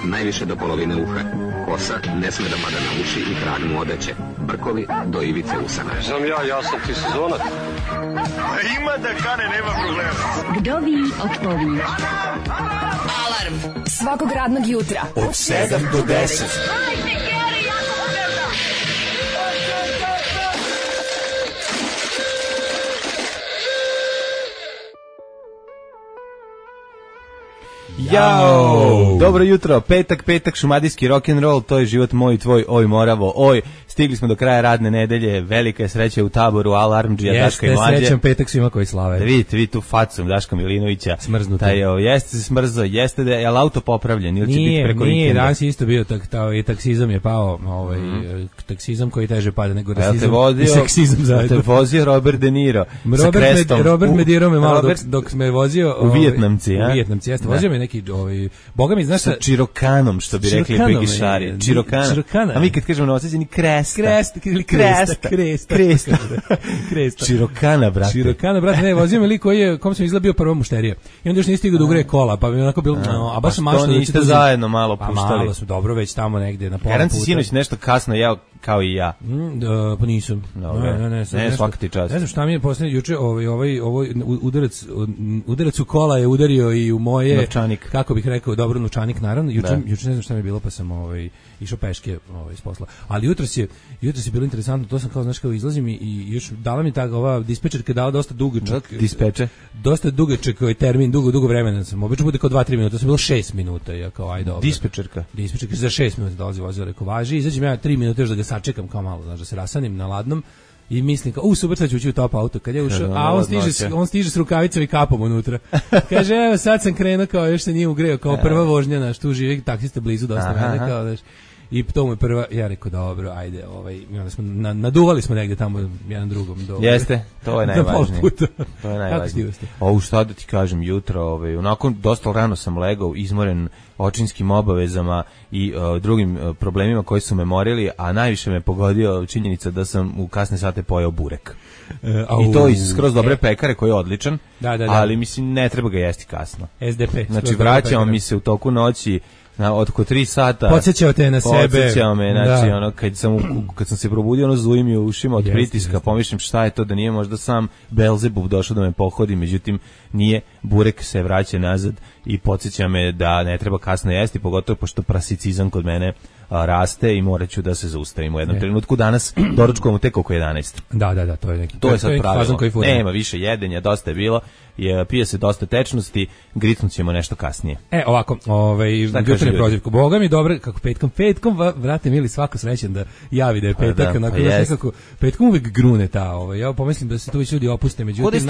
najviše do polovine uha. Kosa ne sme da pada na uši i krag mu odeće. Brkovi do ivice usana. Znam ja sam ti sezonac. Ima da kane, nema problema. Vdovi odpovi. Alarm svakog radnog jutra od 7 do 10. Jao! Dobro jutro, petak, šumadijski rock'n'roll, to je život moj, tvoj, oj Moravo, oj. Stigli smo do kraja radne nedelje, velika je sreća u taboru Alarmdžija, Daška i Mlađe. Jeste srećan petak svima koji slave. Da vidite, vi tu facom Daška Milinovića. Smrznuto. Jeste se smrzao, jeste da je auto popravljen ili će biti preko vikenda? Nije, danas je isto bio i taksizam je pao, taksizam koji teže pada nego rasizam i seksizam zajedno. Te vozio Robert De Niro sa krestom. Robert me dirao me malo dok me vozio u Vijetnamci, a? U Vijetnamci, jeste. Vozio me neki, boga mi, znaš sa Čirokanom, što bi rekli Begišari. Čirokana. A mi kad kažemo na osjećani kresta. Čirokana, brate. Ne, vozio me lik kom sam izgleda bio prva mušterija. I onda još nisi stigao da ugreje kola, pa mi onako bilo, a baš sam mašno. To niste zajedno malo puštali. Pa malo smo, dobro, već tamo negdje na pola puta. Jedan si sinoć nešto kasno jeo kao i ja. Pa nisam. Ne, svaka ti čast. Ne znam šta mi je posljednje, juče udarac u kola je udario i u moje... Novčanik. Kako bih rekao, dobro, novčanik, naravno. Juče ne znam šta mi je bilo, pa sam išao peške iz posla. Ali jutros je bilo interesantno, to sam kao, znaš, kao izlazim i još dala mi tako, ova dispečerka dala dosta dugačak. Dispeče? Dosta dugačak termin, dugo vremena sam. Obično bude kao 2-3 minuta, to sam bilo 6 minuta. Ja kao, ajde, dobro. Dispečerka Za 6 minuta dolazi vozio, rekao, važi, izađem ja 3 minuta još da ga sačekam kao malo, znaš, da se rasanim na ladnom. I mislim kao, super, sad ću ući u top auto. Kad je ušao, a on stiže s rukavicom i kapom unutra. Kaže, evo, sad sam krenuo, kao, još se nije ugreo, kao prva vožnja, naš, tu živi taksista blizu, dosta mene, kao, znaš. I to mu je prva, ja rekao, dobro, ajde, i onda smo, naduvali smo negde tamo jedan drugom. Jeste, to je najvažnije. To je najvažnije. Šta da ti kažem, jutro, onako dosta rano sam legao, izmoren očinskim obavezama i drugim problemima koji su me morili, a najviše me pogodio činjenica da sam u kasne sate pojeo burek. I to iz skroz dobre pekare koji je odličan, ali mislim ne treba ga jesti kasno. SDP. Znači vraćamo mi se u toku noći od oko 3 sata. Podsjećao te na sebe. Podsjećao me, znači ono kad sam se probudio, ono zuji mi u ušima od pritiska, pomišljam šta je to, da nije možda sam Belzebub došao da me pohodi, međutim nije, burek se vraća nazad i podsjeća me da ne treba kasno jesti, pogotovo pošto prasicizam kod mene raste i morat ću da se zaustavim u jednom trenutku. Danas doručkujemo tek oko 11. Da, to je neki. To je sad pravilo. Nema više jedenja, dosta je bilo. Pije se dosta tečnosti, gritnut ćemo nešto kasnije. Ovako, jutarnje prozivku. Boga mi dobro, kako petkom, vrate mili, svako srećan da javi da je petak, nekako, petkom uvijek grune ta, ja pomislim da se tu već ljudi opuste, međutim,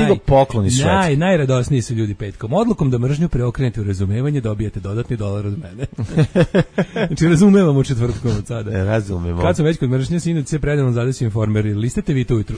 najradosniji su ljudi petkom. Odlukom da mržnju preokrenete u razumevanje, dobijete dodatni $1 od mene. Znači, razumevamo u četvrtkom od sada. Razumemo. Kad sam već kod mržnje, sinoć se predano zadesio Informer, listate vi to ujutru?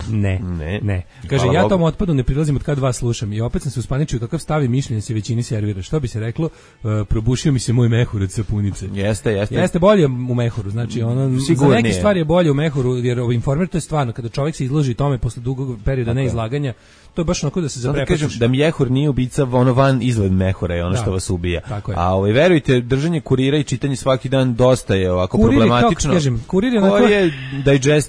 Ne. Kaže, ja tom otpadu ne prilazim od kad vas slušam i opet sam se uspaničio kakav stavi mišljenje se većini servira. Što bi se reklo, probušio mi se moj mehur od sapunice. Jeste bolje u mehuru, znači za neke stvari je bolje u mehuru, jer Informer to je stvarno, kada čovjek se izloži tome posle dugog perioda neizlaganja, to je baš onako da se zaprepastiš. Da mjehur nije ubica, van izgled mehura je ono što vas ubija. A verujte, držanje kurira i čitanje svaki dan dosta je ovako problematično. Kurir je ko je digest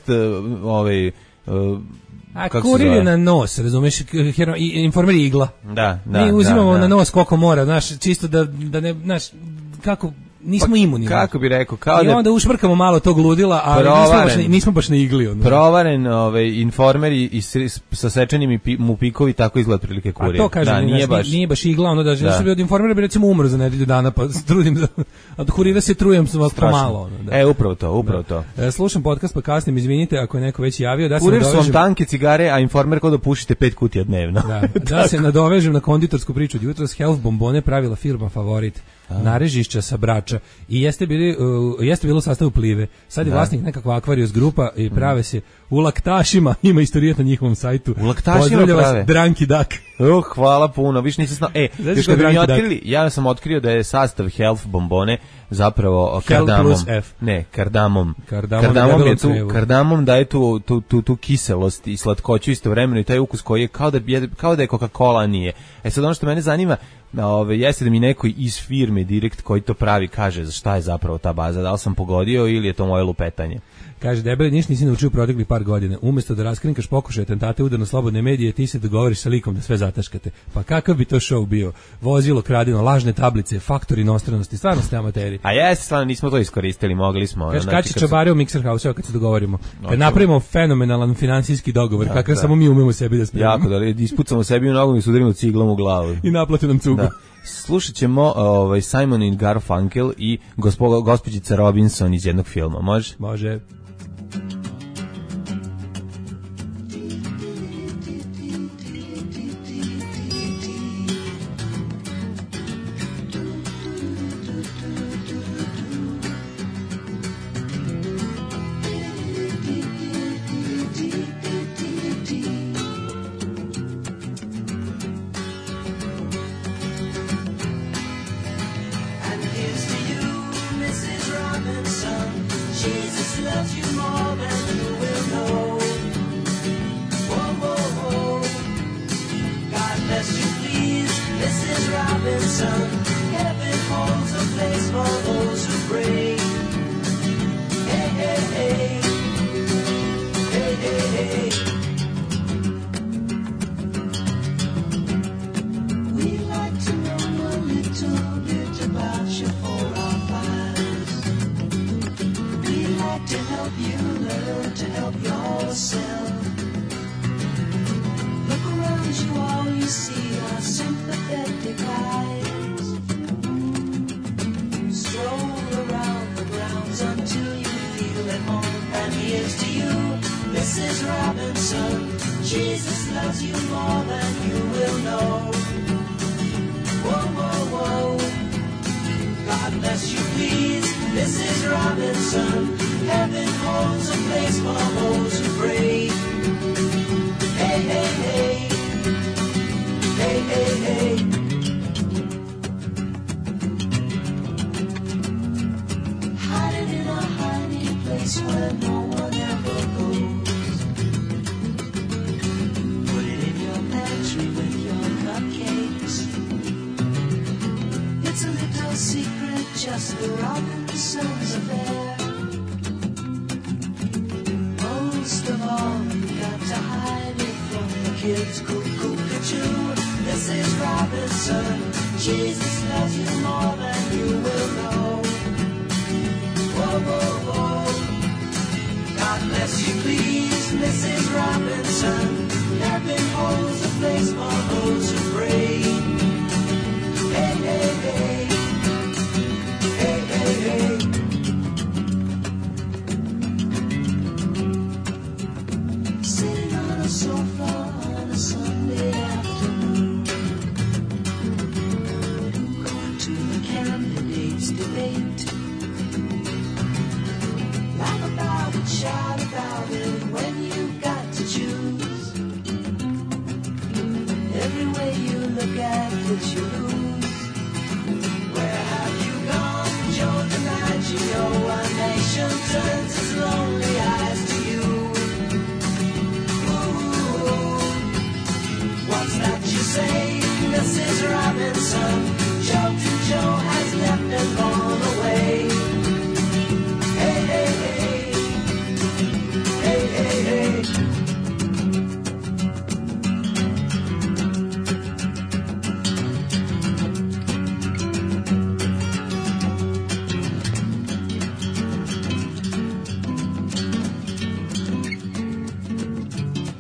kurir je na nos, razumeš, Informer je igla. Da. Mi uzimamo na nos koliko mora, znaš, čisto da ne, znaš, kako nismo imuni. Kako bi rekao, kao i onda ušmrkamo malo tog ludila, ali nismo baš na igli. Provaren Informer i sasečenim mu pikovi, tako izgleda prilike kurir. A to kažem, nije baš igla, ono da bi od Informera bi recimo umro za nedelju dana, pa trudim da od kurira se trujem pomalo. Upravo to. Slušam podcast pa kasnim, izvinite ako je neko već javio. Kurir su vam tanke cigare, a Informer kao da pušite 5 kutija dnevno. Da se nadovežem na konditorsku priču. Jutros Health bombone pravila firma Favorit. Narežišća sa Brača i jeste bilo u sastavu Plive. Sad je vlasnik nekakva Akvarijus grupa i prave se u laktašima, ima istorijet na njihovom sajtu. U laktašima prave? Dranki Dak. Hvala puno, više nisam znao. Još kad bi mi otkrili, ja sam otkrio da je sastav Health bombone zapravo kardamom. Ne, kardamom. Kardamom daje tu kiselost i slatkoću istovremeno i taj ukus koji je kao da je Coca-Cola, nije. Sad ono što mene zanima, jeste da mi neko iz firme direkt koji to pravi kaže za šta je zapravo ta baza, da li sam pogodio ili je to moje lupetanje. Kaže, debeli, ništa nisi naučio proteklih par godina. Umesto da raskrinkaš pokušaj atentate udarno slobodne medije, ti se dogovoriš sa likom da sve zataškate. Pa kakav bi to show bio? Vozilo kradeno, lažne tablice, faktor inostranosti, stvarno ste amateri. A jeste, stvarno nismo to iskoristili, mogli smo. Kaže, kad će čabare u Mixer House, kad se dogovorimo. Kad napravimo fenomenalan finansijski dogovor, kakav samo mi umemo sebi da spremimo. Jako, da ispucamo sebi u nogu i sudarimo ciglom u glavu. I naplati nam cugu. Da. Slušat ćemo Simon and Garfunkel i gospođica Robinson iz jednog filma, može? Može.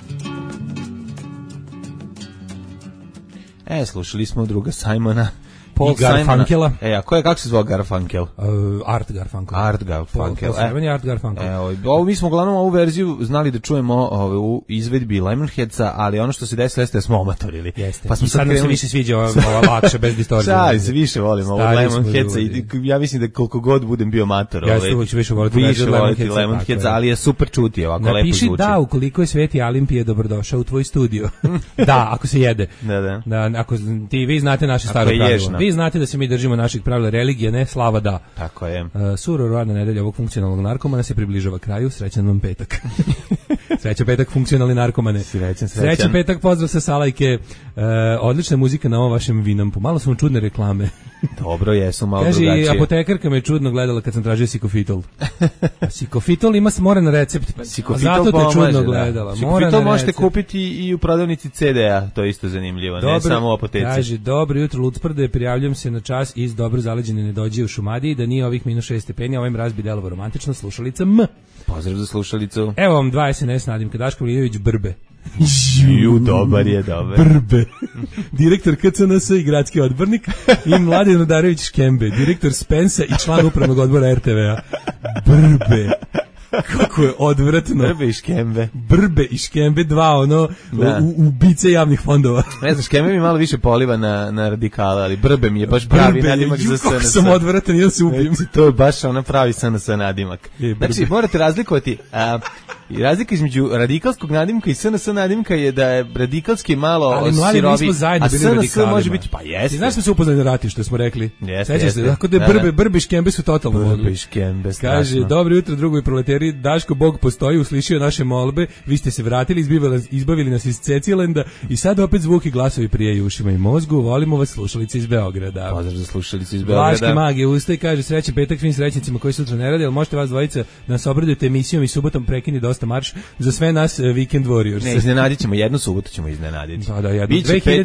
Slušali smo druga Simona Paul Garfunkela. A kako se zvao Garfunkel? Art Garfunkel. Art Garfunkel. Art Garfunkel. Ovo mi smo uglavnom ovu verziju znali da čujemo u izvedbi Lemonheadsa, ali ono što se desilo jeste da smo omatorili. Pa smo sad nam se više sviđa ova lakše bez distorije. Sad se više volimo ovog Lemonheadsa i ja mislim da koliko god budem bio mator, ja ću više voliti Lemonheadsa, ali je super čuti ovako lepo zvuči. Napiši da, ukoliko je Sveti Alimpije dobrodošao u tvoj studio. Da, ako se jede. Da, ako vi znate naše staro pravilo. Vi znate da se mi držimo naših pravila, religije, ne, slava da. Tako je. Surova radna nedelja ovog funkcionalnog narkomana se približava kraju, srećan vam petak. Srećan petak, funkcionalni narkomane. Srećan petak, pozdrav sa Salajke. Odlična muzika na ovom vašem Vinampu. Malo su vam čudne reklame. Dobro, jesu malo drugačije. Kaže, apotekarka me čudno gledala kad sam tražio sikofitol. Sikofitol ima moran recept. Zato te čudno gledala. Sikofitol možete kupiti i u prodavnici CD-a, to je isto zanimljivo, ne samo u apoteci. Kaže, dobro jutro, Lucprde, prijavljam se na čas iz dobro zaleđene nedođe u Šumadiji, da nije ovih -6 stepeni, ovaj mraz bi delovo romantično, slušalica M. Pozdrav za slušalicu. Evo vam 2 SNS Nadimka, Daško Milinović, Brbe. Dobar je, dobar. Brbe. Direktor KCNS i gradski odbornik i Mladen Udarević Škembe, direktor Spensa i član upravnog odbora RTV-a. Brbe. Kako je odvratno. Brbe i Škembe. Brbe i Škembe, dva ubice javnih fondova. Ne znam, Škembe mi malo više poliva na radikala, ali Brbe mi je baš pravi nadimak za SNS. Kako sam odvratan, ja se ubijem. To je baš ona pravi SNS nadimak. Znači, morate razlikovati. Razlika između radikalskog nadimka i SNS nadimka je da je radikalski malo sirovi, a SNS može biti, pa jeste. Znaš smo se upoznali na ratištu, smo rekli. Jeste. Tako da je Brbe i Škembe su totalno Brbe i Škembe, strašno. Kaže, dobro jutro, drugovi proleteri, Daško, Bog postoji, uslišio naše molbe, vi ste se vratili, izbavili nas iz Cecilenda i sad opet zvuk i glasovi prijaju ušima i mozgu, volimo vas, slušalice iz Beograda. Pozdrav za slušalice iz Beograda. Vlaški magije ustaj, kaže, srećan petak svim srećnicima koji sutra ne rade, ali možete vas dvojica da nas obradujete emisijom i subotom prekini dosta marš za sve nas Weekend Warriors. Ne, iznenadit ćemo, jednu subotu ćemo iznenaditi. Da, jednu.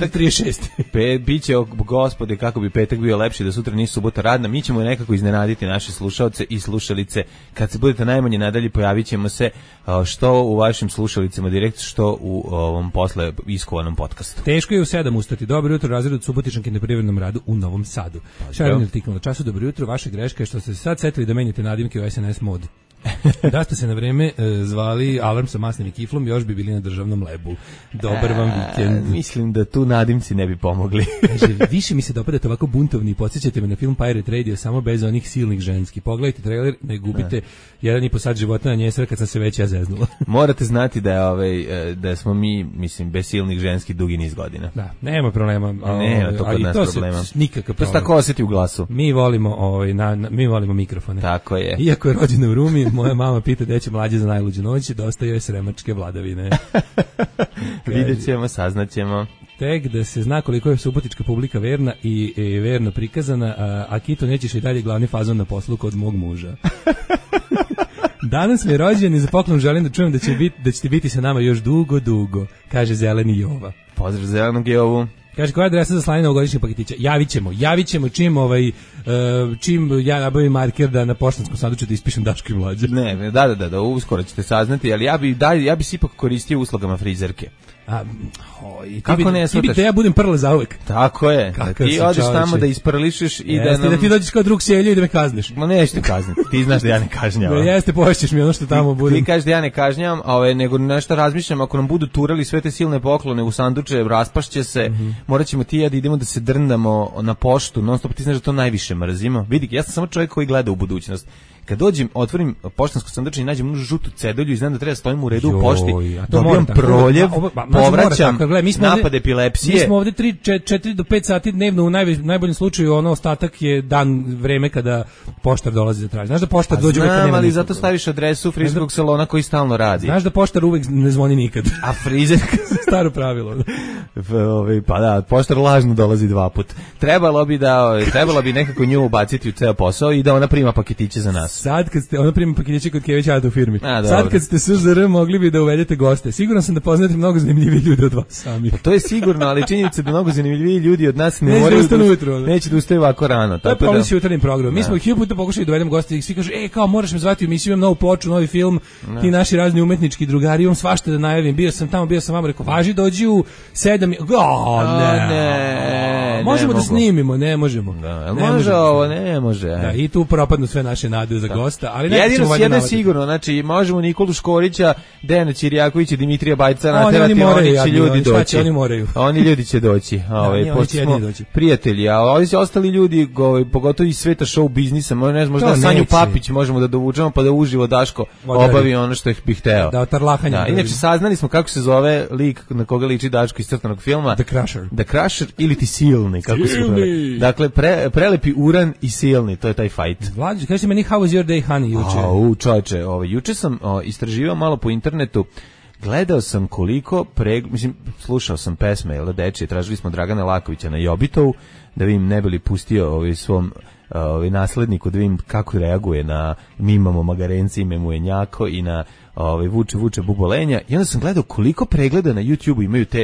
2036. Biće, gospode, kako bi petak bio lepši da sutra nisu subota radna, mi ćemo nekako iznenaditi naše slušaoce i slušalice. Kad se budete najmanje nadalje, pojavit ćemo se što u vašim slušalicama direkt, što u ovom posle iskovanom podcastu. Teško je u 7 ustati. Dobro jutro, razred od Subotičanke na privrednom radu u Novom Sadu. Šaran artikl na času, dobro jutro, vaša greška je što ste se sad setili da menjate nadimke u SNS mod. Da ste se na vreme zvali Alarm sa masnim i kiflom, još bi bili na državnom lebu. Dobar vam vikend. Mislim da tu nadimci ne bi pomogli. Kaže, više mi se dopadate ovako buntovni i podsjećate me na film Pirate Radio, samo bez onih silnih ženski. Pogledajte trailer, ne gubite 1,5 sat života na njesra kad sam se već ja zeznula. Morate znati da smo mi, mislim, bez silnih ženski dugi niz godina. Da, nema problema. Nema to kod nas problema. Nikakav problem. To se tako osjeti u glasu. Mi volimo mikrofone. Tako je. Iako je rođena u Rumi, moja mama pita gde će mlađe za najluđu noć, dosta joj sremačke vladavine. Vidjet ćemo, saznaćemo. Tek da se zna koliko je subotička publika verna i verno prikazana, a Kito nećeš i dalje glavni fazon na poslu kod mog muža. Danas mi je rođen i za poklon želim da čujem da ćete biti sa nama još dugo, kaže Zeleni Jova. Pozdrav Zelenog Jovu. Kaže, koja je adresa za slanje novogodišnjeg paketića? Javit ćemo čim ja nabavim marker da na poštanskom sanduču da ispišem Daško i Mlađe. Ne, da, uskoro ćete saznati, ali ja bi se ipak koristio uslugama frizerke. Kako ne shvataš? Da ja budem prle zauvek. Tako je. Ti odeš tamo da isprlišiš i da ti dođeš kao drug Seljo i da me kazniš. Ma nećeš te kazniti. Ti znaš da ja ne kažnjavam. Jeste, pošćeš mi ono što tamo budem. Ti kažeš da ja ne kažnjavam, nego nešto razmišljam, ako nam budu turali sve te silne poklone u sanduče, raspašće se, morat ćemo ti ja da idemo da se drndamo na poštu, non stop, ti znaš da to najviše mrzimo. Vidi, ja sam samo čovjek koji gleda u budućnost. Kad dođem, otvorim poštansko sanduče i nađem onu žutu cedulju i znam da treba stojim u redu u pošti, dobijam proljev, povraćam, napad epilepsije. Mi smo ovdje 4 do 5 sati dnevno, u najboljem slučaju ostatak je dan vreme kada poštar dolazi da traži. Znaš da poštar dođe uvek kad nema. Ali zato staviš adresu frizerskog salona koji stalno radi. Znaš da poštar uvek ne zvoni nikad. A frizer staro pravilo. Pa da, poštar lažno dolazi 2 puta. Trebalo bi nekako nju ubaciti u ceo posao i da ona prima paketiće za nas. Sad kad ste, ona prima paketiće kod Kevića u firmi. Sad kad ste SZR mogli bi da uvedete goste. Siguran sam da poznate mnogo zanimljivih ljudi od vas sami. Pa to je sigurno, ali činjenica da mnogo zanimljivih ljudi od nas neće da ustaju ovako rano. To je problem s jutarnjim programom. Mi smo ih puta pokušali da uvedemo goste i svi kažu, kao moraš me zvati u emisiju, imam novu ploču, novi film, ti naši razni umetnički drugari, imam svašta da najavim, bio sam vamo, rekao, važi, dođi u 7. možemo da snimimo, ne možemo. Da, može ovo, ne može. Da, i tu propadnu sve naše nade za gosta, ali jedino sigurno, znači možemo Nikolu Škorića, Dejana Ćirjakovića, Dimitrija Bajca naterati, oni će ljudi doći. Oni moraju. Oni ljudi će doći, pošto smo prijatelji, a ovi ostali ljudi, pogotovo iz sveta show biznisa, možda Sanju Papić možemo da dovučemo pa da uživo Daško obavi ono što bih hteo. Da, otarlahanja. Inače saznali smo kako se zove lik na koga liči Daško iz crtanog filma. The Crusher ili ti silni, kako se zove. Dakle, prelepi uran i silni, to je taj fight. Vlađe, kaži meni how was your day, honey, juče? Čovječe, juče sam istraživao malo po internetu, gledao sam koliko, slušao sam pesme, jel da dečije, tražili smo Dragana Lakovića na Jobitovu, da vidim ne bi li pustio svom nasledniku, da vidim kako reaguje na mi imamo Magarenci, ime mu je Njako i na vuče bubolenja, i onda sam gledao koliko pregleda na YouTube imaju te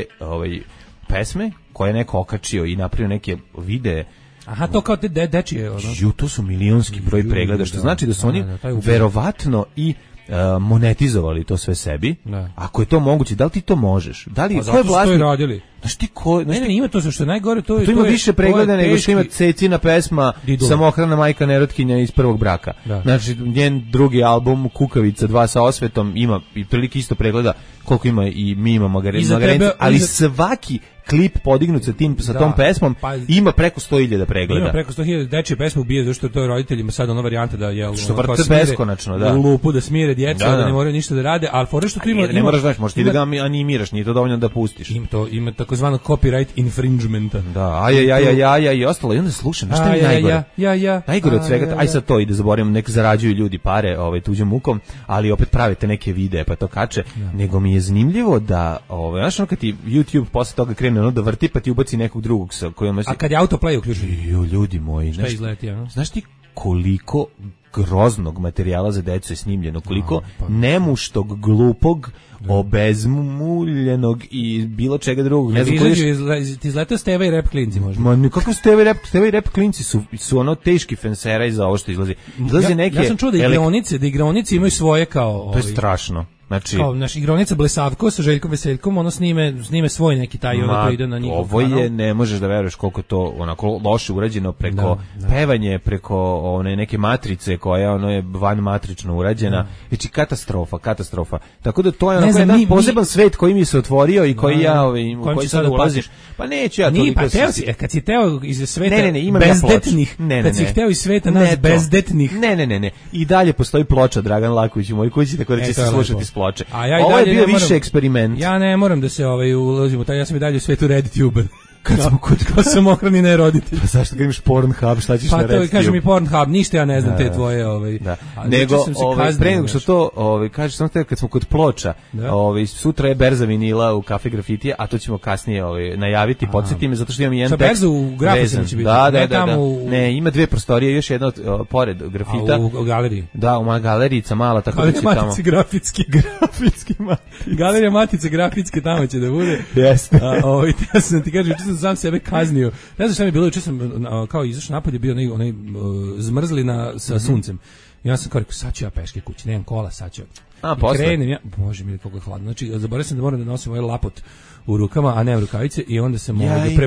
pesme koje je neko okačio i napravio neke videe. Aha, to kao te dečije. To su milionski broj pregleda, što znači da su oni verovatno i monetizovali to sve sebi. Ako je to moguće, da li ti to možeš? Da li ko je vlasnik? Radili. Znaš ti ko? Ne, ima to što je najgore, to ima više pregleda nego što ima Cecina pesma Samohrana majka nerotkinja iz prvog braka. Znači njen drugi album Kukavica 2 sa osvetom ima i prilike isto pregleda koliko ima i mi imamo Magarenci, ali svaki klip podignut sa tom pesmom ima preko 100.000 pregleda. Ima preko 100.000 dečje pesme ubije, zašto to je roditeljima sad ona varijanta da što vrte beskonačno, da. Lupu da smire djecu, da ne moraju ništa da rade, ali fore što tu ima... Ne moraš daš, možeš ti da ga animiraš, nije to dovoljno da pustiš. Ima takozvano copyright infringementa. Da, ajajajaja i ostalo, i onda slušam, šta mi najgore? Najgore od svega, aj sad to ide, zaboravim, nek zarađuju ljudi pare tuđom mukom, ali opet pravite neke videe pa to kače, nego mi je zanimljivo da, znaš ono kad ti YouTube posle toga krene ono da vrti pa ti ubaci nekog drugog sa kojom... A kad je autoplay uključen? Ljudi moji, znaš ti koliko groznog materijala za decu je snimljeno, koliko nemuštog, glupog, obezmuljenog i bilo čega drugog. Ne znam ti izletao Steva i Rap Klinci možda? Ma kako Steva i Rap Klinci su ono teški fensera za ovo što izlazi. Ja sam čuo da igraonice imaju svoje kao... To je strašno. Znači, kao naš igronica Blesavko sa Željkom Veseljkom, ono snime svoj neki taj ono to ide na njihov kanal. Ovo je, ne možeš da veruješ koliko to onako loše urađeno preko pevanje, preko one neke matrice koja ono je van matrično urađena. Znači katastrofa. Tako da to je onako jedan poseban svet koji mi se otvorio i koji koji sad ulaziš. Pa neću ja toliko. Kad si teo iz sveta bezdetnih, kad si hteo iz sveta nas bezdetnih. Ne. I dalje postoji ploča Dragan Laković u mojoj kući, tako da će se slušati ploče. Ovo je bio više eksperiment. Ja ne moram da se ulazim u taj, ja sam i dalje u svetu RedTuber. Kad sam ohrani ne roditelj. Pa zašto kad imaš Pornhub, šta ćeš na RedTube? Pa to kaže mi Pornhub, ništa ja ne znam te tvoje nego pre nego što to kažeš samo kad smo kod ploča, sutra je berza vinila u Kafe Grafitija, a to ćemo kasnije najaviti, podsjeti me zato što imam jedan tekst. Berza u Grafici će biti. Da. Ne, ima dve prostorije, još jedna pored Grafita. U galeriji. Da, u galerijica mala, tako da će tamo. Matice grafitski Galerija Matice grafitske tamo će da bude. Jeste. Ja sam ti kažem, sam sebe kaznio. Ne znam šta mi je bilo, juče sam kao izašao napolje, bio onaj zmrzlina sa suncem. I ja sam kao rekao, sad ću ja peške kući, nemam kola, sad ću. Krenem ja, bože mi, koliko je hladno. Znači, zaboravio sam da moram da nosim ovaj lapot u rukama, a ne u rukavice, i onda sam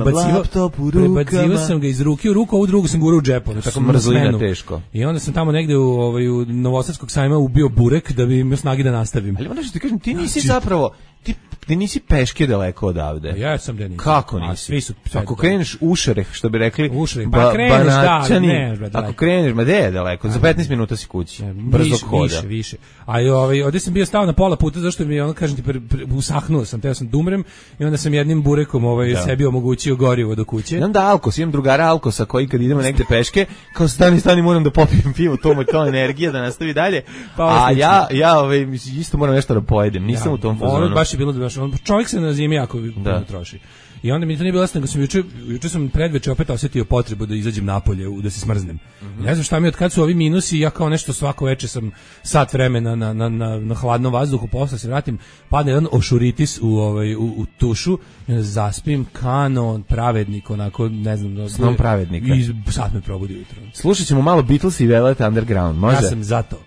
prebacivo sam ga iz ruke u ruku, a ovu drugu sam gurao u džepu. Mrzlina teško. I onda sam tamo negde u Novosadskog sajma ubio burek da bi imao snage da nastavim. Ali onda što ti kažem, ti nisi zapravo... Ti nisi peške daleko odavde. Ja sam da nisam. Kako nisi? Ako kreneš Ušereh, što bi rekli, pa kreneš, ako kreneš, ma gde je daleko? Za 15 minuta si kući. Brzo hoda. Više. A ovdje sam bio stao na pola puta, zašto mi je, kažem ti, usahnuo sam, teo sam da umrem, i onda sam jednim burekom sebi omogućio gorivo do kuće. Imam imam drugara Alkosa koji kad idemo negde peške, kao stani, moram da popijem pivo, to mu je kao energija da nastavi dalje. A ja isto moram nešto da pojedem, nisam u tom fazonu. Baš je bilo da čovjek se na zimi jako puno troši. I onda mi to nije bilo jasno, nego sam juče sam predveče opet osjetio potrebu da izađem napolje, da se smrznem. Ne znam šta mi, od kad su ovi minusi, ja kao nešto svako veče sam sat vremena na hladnom vazduhu, posle se vratim, padne jedan ošuritis u tušu, zaspim kano, pravednik, onako, ne znam. Snom pravednika. I sad me probudi ujutro. Slušat ćemo malo Beatles i Velvet Underground, može? Ja sam za to.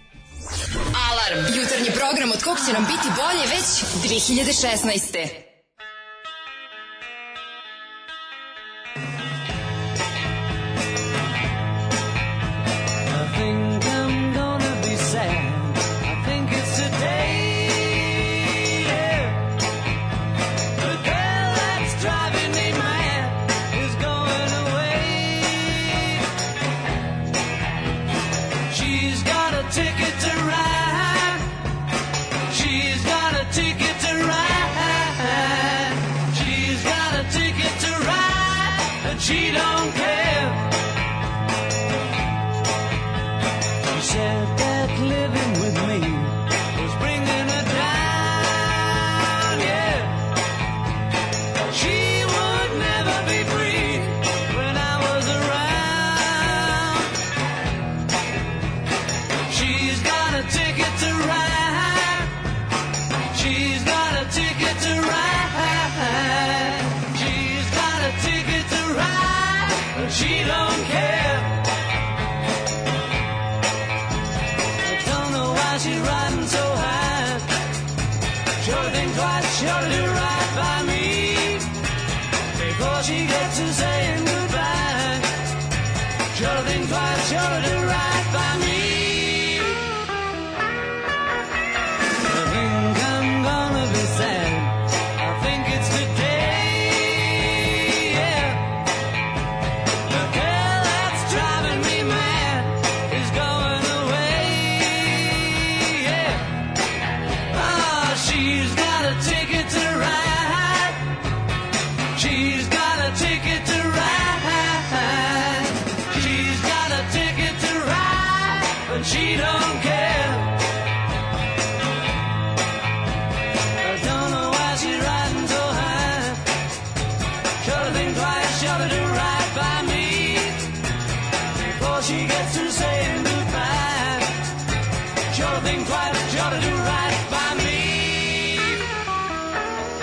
Alarm, jutarnji program od kog će nam biti bolje već 2016. Sure think twice, sure to do right by me before she gets to saying goodbye. Sure think twice, sure to do right by me. I think I'm gonna be sad. I think it's today, yeah. The girl that's driving me mad is going away, yeah. Oh, she's got a ticket to ride. She's got a ticket to ride. She's got a ticket to ride, but she don't care. I don't know why she's riding so high. Should think twice, should do right by me before she gets to saying goodbye. Should think twice, should do right by me.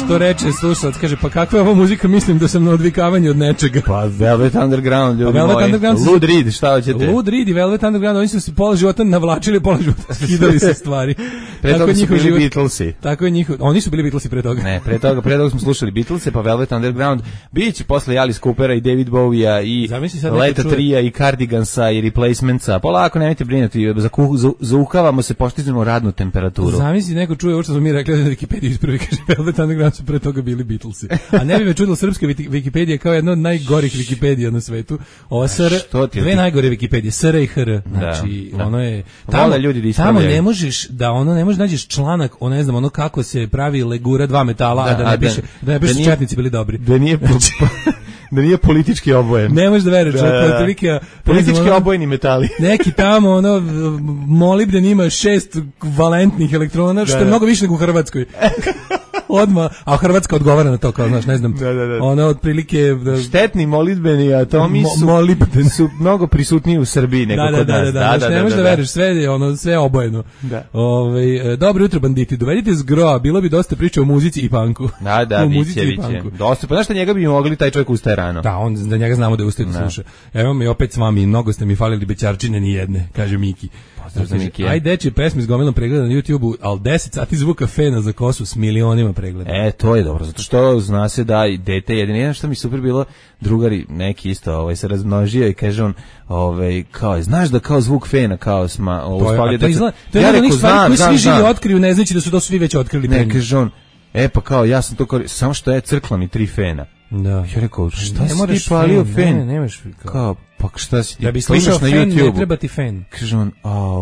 Što reče slušalac, kaže, pa kakva je ova muzika, mislim da sam na odvikavanju od nečega. Pa Velvet Underground, ljudi Velvet moji. Underground Lud Reed, šta hoćete? Lud Reed i Velvet Underground, oni su se pola života navlačili, pola života skidali se stvari. Pre toga su bili Beatlesi. Tako je njihov, oni su bili Beatlesi pre toga. Ne, pre toga smo slušali Beatlese, pa Velvet Underground. Biće posle Alice Coopera i David Bowie-a i Leta Trija i Cardigansa i Replacementsa. Polako, nemojte brinuti, zaukavamo se, poštizujemo radnu temperaturu. Zamisli, neko čuje ovo što smo mi rekli da Wikipedia ispravi, kaže Velvet Underground su pre toga bili Beatlesi. A ne bi me čudilo, srpska Wikipedia kao jedna od najgorih Wikipedia na svetu. Ova SR, dve najgore Wikipedia, SR i HR. Znači, ono je tamo ne možeš nađeš članak o ne znam ono kako se pravi legura dva metala, a da ne piše četnici bili dobri. Da nije politički obojen. Ne možeš da veruješ, otprilike politički obojeni metali. Neki tamo molibden ima 6 valentnih elektrona, što je mnogo više nego u Hrvatskoj. Odmah, a Hrvatska odgovara na to, kao znaš, ne znam. Ona otprilike štetni molibdeni atomi su mnogo prisutniji u Srbiji nego kod nas. Da, ne možeš da veruješ, sve je obojeno. Dobro jutro, banditi, dovedite s groa, bilo bi dosta priča o muzici i panku. Da, biće. Dosta, pa znaš šta njega bi mogli, taj čovjek ustaje rano. Da, da njega znamo da ustaje da sluša. Evo mi opet s vami, mnogo ste mi falili bećarčine, ni jedne, kaže Miki. Ajde, deči, pesmi s gomilom pregleda na YouTube-u, ali 10 sati zvuka fena za kosu s milionima pregleda. To je dobro, zato što zna se da i dete jedan što mi super bilo, drugari neki isto se razmnožio i kaže on, kao, znaš da kao zvuk fena, kao uspavlja deca. To je jedna od onih stvari koji svi živi otkriju, ne znači da su to svi već otkrili. Ne, kaže on, pa kao, ja sam to samo što je crkla mi 3 fena. Da. Ja rekao, šta si ti palio fen? Ne, nemaš kao, pa šta si ti? Da bi slušao fen, ne treba ti fen. Kaže on,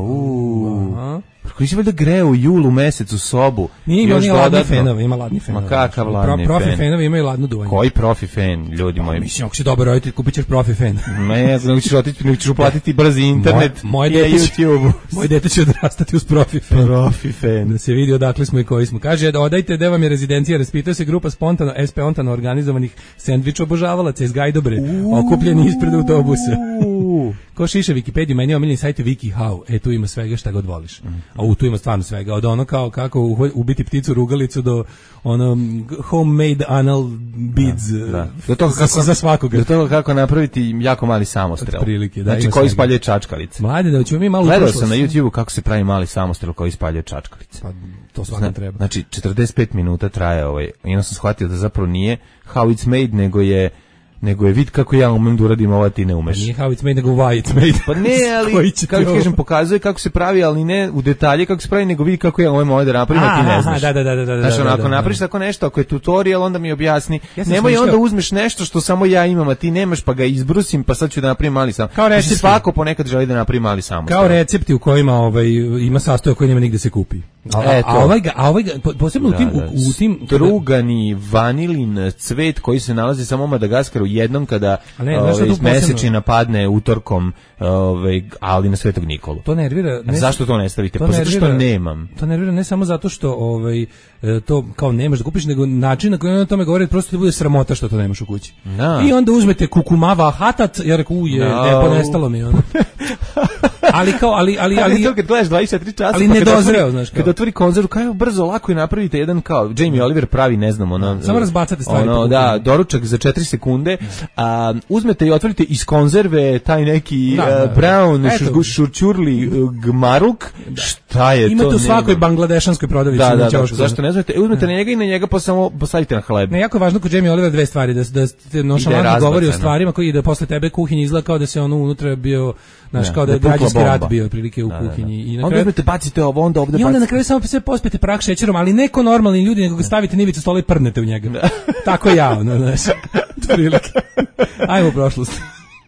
koji si valjda greo u julu mesecu sobu? Nije, ima ladni fenovi, ima ladni fenovi. Ma kakav ladni fen? Profi fenovi imaju ladno duvanje. Koji profi fen, ljudi moji? Mislim, ako si dobar roditelj, kupit ćeš profi fen. Ne, nego ćeš uplatiti brzi internet i YouTube. Moje dete će odrastati uz profi fen. Profi fen. Da se vidi odakle smo i koji smo. Kaže, odajte gde vam je rezidencija, raspitao se grupa spontano organizovanih sendvič obožavalaca iz Gajdobre, okupljeni ispred autobusa. Ko šiša Wikipediju, meni je omiljeni sajt WikiHow. Tu ima svega šta god voliš. A tu ima stvarno svega. Od ono kao kako ubiti pticu rugalicu do homemade anal beads. Do toga kako, za svakoga. Do toga kako napraviti jako mali samostrel. Prilike, znači koji ispaljuje čačkalice. Mlade, da ćemo mi malo gledao sam na YouTubeu kako se pravi mali samostrel koji ispaljuje čačkalice. Pa to svakako treba. Znači 45 minuta traje I onda sam shvatio da zapravo nije how it's made, nego je vid kako ja umem da uradim ovo, ti ne umeš. Nije how it's made, nego why it's made. Pa ne, ali kako kažem, pokazuje kako se pravi, ali ne u detalje kako se pravi, nego vidi kako ja umem ovo da napravim, a ti ne znaš. Da. Znači, ako napraviš tako nešto, ako je tutorial, onda mi objasni. Nemoj onda uzmeš nešto što samo ja imam, a ti nemaš, pa ga izbrusim, pa sad ću da napravim mali sam. Kao recepti. Svako ponekad želi da napravi mali sam. Kao recepti u kojima ima sastojak koji nema nigde se kupi. A ovaj ga, posebno u tim strugani vanilin cvet koji se nalazi samo u Madagaskaru jednom kada mesečina padne utorkom, ali na Svetog Nikolu. To nervira. Zašto to ne stavite? Pa zato što nemam. To nervira ne samo zato što to kao nemaš da kupiš, nego način na koji on o tome govori prosto da bude sramota što to nemaš u kući. I onda uzmete kukumava hatat, ja reku lepo nestalo mi ono. Ali to kad gledaš 24 časa, ali ne dozreo, znaš, kad otvori konzervu, kao brzo, lako i napravite jedan kao Jamie Oliver pravi, ne znam, samo razbacate stvari. Doručak za 4 sekunde, uzmete i otvorite iz konzerve taj neki brown šurčurli gmaruk, šta je to? Imate u svakoj bangladešanskoj prodavnici. Da, zašto ne znate? Uzmete na njega i na njega pa samo stavite na hleb. Ne, jako je važno kod Jamie Oliver dve stvari, da te nonšalantno govori o stvarima koji da posle tebe kuhinja izgleda kao da se ono unutra bio, znaš, kao da je građanski rat bio prilike u kuhinji. I onda uzmete, bacite ovo, onda ovde bacite. I onda na kraju samo sve pospete prah šećerom, ali neko normalni ljudi, nego ga stavite na ivicu stola i prdnete u njega. Tako ja, znaš, prilike. Ajmo u prošlost.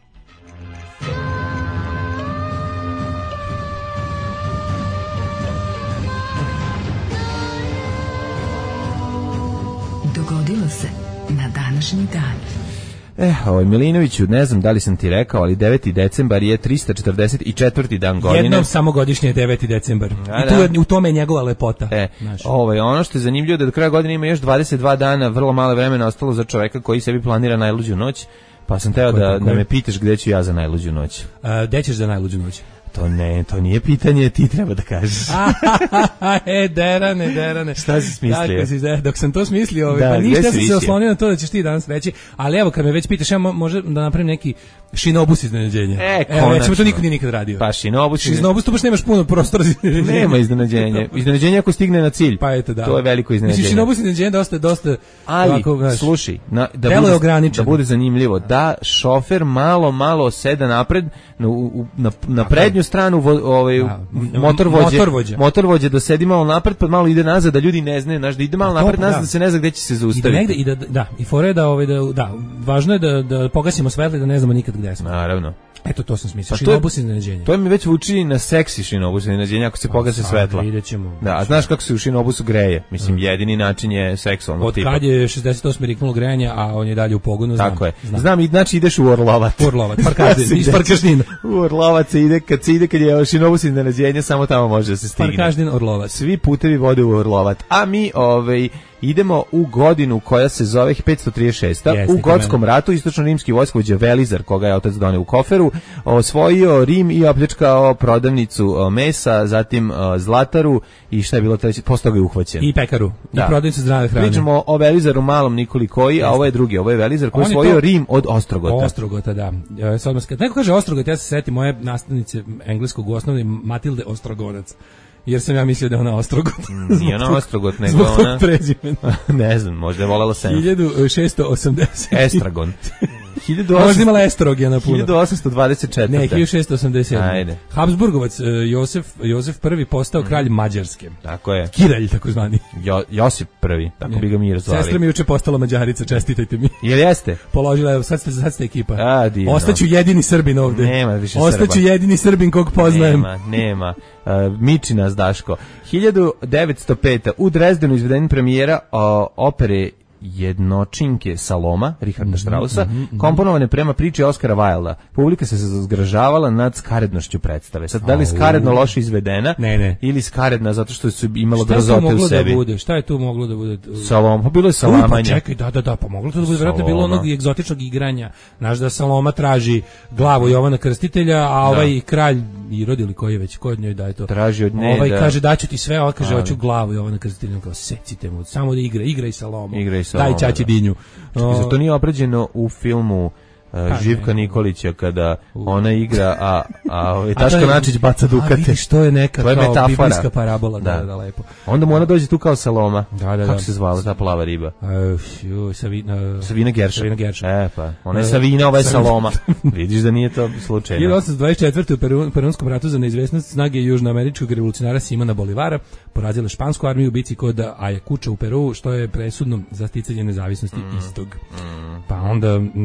Dogodilo se na današnji dan. Milinoviću, ne znam da li sam ti rekao, ali 9. decembar je 344. dan godine. Jednom samogodišnje je 9. decembar. I u tome je njegova lepota. Ono što je zanimljivo da do kraja godine ima još 22 dana, vrlo malo vremena ostalo za čoveka koji sebi planira najluđu noć. Pa sam teo da me pitaš gde ću ja za najluđu noć. Gde ćeš za najluđu noć? To nije pitanje, ti treba da kažeš. Derane. Šta si smislio? Dok sam to smislio, pa ništa sam se oslonio na to da ćeš ti danas reći, ali evo kad me već pitaš, ja može da napravim neki Šinobus iznenađenja. Evo, recimo to niko nije nikad radio. Pa Šinobus to baš nemaš puno prostora za iznenađenje. Nema iznenađenja. Iznenađenje ako stigne na cilj. Pa eto, da. To je veliko iznenađenje. Mislim, Šinobus iznenađenje dosta ali, ovako, slušaj, da bude zanimljivo, da šofer malo seda napred, na prednju stranu motorvođa da sedi malo napred, pa malo ide nazad, da ljudi ne znaju, da ide malo napred nazad, da se ne zna gde će se zaustaviti. I fora je da važno je da pogasimo svetlo i da ne znamo nikad gde smo. Naravno. Eto, to sam smislio. Šinobus iznenađenja. To mi već vuči na seksi Šinobus iznenađenja ako se pogase svetla. Da, a znaš kako se u Šinobusu greje? Mislim, jedini način je seksualnog tipa. Od kad je 68 riknulo grejanje, a on je dalje u pogonu, znam. Tako je. Znam, i znači ideš u Orlovat. Iz Parkaždina. U Orlovat se ide, kad je Šinobus iznenađenja, samo tamo može da se stigne. Parkaždin, Orlovat. Svi putevi vode u Orlovat. A mi, idemo u godinu koja se zove 536. U Gotskom ratu istočno-rimski vojskovođa Velizar, koga je otac doneo u koferu, osvojio Rim i opljačkao prodavnicu mesa, zatim zlataru i šta je bilo treće, posle toga je uhvaćen. I pekaru, i prodavnicu zdrave hrane. Pričamo o Velizaru malom Nikoli Koji, a ovo je drugi, ovo je Velizar koji je osvojio Rim od Ostrogota. Ostrogota, da. Kad neko kaže Ostrogot, ja se setim moje nastavnice engleskog u osnovnoj Matilde Ostrogonac. Jer sam ja mislio da je ona Ostrogot. Nije ona Ostrogot, nego ona... Zbog tog prezimena. Ne znam, možda je voljela sem. 1680. Estragon. Možda imala estrogena puno. 1824. Ne, 1687. Ajde. Habsburgovac Josef I postao kralj Mađarske. Tako je. Kiralj, tako zvani. Josip I, tako bi ga mi razvali. Sestra mi juče postala Mađarica, čestitajte mi. Jel jeste? Položila, evo, sad ste ekipa. Divno. Ostaću jedini Srbin ovde. Nema više Srba. Ostaću jedini Srbin kog poznajem. Nema. Miči nas, Daško. 1905. U Drezdenu izveden premijera opere Jednočinke Saloma, Richarda Straussa, komponovane prema priči Oskara Wilda. Publika se zgražavala nad skarednošću predstave. Sad, da li skaredno loše izvedena? Ne. Ili skaredna zato što su imalo grozote u sebi? Šta je tu moglo da bude? Saloma, pa bilo je salamanje. Čekaj, da, pa moglo to da bude, vjerojatno bilo onog egzotičnog igranja. Znaš da Saloma traži glavu Jovana Krstitelja, a ovaj kralj Irod ili koji već, ko od njoj daje to? Traži od nje kaže daću ti sve, ovaj kaže hoću glavu Jovana Krstitelja, kao secite mu, samo da igraj Salomu. Daj ćaći dinju. Zato nije obrađeno u filmu Živka Nikolića kada ona igra, a Taško Načić baca dukate. A vidiš, to je neka kao biblijska parabola. Da, lepo. Onda mu ona dođe tu kao Saloma. Da. Kako se zvala ta plava riba? Savina Gerša. Pa, ona je Savina, ova je Saloma. Vidiš da nije to slučajno. 1824. u Perunskom ratu za neizvesnost snage južnoameričkog revolucionara Simona Bolivara porazile špansku armiju u bici kod Ayacucho u Peru, što je presudno za sticanje nezavisnosti istog. Pa onda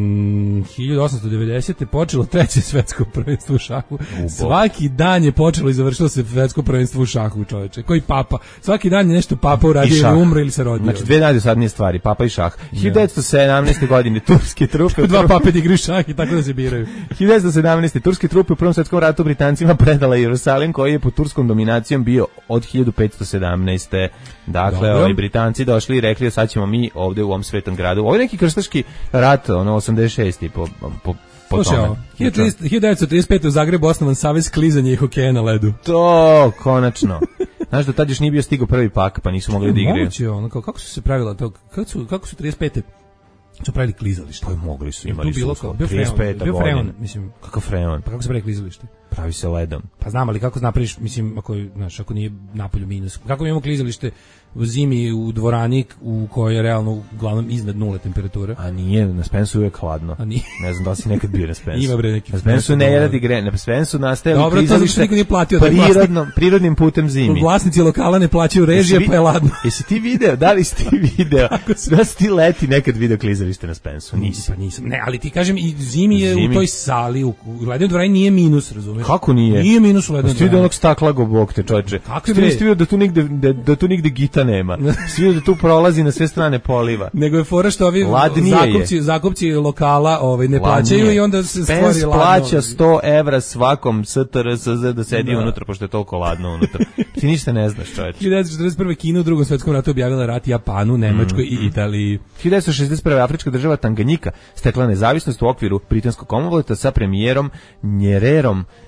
1890. počelo treće svetsko prvenstvo u šahu. Svaki dan je počelo i završilo se svetsko prvenstvo u šahu, čoveče. Koji papa? Svaki dan je nešto papa uradio ili umre ili se rodio. Znači, dve najdosadnije stvari, papa i šah. 1917. godine turske trupe... Dva pape da igraju šah i tako da se biraju. 1917. turske trupe u Prvom svetskom ratu Britancima predala Jerusalim, koji je pod turskom dominacijom bio od 1517. Dakle, Britanci došli i rekli, sad ćemo mi ovde u ovom svetom gradu. Ovo je neki krstaški rat, 86. po tome. 1935. u Zagrebu osnovan Savez klizanja i hokeja na ledu. To, konačno. Znaš da tad još nije bio stigao prvi pak, pa nisu mogli da igraju. Moguće, kako su se pravila to? Kako su 35. su pravili klizalište? Pa mogli su, imali su. Bio freon, mislim. Kakav freon? Pa kako se pravi klizalište? Pravi se ledom. Pa znam, ali kako napraviš, mislim, ako nije napolju minus. Kako mi imamo klizalište u zimi u dvorani u kojoj je realno uglavnom iznad 0 temperatura? A nije, na Spensu uvijek hladno. A nije. Ne znam da li si nekad bio na Spensu. Ima bre neki. Na Spensu ne radi gre, na Spensu nastaje klizalište. Dobro, to prirodnim putem zimi. Vlasnici lokala ne plaćaju režije, pa je ladno. Jesi ti video, da li si ti video? Da si ti leti nekad video klizalište na Spensu? Nisi. Pa nisam. Ne, ali ti kažem, i zimi je u toj sali, u lednoj dvorani nije minus, razumeš? Kako nije? Nije minus u lednoj dvorani. Svi vidio onog stakla gobog te, čovječe. Svi vidio da tu nigde gita nema. Svi vidio da tu prolazi na sve strane poliva. Nego je fora što ovi zakupci lokala ne plaćaju i onda se stvori ladno. Spens plaća 100 evra svakom STRSZ da sedi unutra, pošto je toliko ladno unutra. Ti ništa ne znaš, čovječe. 1941. Kina u Drugom svetskom ratu objavila rat Japanu, Nemačkoj i Italiji. 1961. Afrička država Tanganjika stekla nezavisnost u okviru britanskog Commonwealtha sa premijerom Njererom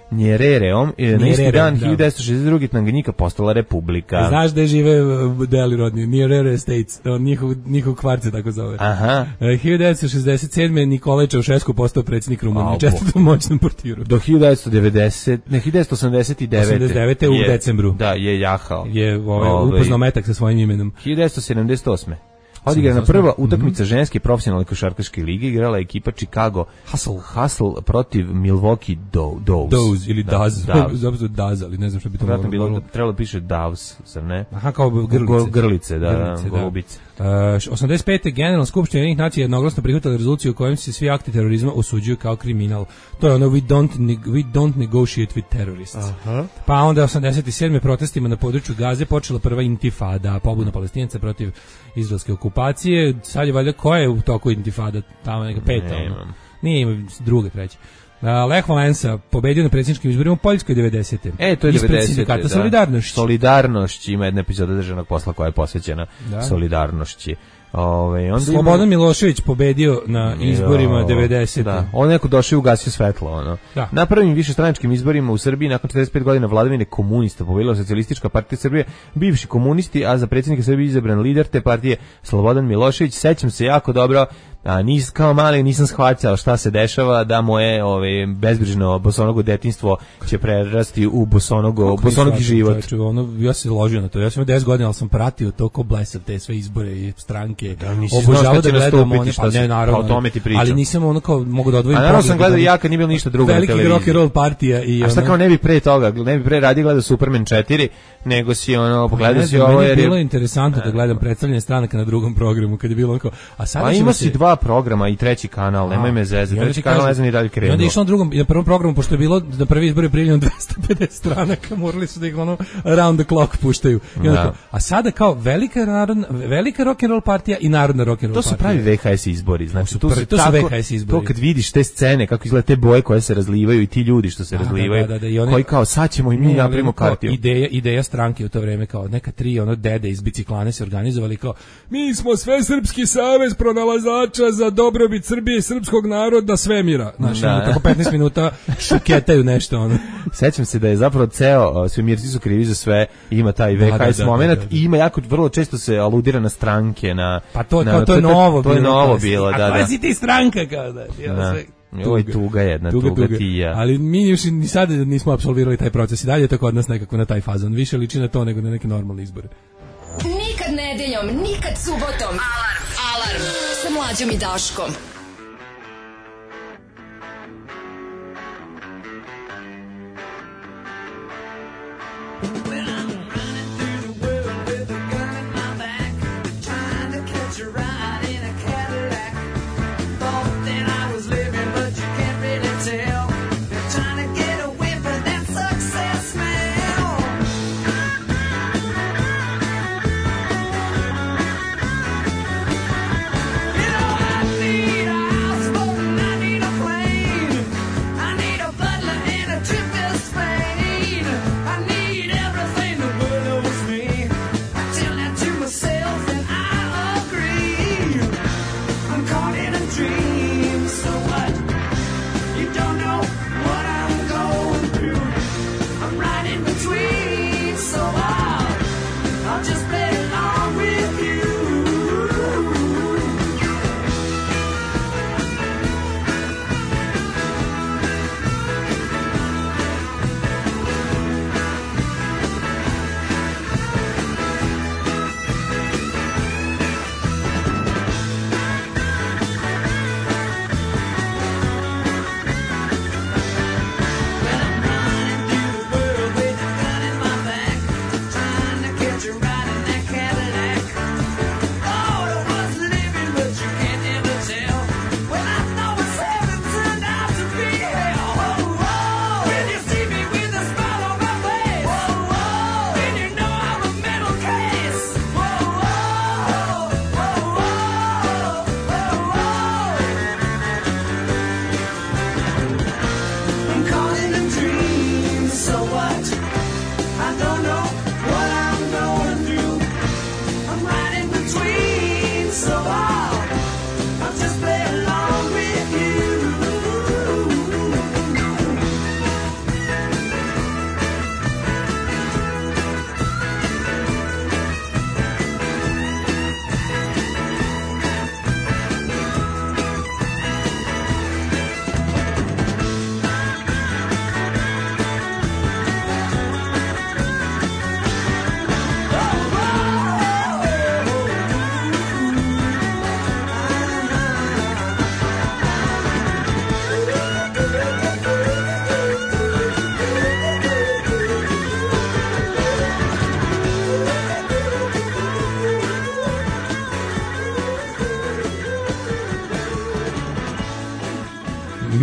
Njerereom, na isti dan 1962. Tanganjika postala republika. Znaš gde žive deli rodni, Nyerere States, njihov kvart se tako zove. Aha. 1967. Nikolaj Čaušesku postao predsjednik Rumunije, čestitom moćnom portiru. Do 1989. U decembru. Da, je jahao. Je upoznao metak sa svojim imenom. 1978. Odigrana prva utakmica ženske profesionalne košarkaške lige, igrala je ekipa Chicago Hustle protiv Milwaukee Doves ili Daz, ali ne znam što bi to bilo. Trebalo piše Doves, zar ne? Aha, kao grlice, da, golubice. 85. Generalna skupština Ujedinjenih nacija jednoglasno prihvatila rezoluciju u kojoj se svi akti terorizma osuđuju kao kriminal. To je ono we don't negotiate with terrorists. Aha. Pa onda 87. protestima na području Gaze počela prva intifada, pobuna Palestinaca protiv izraelske okupacije. Sad je valjda koja je u toku intifada? Tamo neka peta. Nije ima druga, treća. Lech Valensa pobedio na predsjedničkim izborima u Poljskoj 90. To je 90. Sindikata Solidarnošći. Solidarnošći ima jedna epizoda državnog posla koja je posvećena Solidarnošći. Slobodan Milošević pobedio na izborima 90. Da. On neko došao i ugasio svetlo. Ono. Da. Na prvim višestranačkim izborima u Srbiji nakon 45 godina vladavine komunista pobedila Socijalistička partija Srbije, bivši komunisti, a za predsjednika Srbije izabran lider te partije Slobodan Milošević. Sećam se jako dobro, kao mali nisam shvaćao šta se dešava, da moje bezbrižno bosonogo detinjstvo će prerasti u bosonogi život. Ja se ložio na to. Ja sam imao 10 godina, ali sam pratio to ko blesav te sve izbore i stranke. Obožavao da gledam one, naravno, o tome ti pričam. ali nisam ono kao mogu da odvojim. A naravno sam gledao ja kad nije bilo ništa drugo na televiziji. Veliki rock and roll partija i a šta kao ne bi pre toga, ne bi pre radio gledao Superman 4, nego si pogledao si ovo jer je bilo interesantno da gledam predstavljanje stranaka na drugom programu kad je bilo onako, a sada ima si dva programa i treći kanal, nemoj me zezati. Treći kanal ne znam ni dalje krenuo. Onda je išlo na prvom programu, pošto je bilo na prvi izbor je prijavljeno 250 stranaka, morali su da ih around the clock puštaju. A sada kao velika rock and roll partija i narodna rock and roll partija. To su pravi VHS izbori, znači to su VHS izbori. To kad vidiš te scene, kako izgleda te boje koje se razlivaju i ti ljudi što se razlivaju, koji kao sad ćemo i mi napravimo kartiju. Ideja stranke u to vreme kao neka tri dede iz biciklane se organizovali kao mi smo Svesrpski savez pronalazača za dobrobit Srbije i srpskog naroda svemira. Znači, tako 15 minuta šuketaju nešto. Sećam se da je zapravo ceo svemirci su krivi za sve, ima taj VHS moment i ima jako vrlo često se aludira na stranke, pa to je novo bilo. A koja si ti stranka kao da? Ovo je tuga jedna, tuga ti ja. Ali mi još ni sad nismo apsolvirali taj proces i dalje je to kod nas nekako na taj fazon. Više liči na to nego na neke normalne izbore. Nikad nedeljom, nikad subotom. Alarm sa Mlađom i Daškom. Need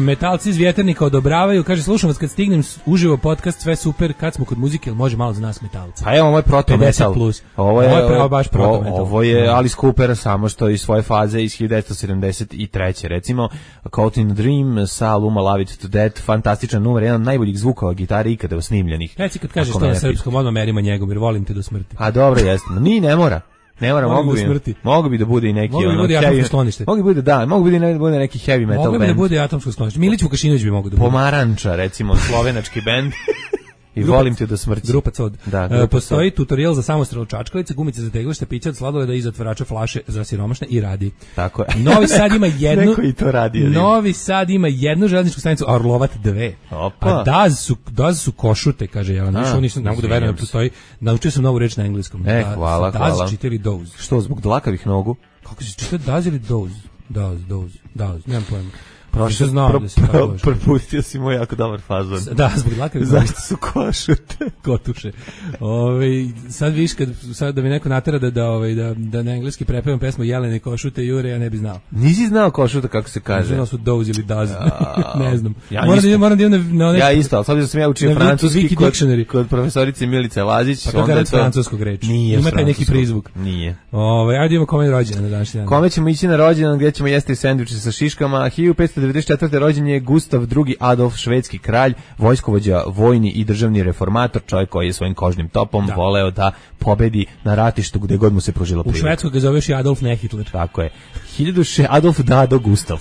metalci iz Vjeternika odobravaju, kaže, slušam vas kad stignem uživo podcast, sve super, kad smo kod muzike, ili može malo za nas metalca. Pa evo, ovo je proto-metal. 50+. Ovo je baš proto-metal. Ovo je Alice Cooper, samo što iz svoje faze iz 1973. Recimo, Caught in a Dream sa albuma Love It to Death, fantastičan numer, jedan od najboljih zvukova gitare ikada snimljenih. Reci kad kažeš to na srpskom, odmah merimo njegom, jer volim te do smrti. A dobro, jeste. Ne mora. Ne mora, mogu bi da bude i neki mogu bi bude atomsko sklonište. Mogu bi da bude neki heavy metal band. Mogu bi da bude atomsko sklonište. Milić Vukašinović bi mogu da bude. Pomaranča, recimo, slovenački bend. I volim te do smrti. Grupa Cod. Da, postoji tutorial za samostrel čačkalice, gumice za teglište, pića od sladoleda i zatvarača flaše za siromašne i radi. Tako je. Novi Sad ima jednu. Neko i to radi. Novi Sad ima jednu železničku stanicu, a Orlovat 2. Opa. A Daz su košute, kaže Jelena. Ne mogu da verujem da postoji. Naučio sam novu reč na engleskom. Hvala. Daz čitali doze. Što, zbog dlakavih nogu? Kako se čita Daz ili doze? Daz, nemam pojma. Propustio si moj jako dobar fazon. Da, zbog dlakavih. Zašto su košute? Kotuše. Sad viš sad da mi neko natera da na engleski prepevam pesmu Jelene košute Jure, ja ne bi znao. Nisi znao košuta kako se kaže? Ne znao su doze ili daz. Ne znam. Moram da idem na ja isto, ali sad da sam ja učio francuski kod profesorice Milice Lazić. Pa to kada je francuskog reč. Ima taj neki prizvuk. Nije. Ajde idemo kome je rođendan na današnji dan. Kome ćemo ići na rođendan gdje ćemo jesti sendviče sa šiškama. 1594. rođen je Gustav II. Adolf, švedski kralj, vojskovođa, vojni i državni reformator, čovjek koji je svojim kožnim topom voleo da pobedi na ratištu gdje god mu se pružila prilika. U Švedskoj ga zoveš i Adolf ne Hitler. Tako je. Adolf Dado Gustav.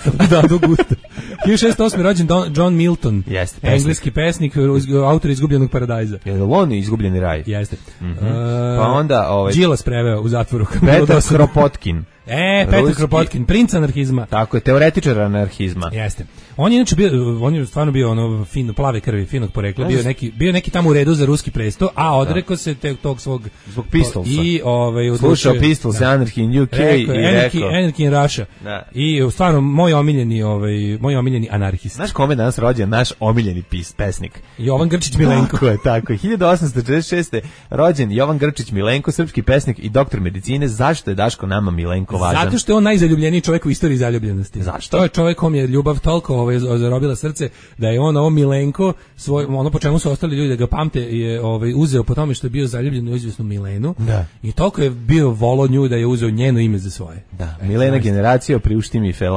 1608. rođen John Milton, engleski pesnik, autor Izgubljenog paradajza. Je li on Izgubljeni raj? Jeste. Pa onda... Đilas preveo u zatvoru. Petar Kropotkin. Petar Kropotkin, princ anarhizma. Tako je, teoretičar anarhizma. Jeste. On je inače stvarno bio fino plave krvi, finog porekla, bio neki tamo u redu za ruski presto, a odrekao se tog svog zbog Pistolsa. I slušao Pistols, Anarchy in UK i rekao Anarchy in Russia. I stvarno moj omiljeni anarhist. Znaš kome danas rođen naš omiljeni pesnik? Jovan Grčić Milenko. Tako je. 1846. rođen Jovan Grčić Milenko, srpski pesnik i doktor medicine. Zašto je Daško nama Milenko važan? Zato što je on najzaljubljeniji čovjek u istoriji zaljubljenosti. Zašto? To je čovjek kom je ljubav toliko zarobila srce da je on ovo Milenko ono po čemu su ostali ljudi da ga pamte je uzeo po tome što je bio zaljubljen u izvjesnu Milenu. Da. I toliko je bio volo nju da je uzeo njeno ime za svoje. Da. Milena generacija, priušti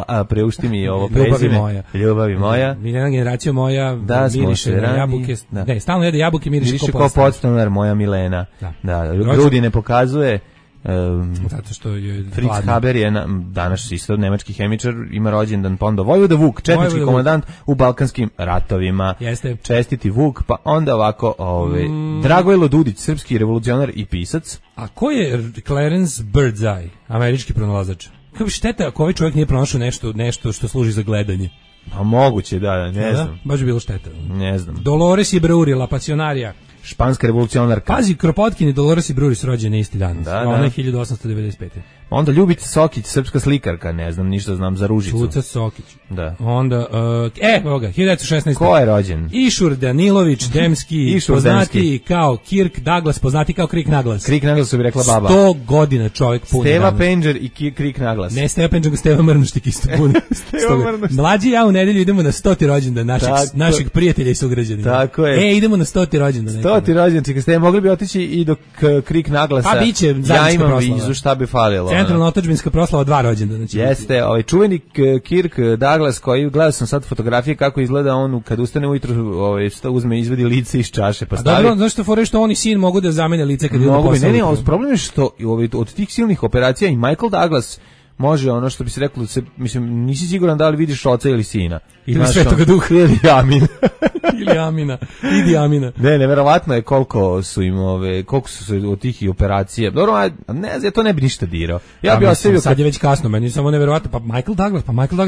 mi ovo prezime. Ljubavi moja. Milena generacija moja, da, miriše na jabuke. Ne, stalno jede jabuke, miriše ko podstanar moja Milena. Da. Grudi ne pokazuje. Zato što je Fritz Haber je danas isto nemački hemičar, ima rođendan, pa onda Vojvoda Vuk, četnički komandant u Balkanskim ratovima. Jeste. Čestiti Vuk, pa onda ovako Dragojlo Dudić, srpski revolucionar i pisac. A ko je Clarence Birdseye, američki pronalazač? Kako bi šteta ako ovaj čovjek nije pronašao nešto što služi za gledanje? Pa moguće, ne znam. Baš bi bilo šteta. Ne znam. Dolores Ibrauri, La Pasionaria. Španska revolucionarka. Pazi, Kropotkin i Dolores Ibrauri su rođeni isti dan. Ona je 1895. Onda Ljubica Sokić, srpska slikarka, ne znam, ništa znam za Ružicu. Čuca Sokić. Da. Onda, evo ga, 1916. Ko je rođen? Išur Danilović, Demski, poznati kao Kirk Douglas, poznati kao Krik Naglas. Krik Naglas su bi rekla baba. 100 godina čovjek puni. Steva Penđer i Krik Naglas. Ne Steva Penđer, nego Steva Mrnuštik isto puni. Mlađi ja u nedelju idemo na 100. rođendan naših prijatelja i sugrađanina. Tako je. Idemo na 100. rođendan. 100. rođendan, čekaj, ste mogli bi otići i do Krik Naglasa. Pa biće ja imam vizu, šta bi falilo. Centralna otadžbinska proslava 2 rođendana. Jeste, čuveni Kirk Douglas koji gledao sam sad fotografije kako izgleda on kad ustane ujutro, uzme izvadi lice iz čaše pa stavi. Dobro, zašto fore što on i sin mogu da zamene lice kad idu na posao? Ne, problem je što od tih silnih operacija i Michael Douglas može ono što bi se reklo, mislim, nisi siguran da li vidiš oca ili sina. Ili Svetoga Duha. Ili Amina. Ili Amina. Idi Amina. Ne, neverovatno je koliko su im koliko su se od tih operacija. Dobro, ja to ne bi ništa dirao. Ja bi ostavio sad je već kasno, meni samo neverovatno. Pa Michael Douglas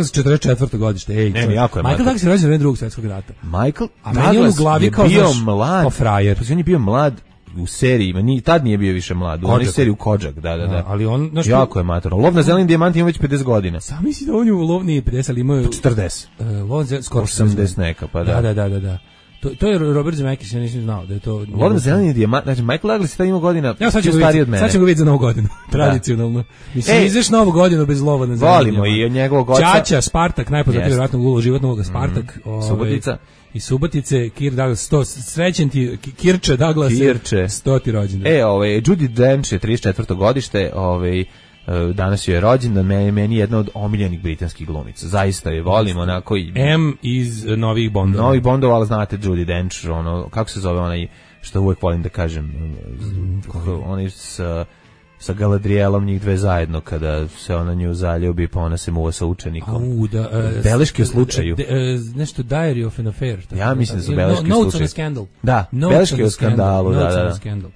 44. godište. Ne, jako je. Michael Douglas je rođen za vreme Drugog svjetskog rata. Michael Douglas je bio mlad. Kao frajer. On je bio mlad u seriji, tad nije bio više mlad, u onoj seriji u Kodžak, da. Ali on, jako je matorno. Lov na zeleni dijamant ima već 50 godina. Sam misli da on je u lov nije 50, ali imaju 40. Lov skoro 80 neka, pa da. Da. To je Robert Zemeckis, ja nisam znao da je to. Volim zeleni dijamant, znači Michael Douglas je ima godina, ja sad ću ga vidjeti za novu godinu, tradicionalno. Mislim, izveš novu godinu bez lova na zeleni. Volimo i od njegovog oca. Ćaća, Spartak, najpoznatiji vjerojatno ulogu životnog uloga Spartak. Subotica. I Subotice, Kirk Douglas, srećen ti, Kirče Douglas, 100. rođendan. Judi Dench je 34. godište, danas je rođendan, meni je jedna od omiljenih britanskih glumica. Zaista je volim, onako i... M iz Novih Bondova. Novih Bondova, ali znate Judi Dench, kako se zove onaj, što uvek volim da kažem, onaj sa Galadrielom, njih dve zajedno, kada se ona nju zaljubi, pa ona se muva sa učenikom. Beleške o slučaju. Nešto Diary of an Affair. Ja mislim da su beleške o slučaju. Notes on a Scandal. Da, beleške o skandalu. Notes on a Scandal.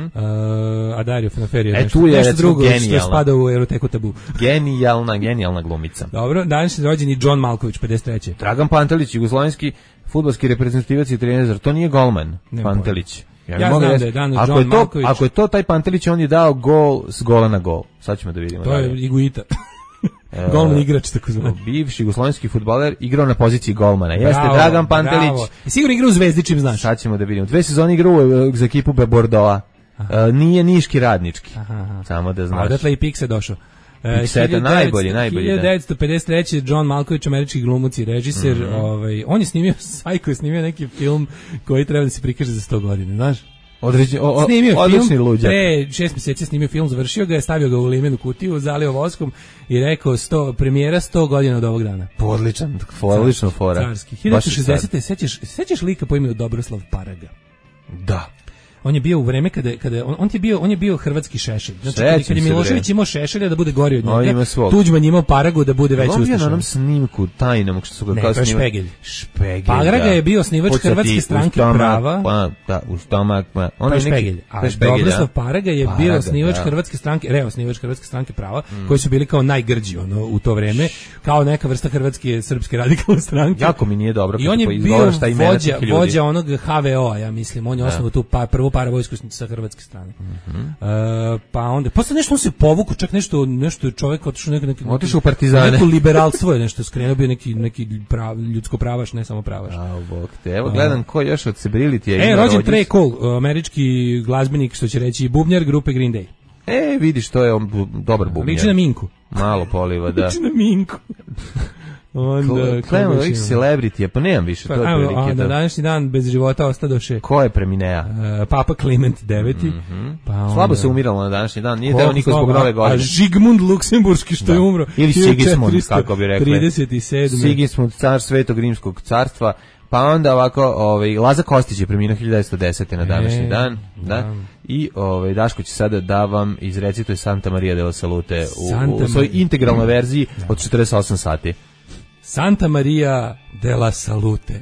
A Diary of an Affair je nešto drugo što spada u eroteku tabu. Genijalna glumica. Dobro, danas je rođen i John Malković, 53. Dragan Pantelić, jugoslovenski fudbalski reprezentativac i trener, to nije golman, Pantelić. Ja znam da je dan John Malković. Ako je to taj Pantelić, on je dao gol s gola na gol. Sad ćemo da vidimo. To je Iguita. Golman igrač, tako zvani. Bivši jugoslovenski fudbaler, igrao na poziciji golmana. Jeste Dragan Pantelić. Sigurno igra u Zvezdi, čim znaš. Sad ćemo da vidimo. 2 sezone igrao za ekipu Bordeauxa. Nije niški radnički. Samo da znaš. Odatle i Pikse došao. Pikseta, najbolji. 1953. John Malković, američki glumac i režiser. On je snimio, Sajko je snimio neki film koji treba da se prikaže za 100 godina, znaš? Odlični luđak. Pre 6 mjeseci snimio film, završio ga je, stavio ga u limenu kutiju, zalio voskom i rekao premijera 100 godina od ovog dana. Odlično fora. Carski. 1960. Sećaš lika po imenu Dobroslav Paraga? Da. On je bio u vreme kada on je bio hrvatski Šešelj. Znači kad je Milošević imao Šešelja da bude gori od njega, Tuđman imao Paragu da bude veći ustaša. On je na onom snimku tajnom što su ga kao snimali. Paraga je bio osnivač Hrvatske stranke prava. Pa da, u stomak. On je Špegelj. A Dobroslav Paraga je bio osnivač Hrvatske stranke, osnivač Hrvatske stranke prava, koji su bili kao najgrđi u to vreme, kao neka vrsta hrvatske srpske radikalne stranke. Jako mi nije dobro kako izgovaraš taj imena tih ljudi. Vođa onog HVO-a, ja mislim, on je osnovao tu prvu paravojsku sa hrvatske strane. Pa onda posle nešto on se povukao, čak nešto je čovjek otišao u partizane. Neko liberalstvo je nešto skrenuo, bio neki ljudsko pravaš, ne samo pravaš. Bog te. Evo gledam ko još od Celebrity. Rođen Trey Cole, američki glazbenik, što će reći bubnjar grupe Green Day. Vidiš, to je on dobar bubnjar. Liči na Minku. Malo poliva, da. Liči na Minku. Klemamo ovih Celebrity, pa nemam više to prilike. Na današnji dan bez života ostadoše. Ko je preminea? Papa Kliment IX. Slabo se umiralo na današnji dan, nije deo niko zbog nove godine. A Žigmund Luksemburški što je umro. Ili Sigismund, kako bi rekli. 37. Sigismund, car Svetog Rimskog carstva. Pa onda ovako, Laza Kostić je preminuo 1910. na današnji dan, da. I Daško će sada da vam izrecituje Santa Maria della Salute u svojoj integralnoj verziji od 48 sati. Santa Maria della Salute.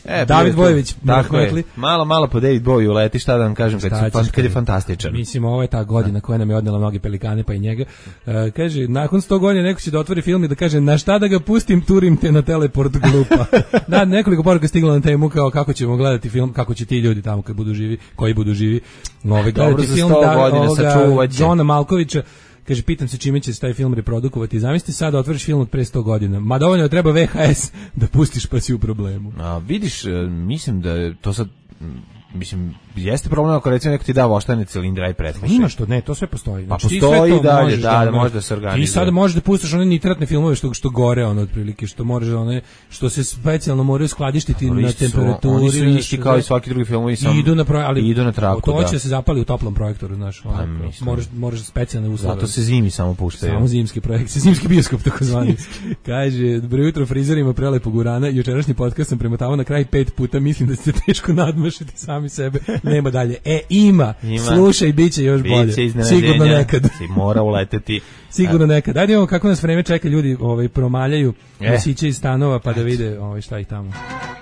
David Bojević. Tako je. Malo po David Boju leti, šta da vam kažem, kad je fantastičan. Mislim, ovo je ta godina koja nam je odnela mnogi pelikane, pa i njega. Kaže, nakon 100 godina neko će da otvori film i da kaže, na šta da ga pustim, turim te na teleport glupa. Da, nekoliko poruka stiglo na temu kao kako ćemo gledati film, kako će ti ljudi tamo kad budu živi, koji budu živi, gledati film Johna Malkovića. Kaže, pitam se čime će se taj film reprodukovati. Zamisli sad da otvoriš film od pre 100 godina. Ma dovoljno treba VHS da pustiš pa si u problemu. Vidiš, mislim da to sad... Mislim, jeste problem ako recimo neko ti da voštane cilindra i pretlače. Ima što, ne, to sve postoji. Znači, postoji i dalje, da može da se organizuje. I sad možeš da pustiš one nitratne filmove što gore, otprilike, što možeš one, što se specijalno moraju skladištiti na temperaturi. Oni su isti kao i svaki drugi filmovi, samo idu na traku. To će se zapali u toplom projektoru, znaš. Možeš specijalne uslove. Zato se zimi samo puštaju. Samo zimski projekcije, zimski bioskop takozvani. Kaže, dobro jutro frizerima prelepog urana, jučerašnji podcast sam premotavao na kraj 5 puta, mislim da ste teško nadmašiti sami sebe. Nema dalje. Ima. Slušaj, biće još bolje. Sigurno nekad. Mora uleteti. Sigurno nekad. Ajde imamo kako nas vreme čeka, ljudi promaljaju nosiće iz stanova pa da vide šta ih tamo.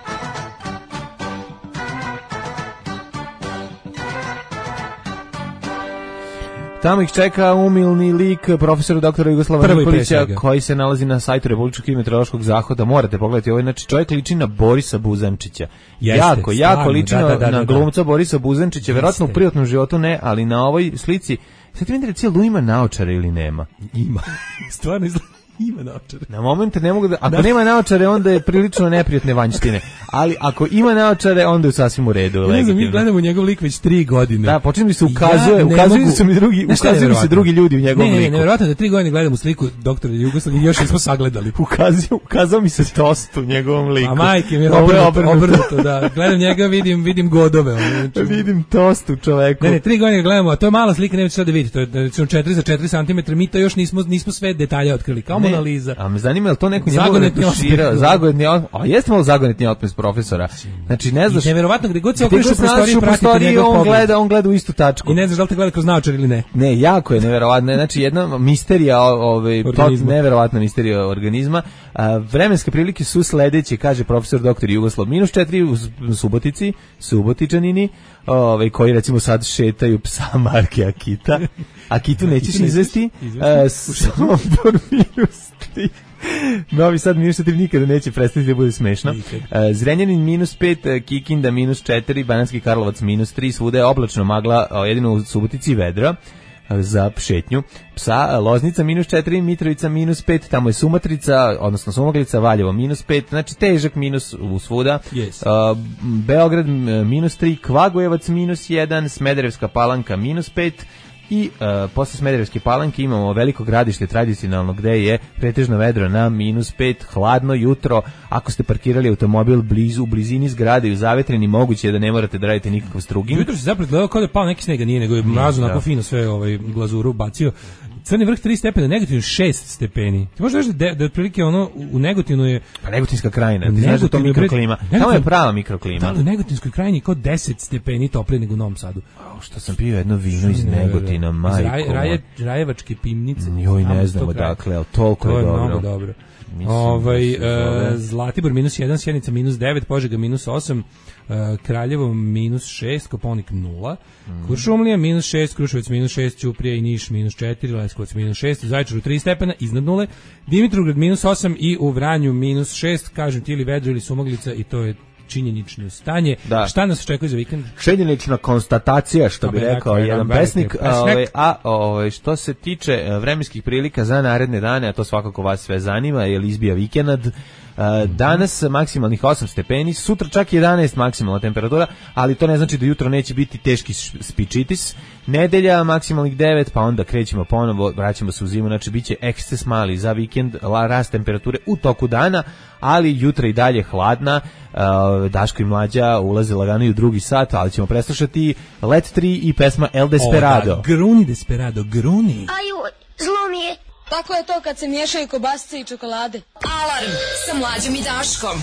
Tamo ih čeka umilni lik profesora doktora Jugoslava Nikolića koji se nalazi na sajtu Republičkog hidrometeorološkog zavoda. Morate pogledati ovaj, znači čovjek liči na Borisa Buzančića. Jako liči na glumca Borisa Buzančića, verovatno u privatnom životu ne, ali na ovoj slici sad ti mi da ima naočare ili nema? Ima. Stvarno izgleda. Ima naočare. Na momente ne mogu da... Ako nema naočare, onda je prilično neprijatne vanjštine. Ali ako ima naočare, onda je sasvim u redu. Ne znam, mi gledamo njegov lik već 3 godine. Da, počinje mi se ukazuju se drugi ljudi u njegovom liku. Ne, nevjerojatno da 3 godine gledamo sliku doktora Jugoslava i još nismo sagledali. Ukazao mi se tost u njegovom liku. A majke mi je obrnuto, da. Gledam njega, vidim godove. Vidim tost u čoveku. Ne, 3 godine gledamo, a to je mala slika, nemojte šta da vidite. To je 4 za 4 cm, mi to još nismo sve detalje otkrili. Kao Monaliza. A me zanima je li to neko njegov retuširao? A jeste malo zagonetni otpis profesora. Znači ne znaš. Neverovatno gde god se okreneš u prostoriji on gleda u istu tačku. I ne znaš da li te gleda kroz naočar ili ne. Ne, jako je neverovatno. Znači jedna misterija, neverovatna misterija organizma. Vremenske prilike su sledeće, kaže profesor doktor Jugoslav. -4 u Subotici, Subotičanini, koji recimo sad šetaju psa marke Akita. Akitu nećeš izvesti. Sombor -3. Novi Sad -4 nikada neće prestati da bude smešno. Zrenjanin -5, Kikinda -4, Banatski Karlovac -3, svuda je oblačno, magla, jedino u Subotici vedra za šetnju psa. Loznica -4, Mitrovica -5, tamo je Sumatrica, odnosno Sumaglica, Valjevo -5, znači težak minus u svuda. Beograd -3, Kvagojevac -1, Smederevska Palanka -5. I posle Smederevske Palanke imamo Veliko Gradište tradicionalno gde je pretežno vedro na -5, hladno jutro. Ako ste parkirali automobil u blizini zgrade i u zavetreni, moguće je da ne morate da radite nikakav strugin. Jutro se zapravo gledao kao da je pao neki snega, nije, nego je mrazu onako fino sve glazuru bacio. Crni vrh 3 stepena, Negotin 6 stepeni. Ti možeš da otprilike u Negotinu je... Pa Negotinska krajina, ti znaš da to mikroklima. Tamo je prava mikroklima. Da, u Negotinskoj krajini kao 10 stepeni toplije nego u Novom Sadu. Što sam pio jedno vino iz Negotina, majko. Rajevačke pimnice. Joj, ne znamo dakle, ali toliko je dobro. To je mnogo dobro. Zlatibor -1, Sjenica -9, Požega -8, Kraljevo -6, Koponik 0, Kuršumlija -6, Kruševac -6, Ćuprija i Niš -4, Leskovac -6, Zaječaru 3 stepena iznad nule, Dimitrovgrad -8 i u Vranju -6, kažem ti ili vedro ili Sumaglica, i to je činjenično stanje. Da. Šta nas očekuje za vikend? Činjenična konstatacija, što bi rekao jedan pesnik. Što se tiče vremenskih prilika za naredne dane, a to svakako vas sve zanima, jer izbija vikend. Danas maksimalnih 8 stepeni, sutra čak 11 maksimalna temperatura, ali to ne znači da jutro neće biti teški spičitis. Nedelja maksimalnih 9, pa onda krećemo ponovo, vraćamo se u zimu, znači bit će eksces mali za vikend, rast temperature u toku dana, ali jutra i dalje hladna. Daško i Mlađa ulaze lagano i u drugi sat, ali ćemo preslušati Let 3 i pesma El Desperado. Gruni Desperado, gruni. Aju, zlo mi je. Tako je to kad se miješaju kobasice i čokolade. Alarm sa Mlađom i Daškom.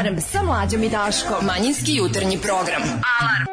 Alarm sa Mlađom i Daškom. Manjinski jutarnji program. Alarm.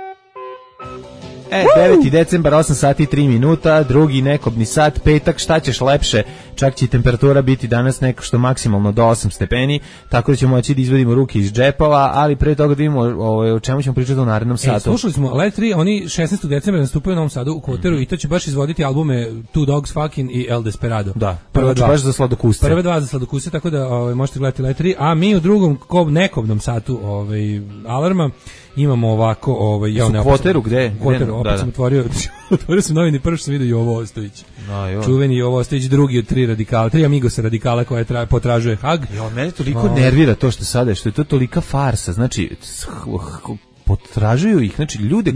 9. decembar, 8 sati i 3 minuta, drugi nekobni sat, petak, šta ćeš lepše, čak će temperatura biti danas neko što maksimalno do 8 stepeni, tako da ćemo moći da izvadimo ruke iz džepova, ali pre toga da vidimo o čemu ćemo pričati u narednom satu. Slušali smo Let 3, oni 16. decembra nastupaju u Novom Sadu u Kvoteru i to će baš izvoditi albume Two Dogs Fucking i El Desperado. Da, prva dva. Baš za sladokusce. Prve dva za sladokusce, tako da možete gledati Let 3, a mi u drugom nekobnom satu Alarma imamo ovako u Kvoteru gde? Kvoteru, opet sam otvorio sam novini, prvo što sam vidio Jovo Ostojić. Čuveni Jovo Ostojić, drugi od tri radikala, tri amigosa radikala koje potražuje Hag. Mene toliko nervira to što je to tolika farsa, znači potražuju ih, znači ljude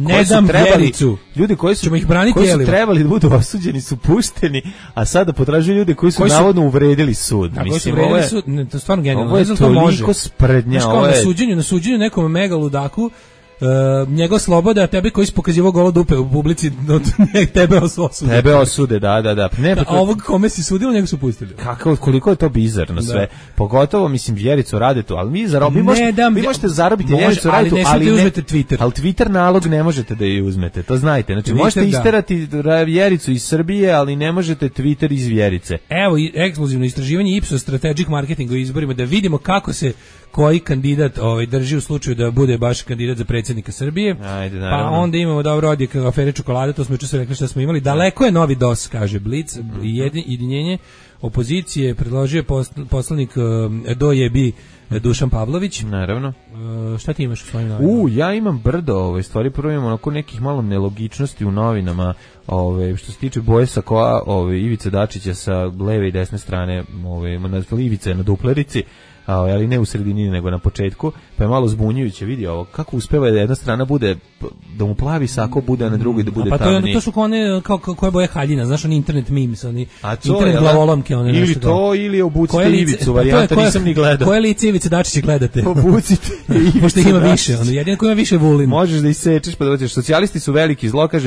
koji su trebali da budu osuđeni su pušteni, a sada potražuju ljude koji su navodno uvredili sud. Mislim, ovo je to stvarno genijalno. Ovo je toliko sprednja. Na suđenju nekom mega ludaku, njegov sloboda, a tebe koji si pokazivao golo dupe u publici, tebe osude. Tebe osude, da. A ovog kome si sudilo, njega su pustili. Koliko je to bizarno sve. Pogotovo, mislim, Vjericu Radetu, ali vi možete zarobiti Vjericu Radetu, ali Twitter nalog ne možete da je uzmete, to znajte. Znači, možete isterati Vjericu iz Srbije, ali ne možete Twitter iz Vjerice. Evo, ekskluzivno istraživanje Ipsos Strategic Marketing u izborima, da vidimo kako se koji kandidat drži u slučaju da bude baš kandidat za predsjednika Srbije. Ajde, pa onda imamo dobro odjek afere čokolade, to smo juče rekli što smo imali. Daleko je novi DOS, kaže Blic, jedinjenje opozicije predložio poslanik dojebi Dušan Pavlović. Naravno. Šta ti imaš u svojim novinama? Ja imam brdo stvari, prvo imamo onako nekih malo nelogičnosti u novinama, što se tiče boje sakoa Ivice Dačića sa leve i desne strane, Ivica je na duplerici, ali ne u sredini nego na početku, pa je malo zbunjujuće. Vidi ovo, kako uspeva da jedna strana bude, da mu plavi sako bude, a na drugoj da bude tamni. To su one, koje boje haljina, znaš, oni internet memes, oni internet glavolomke. Ili to, ili obucite Ivicu, varijanta nisam ni gledao. Koje lice Ivice Dačića gledate? Obucite Ivicu. Pošto ima više, jedino ko ima više vulin. Možeš da isečeš, pa da hoćeš. Socijalisti su veliki zlo, kaže,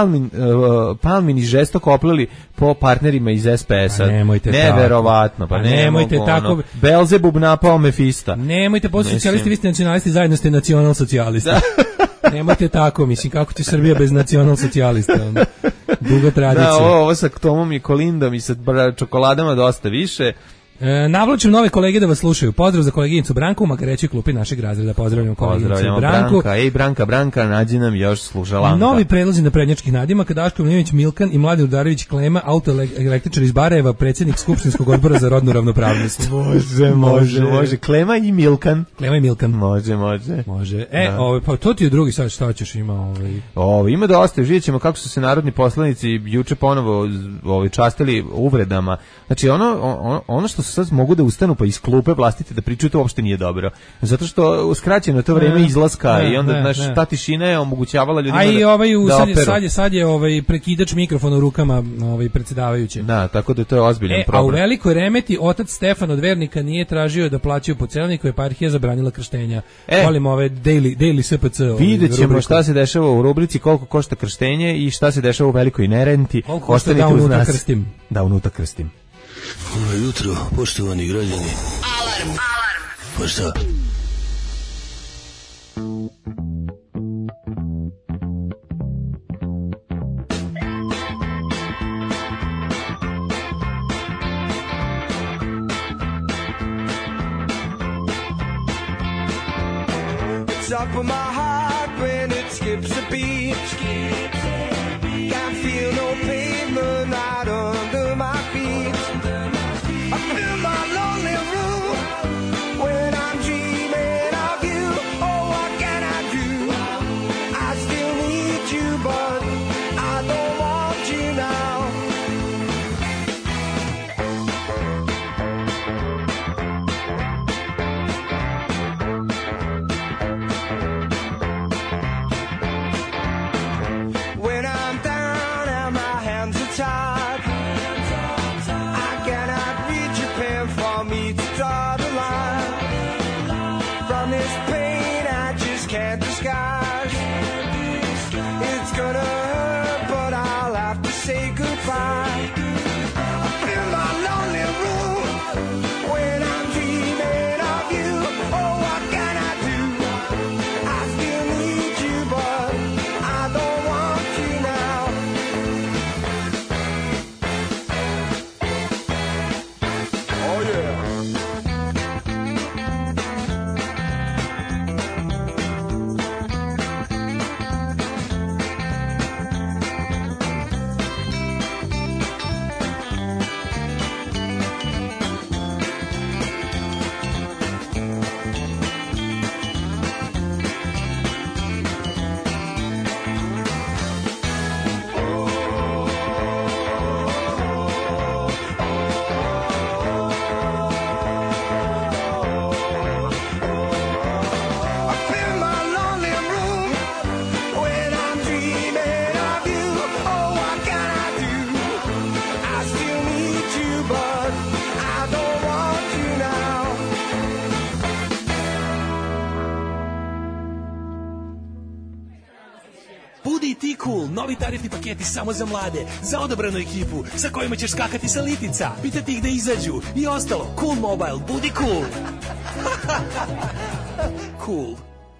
Palmin i žestoko opleli po partnerima iz SPS-a. Neverovatno, pa nemojte tako. Belzebub napao Mefista. Nemojte postati socijalisti, vi ste nacionalisti, zajedno ste nacional socijalisti. Nemojte tako, mislim, kako će Srbija bez nacional socijalista? Duga tradicija. Ovo sa Tomom i Kolindom i sa čokoladama dosta više. Navlačim nove kolege da vas slušaju. Pozdrav za koleginicu Branku u Magarećoj klupi našeg razreda. Pozdravljam koleginicu Branku. Ej, Branka, nađi nam još slušalanka. Novi predlozi na prednjačkih nadimaka: Daško Milinović Milkan i Mladen Udarević Klema, autoelektričar iz Barajeva, predsjednik Skupštinskog odbora za rodnu ravnopravnost. Može. Klema i Milkan. Može. Pa to ti je drugi sad, šta ćeš ima? Ima dosta, vidjet ćemo kako su se narodni poslanici juče ponovo častili uvredama. Znači, ono što sad mogu da ustanu pa iz klupe vlastite da pričaju, to uopšte nije dobro. Zato što skraćeno to vreme izlaska i onda ta tišina je omogućavala ljudima da operu. Sad je prekidač mikrofona u rukama predsjedavajuće. Da, tako da to je ozbiljan problem. A u Velikoj Remeti otac Stefan od vernika nije tražio da plaćaju po celniku, eparhija zabranila krštenja. Volim ove daily SPC. Vidjet ćemo šta se dešava u rubrici, koliko košta krštenje i šta se dešava u Velikoj Nerenti. Ostanite uz nas. Da unutra krstim. Dobro jutro, poštovani građani. Alarm. Pa šta? Top of my heart when it skips a beat. Can't feel no pavement out under my feet. I feel my lonely room when I'm dreaming of you. Oh, what can I do? I still need you, but I don't want you now. Cool, novi tarifni paketi samo za mlade, za odabranu ekipu, sa kojima ćeš skakati sa litica, pitati ih da izađu i ostalo. Cool Mobile, budi cool. Cool.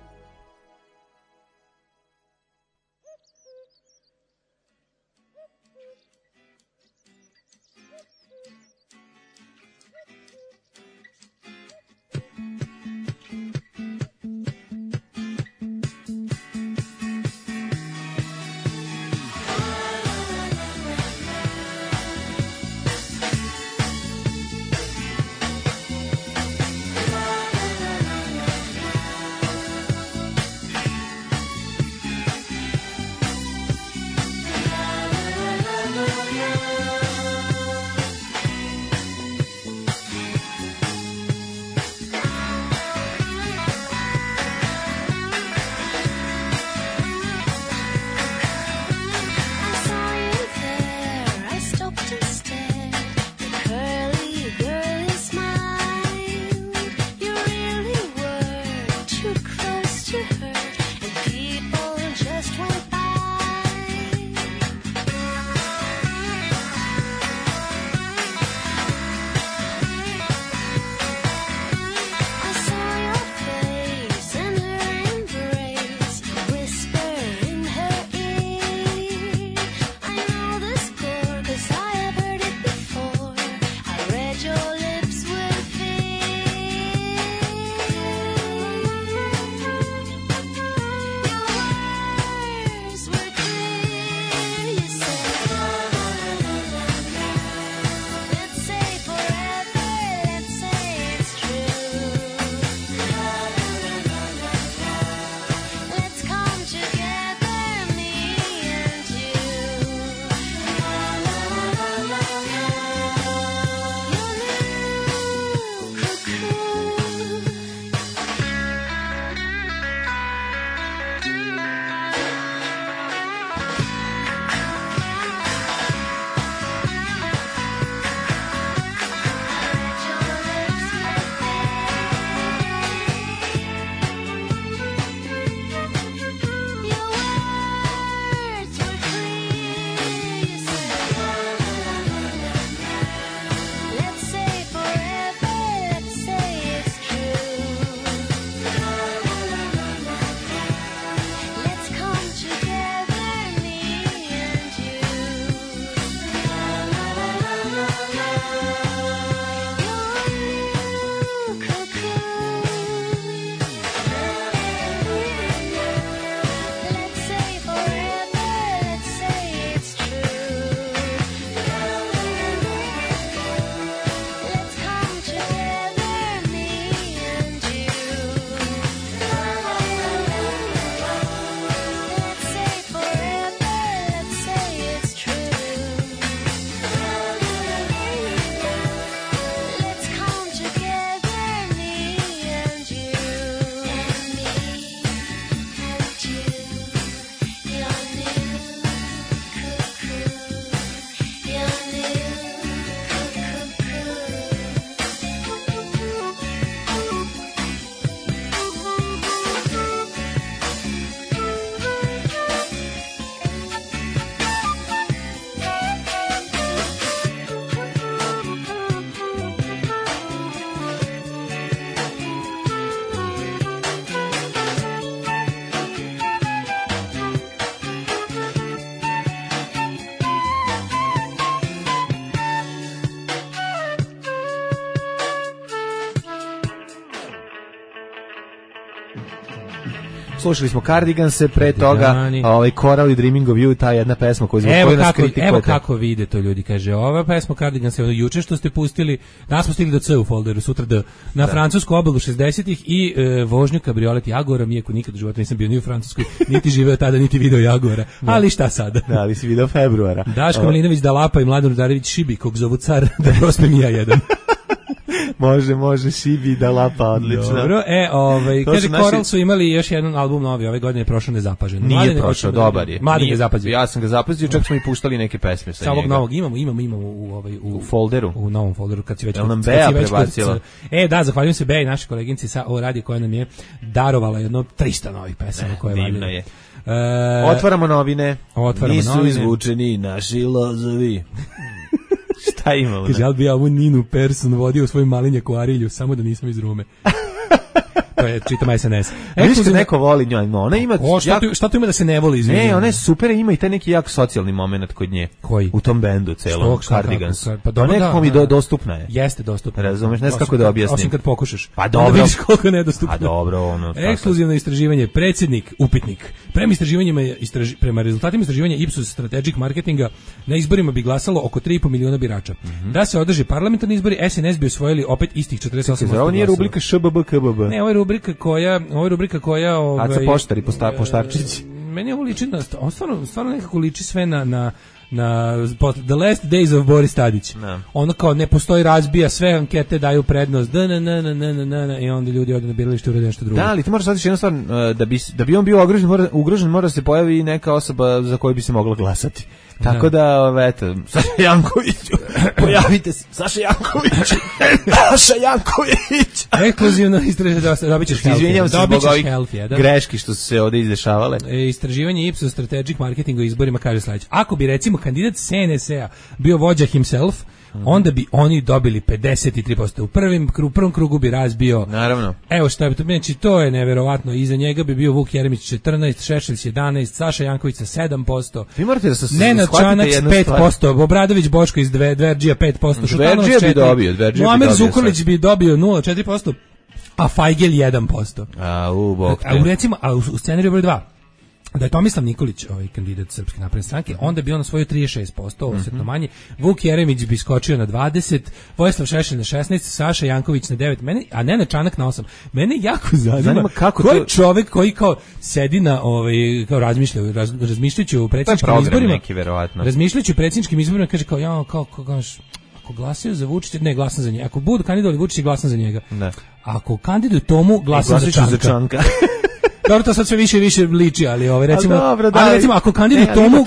Slušali smo Cardiganse, pre toga Coral i Dreaming of You, ta jedna pesma koju nas kritikujete. Evo kako vide to ljudi, kaže, ova pesma Cardiganse, juče što ste pustili, danas smo stigli do C u folderu, sutra D, na francusku obalu 60-ih i vožnju kabriolet Jagorom, iako nikad u životu nisam bio ni u Francuskoj, niti živeo tada, niti video Jagora, ali šta sada? Da, ali si video februara. Daško Milinović da Lapa i Mladen Rudarević Šibi, kog zovu car, da prospem ja jedan. Može, Šibi da Lapa, odlično. Dobro, kaže, Coral su imali još jedan album novi, ove godine je prošao nezapažen. Nije prošao, dobar je. Mladen je zapazio. Ja sam ga zapazio, čak smo i puštali neke pesme sa njega. Sa ovog novog imamo u folderu. U novom folderu, kad si već... nam Bea prebacila. Da, zahvaljujem se Bea i našoj koleginici sa ovo radi koja nam je darovala jedno 300 novih pesama koje divno je. Otvaramo novine. Nisu novine. izvučeni naši lozovi. Šta imamo? Kaže, ali bi ja ovu Ninu Persson vodio u svoj malinjak u Arilju, samo da nismo iz Rume. To je, čitam SNS. Viš kad neko voli njoj, ona ima... Šta tu ima da se ne voli? Ne, ona je super, ima i taj neki jak socijalni moment kod nje. Koji? U tom bendu celom, Cardigans. Pa to nekom i dostupna je. Jeste dostupna. Razumeš, ne znam kako da objasnim. Osim kad pokušaš. Pa dobro. Da vidiš koliko je nedostupno. Pa dobro, ono... Ekskluzivno istraživanje, predsjednik, upitnik. Prema rezultatima istraživanja Ipsos Strategic Marketinga na izborima bi glasalo oko 3,5 miliona birača. Da se održe parlamentarni izbori, SNS bi osvojili opet istih 48%. Ovo nije rubrika ŠBB, KBB. Ne, ovo je rubrika koja Aca Poštari, Poštarčić. Meni ovo liči na, on stvarno nekako liči sve na The Last Days of Boris Tadić. Ono kao ne postoji, razbija, sve ankete daju prednost, i onda ljudi odu na biralište, urede nešto drugo. Da, ali ti moraš shvatiti jednu stvar, da bi on bio ugrožen, mora se pojavi neka osoba za koju bi se mogla glasati. Tako da, eto, Saša Jankoviću, pojavite se, Saša Janković, Saša Janković. Ekskluzivno istraživanje, dobit ćeš health. Izvinjam se zbog ovih greški što su se ovdje izdešavale. Istraživanje Ipsos Strategic Marketinga u izborima kaže sledeće. Ako bi recimo kandidat SNS-a bio vođa himself, onda bi oni dobili 53%. U prvom krugu bi razbio. Naravno. Evo šta bi to, znači to je neverovatno. Iza njega bi bio Vuk Jeremić 14, Šešelj 11, Saša Janković sa 7%. Vi morate da se Nenad Čanak 5%, Obradović Boško iz Dverđija 5%, Dverđija bi dobio, Muamer Zukorlić bi dobio 0,4%, a Fajgel 1%. Recimo, u scenariju broj 2. Da je Tomislav Nikolić, ovaj kandidat Srpske napredne stranke, onda bi on osvojio 36%, osjetno manje. Vuk Jeremić bi skočio na 20, Vojislav Šešelj na 16, Saša Janković na 9, a Nenad Čanak na 8. Mene jako zanima kako koji čovjek koji kao sedi na kao razmišljajući o predsjedničkim izborima, neki verovatno. Razmišljajući o predsjedničkim izborima, kaže kao ja ako glasaju za Vučića, ne, glasam za njega. Ako budu kandidovali Vučića, glasam za njega. Ne. Ako kandiduju Tomu, glasam za Čanka. Dobro, to sad sve više i više liči, ali recimo, ako kandiduju Tomu,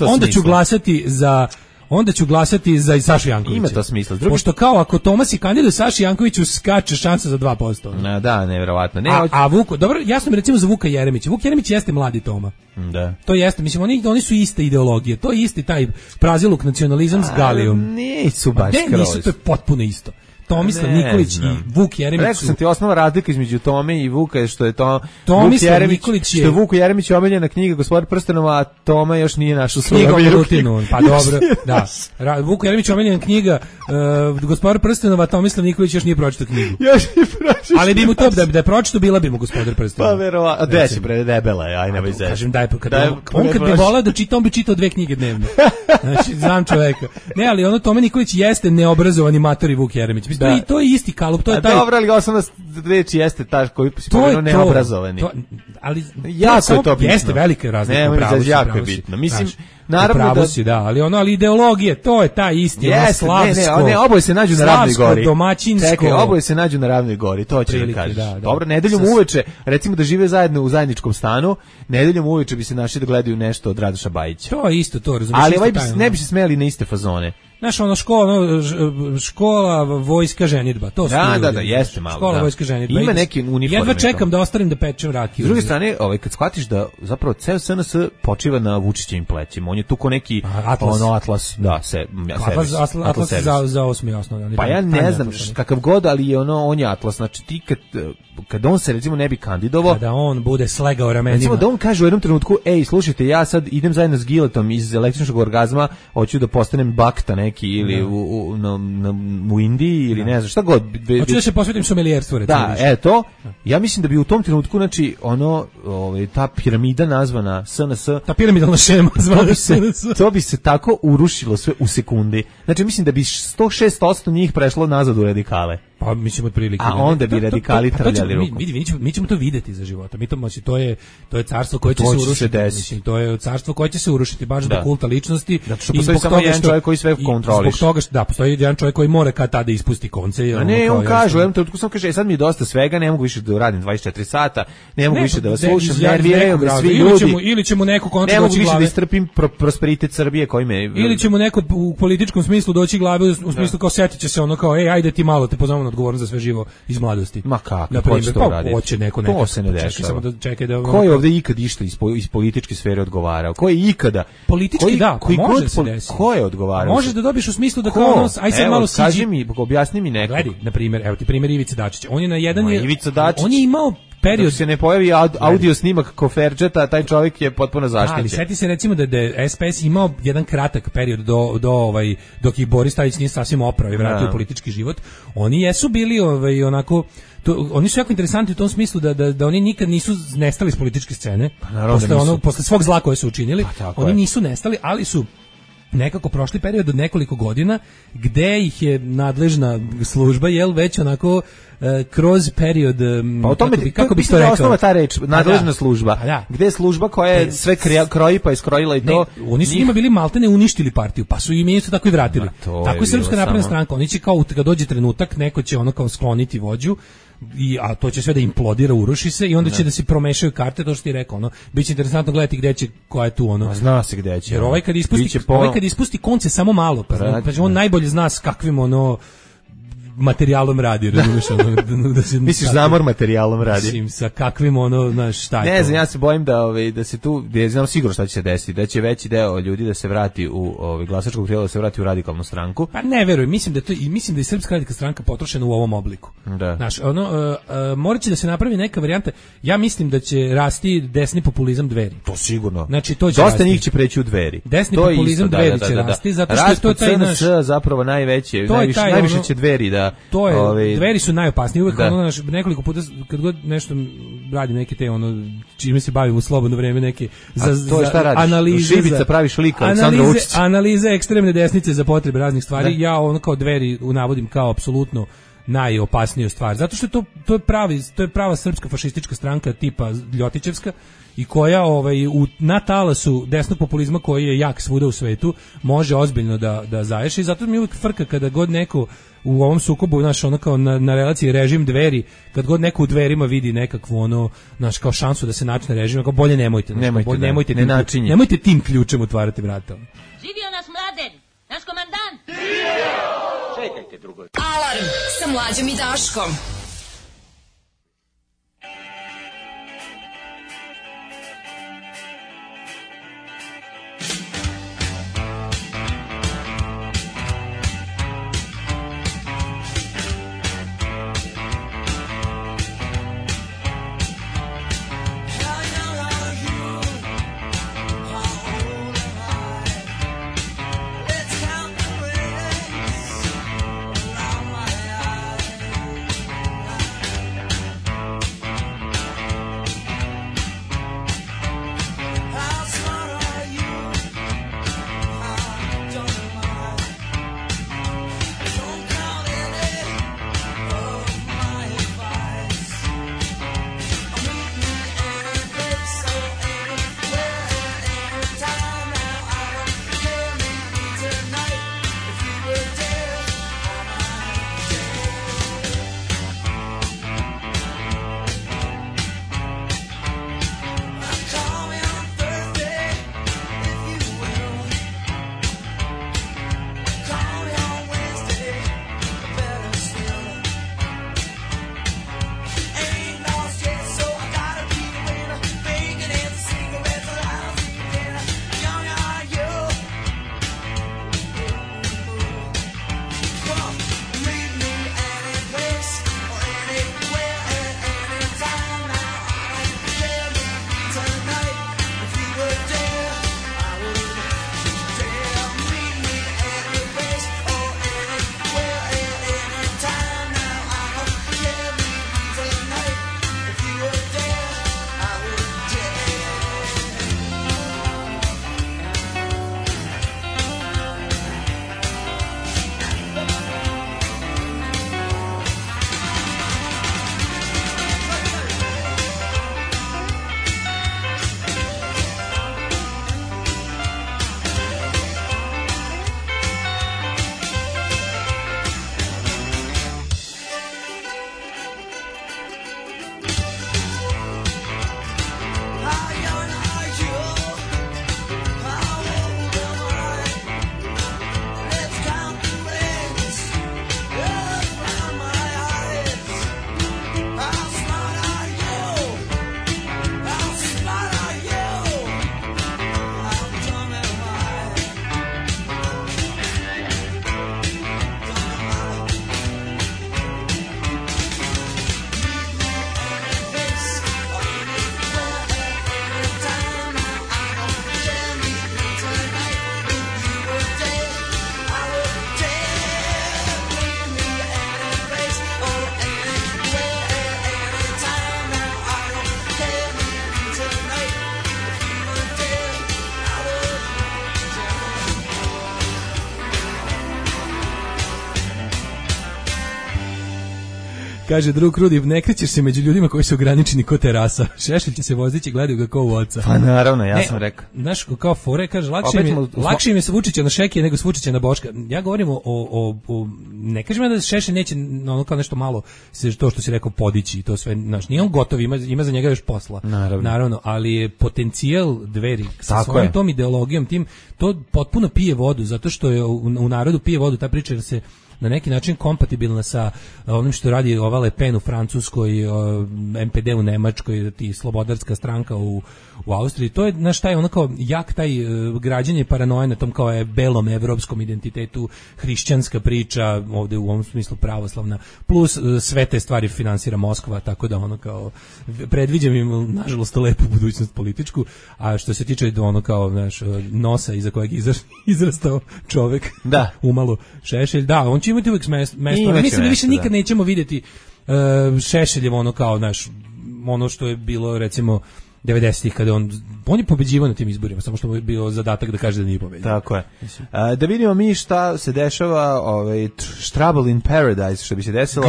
onda ću glasati za Sašu Jankovića. Ima to smisla. Pošto kao ako Tomas i kandiduje Saši Jankoviću, skače šansa za 2%. Da, nevjerovatno. A Vuku, dobro, jasno mi recimo za Vuka Jeremića. Vuk Jeremić jeste mladi Toma. Da. To jeste, mislim, oni su iste ideologije. To je isti taj praziluk nacionalizam s Galijom. Nisu baš skroz. Nisu, to je potpuno isto. Tomislav Nikolić i Vuk Jeremić. Rekao sam ti, osnovna razlika između Tome i Vuka je što je Tomislav Nikolić je... Što je Vuku Jeremiću omiljena knjiga Gospodar prstenova, a Toma još nije našao svoju omilju knjigu. Pa dobro, da. Vuku Jeremiću omiljena knjiga Gospodar prstenova, a Tomislav Nikolić još nije pročitao knjigu. Ali bi mu to, da je pročitao, bila bi mu Gospodar prstenova. Pa verovatno. Gde si bre, debela je, aj ne veze. Kažem, on kad bi volao da čita, on bi čitao 2 knjige dnevno. Znači, znam čoveka. Ne, ali Toma Nikolić jeste neobrazovani mator i Vuk Jeremić. I to je isti kalup, to je taj. Dobro, ali osnovna reč jeste ta koji si pomenuo neobrazovani. Ali jako je to bitno. Jeste velika razlika u pravosti. Jako je bitno. Mislim, naravno da, ali ideologije, to je ta istina, slavsko. Ne, oboje se nađu na Ravnoj gori. Domaćinsko. Čekaj, oboje se nađu na Ravnoj gori, to ćeš da kažeš. Dobro, nedeljom uveče, recimo da žive zajedno u zajedničkom stanu, nedeljom uveče bi se našli da gledaju nešto od Radoša Bajića. To je isto to, razumiješ. Ali ne bi se smeli na iste fazone. Znaš, škola, vojska, ženidba, to su da, jeste malo. Škola, vojska, ženidba. Ima neki uniforme. Jedva čekam da ostanem da pečem rakiju. S druge strane, kad shvatiš da zapravo ceo SNS počiva na Vučićevim plećima, on je tu ko neki Atlas, da, Atlas za 8. osnovno. Pa ja ne znam kakav god, ali je on je Atlas, znači ti kad on se recimo ne bi kandidovao, kada on bude slegao ramenima, recimo da on kaže u jednom trenutku, ej, slušajte, ja sad idem zajedno s Giletom iz električnog orgazma, hoću da postanem bakta neki ili u Indiji ili ne znam šta god. Hoću da se posvetim somelijerstvu, recimo. Da, eto, ja mislim da bi u tom trenutku, znači, ta piramida nazvana SNS, ta piramidalna šema nazvana SNS, to bi se tako urušilo sve u sekundi. Znači, mislim da bi 106% njih prešlo nazad u radikale. Pa mislim otprilike. A onda bi radikali trljali rukom. Mi ćemo to videti za života. To je carstvo koje će se urušiti. Mislim, to je carstvo koje će se urušiti baš zbog kulta ličnosti. Zato što postoji samo jedan čovjek koji sve kontroliše. Zbog toga postoji jedan čovjek koji mora kad tada ispusti konce. A ne, on kaže, u jednom trenutku sam kaže, sad mi je dosta svega, ne mogu više da radim 24 sata, ne mogu više da vas slušam, nerviraju me svi ljudi. Ili ćemo neko kontra doći glave. Ne mogu više da istrpim prosperitet Srbije koji me... Ili ćemo neko u političkom smislu doći glave u smislu kao setit će se ono kao, ej, ajde ti malo te pozovemo ponovno odgovornost za sve živo iz mladosti. Ma kako? Na primjer, hoće neko nekako. To se ne dešava. Samo da čekaj da ko je ovde ikad išta iz političke sfere odgovarao? Ko je ikada? Politički može se desiti. Ko je odgovarao? Možeš da dobiješ u smislu da kao ono, aj sad malo siđi. Kaži mi, objasni mi neko. Gledaj, na primjer, evo ti primjer Ivice Dačića. On je na jedan Ivica Dačić. On je imao period, dok se ne pojavi audio snimak Koferđeta, taj čovjek je potpuno zaštićen. Ali seti se recimo da je SPS imao jedan kratak period dok ih Boris Tadić nije sasvim oprao i vratio u politički život. Oni jesu bili onako oni su jako interesantni u tom smislu da oni nikad nisu nestali s političke scene. Posle svog zla koje su učinili, oni nisu nestali, ali su nekako prošli period od nekoliko godina gde ih je nadležna služba već onako kroz period kako bi to rekao, osnova ta reč nadležna služba, gde je služba koja je sve kroji pa iskrojila i to. Oni su njima bili maltene uništili partiju, pa su im isto tako i vratili. Tako je Srpska napredna stranka, oni će kao kad dođe trenutak neko će ono kao skloniti vođu, a to će sve da implodira, uruši se i onda će da se promešaju karte, to što ti rekao, biće interesantno gledati gde će, koja je tu zna se gde će. Jer ovaj kad ispusti konce samo malo, pa on najbolje zna s kakvim materijalom radi, razumiješ? Misliš zamor materijalom radi? Mislim, sa kakvim šta je to? Ne znam, ja se bojim da se tu, ne znam sigurno šta će se desiti, da će veći deo ljudi da se vrati u glasačkog tijela, da se vrati u radikalnu stranku. Pa ne verujem, mislim da je Srpska radikalna stranka potrošena u ovom obliku. Da. Znaš, morat će da se napravi neka varijanta, ja mislim da će rasti desni populizam Dveri. To sigurno. Znači, to će dosta rasti. Njih će preći u Dveri. Desni populizam Dveri će rasti, zato što je to taj naš... zapravo najviše će Dveri da... To je, Dveri su najopasniji, uvek nekoliko puta, kad god nešto radim neke te, čime se bavim u slobodno vreme, neke analize, Šibica praviš lika, Aleksandra Vučića. Analize ekstremne desnice za potrebe raznih stvari, ja kao Dveri navodim kao apsolutno najopasniju stvar, zato što to je prava srpska fašistička stranka tipa Ljotićevska i koja na talasu desnog populizma koji je jak svuda u svetu može ozbiljno da zaješi i zato mi uvijek frka kada god neko u ovom sukobu kao na relaciji režim Dveri, kad god neko u Dverima vidi nekakvu kao šansu da se načne režim, kao bolje nemojte. Nemojte tim ključem otvarati vrata. Živio nas Mladen, naš komandant. Čekajte drugo. Alarm sa Mlađom i Daškom. Kaže drug Rudi, ne krećeš se među ljudima koji su ograničeni ko terasa. Šešelj će se vozići, gledaju ga kao u oca. Pa naravno, ja sam rekao. Znaš, kao fore, kaže, lakše im je s Vučića na Šekija nego s Vučića na Boška. Ja govorim o ne kažem da Šešelj neće ono kao nešto malo se to što si rekao podići i to sve, znaš, nije on gotov, ima za njega još posla. Naravno, ali je potencijal Dveri sa svojom tom ideologijom, tim, to potpuno pije vodu, zato što je u narodu pije vodu ta priča, jer se na neki način kompatibilna sa onim što radi ova Le Pen u Francuskoj, MPD u Nemačkoj, ti slobodarska stranka u Austriji. To je, znaš, taj onako jak taj građenje paranoje na tom kao je belom evropskom identitetu, hrišćanska priča, ovde u ovom smislu pravoslavna, plus sve te stvari finansira Moskva, tako da ono kao predviđam im nažalost lepu budućnost političku, a što se tiče ono kao, znaš, nosa iza kojeg izrastao čovek, da. Umalo Šešelj, da, on će imati uvijek mesto. Mislim da više nikad nećemo vidjeti Šešeljevo ono kao, znaš, ono što je bilo recimo 90-ih kada on je pobeđivao na tim izborima, samo što mu je bio zadatak da kaže da nije pobedio. Tako je. Da vidimo mi šta se dešava, Trouble in Paradise, što bi se desilo.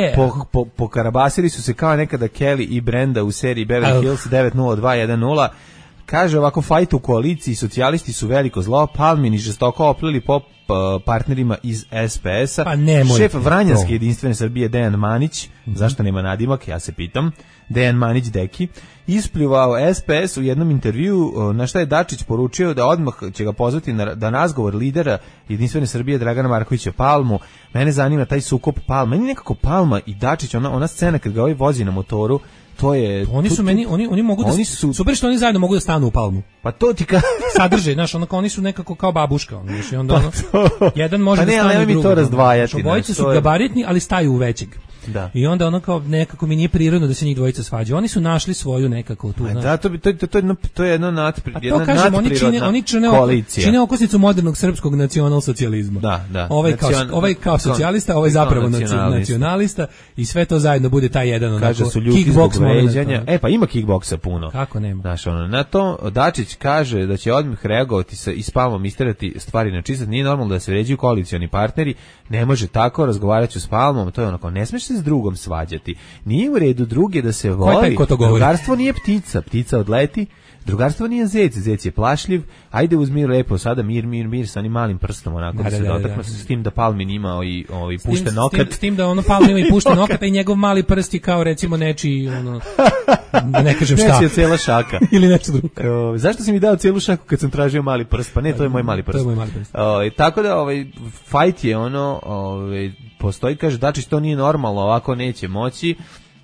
Pokarabasili su se kao nekada Kelly i Brenda u seriji Beverly Hills 90210. Kaže ovako, fajt u koaliciji, socijalisti su veliko zlo, Palmini žestoko oplili po partnerima iz SPS-a. Pa šef Vranjanske jedinstvene Srbije Dejan Manić, zašto nema nadimak, ja se pitam, Dejan Manić Deki, ispljuvao SPS u jednom intervjuu, na šta je Dačić poručio da odmah će ga pozvati da razgovor lidera jedinstvene Srbije Dragana Markovića Palmu. Mene zanima taj sukob Palma. Meni nekako Palma i Dačić, ona scena kad ga ovaj vozi na motoru, to je oni mogu da super što oni zajedno mogu da stanu u Palmu. Pa to ti sadrže, znaš, oni su nekako kao babuška, i onda jedan može da stane u drugom. To razdvajati. Obojica su gabaritni, ali staju u većeg. Da. I onda ono kao nekako mi nije prirodno da se njih dvojica svađaju. Oni su našli svoju nekako tu. Da, to je jedno nadprirodna koalicija. Čine okosnicu modernog srpskog nacionalsocijalizma. Da. Ovaj kao socijalista, ovaj zapravo nacionalista i sve to zajedno bude taj jedan onako kickboks vređanja. Pa ima kickboksa puno. Kako nema? Znaš, na to Dačić kaže da će odmah reagovati i s Palmom isterati stvari na čisto. Nije normalno da se vređaju koalicioni partneri. Ne može tako, razgovaraću s Palmom. To je onako, ne smiješ se s drugom svađati. Nije u redu druge da se voli. Drugarstvo nije ptica odleti. Drugarstvo nije zec je plašljiv. Ajde uzmi lepo sada mir sa onim malim prstom onako da se dotakne s tim da Palmin ima i pušten nokat. S tim da ono Palmin ima i pušten nokat i njegov mali prst je kao recimo nečiji ono ne kažem šta. Nečija cijela šaka. Ili nešto drugo. Zašto si mi dao cijelu šaku kad sam tražio mali prst? Pa ne, to je moj mali prst. To je moj mali prst. Tako da fight je ono postoji, kaže Dačić, to nije normalno, ovako neće moći.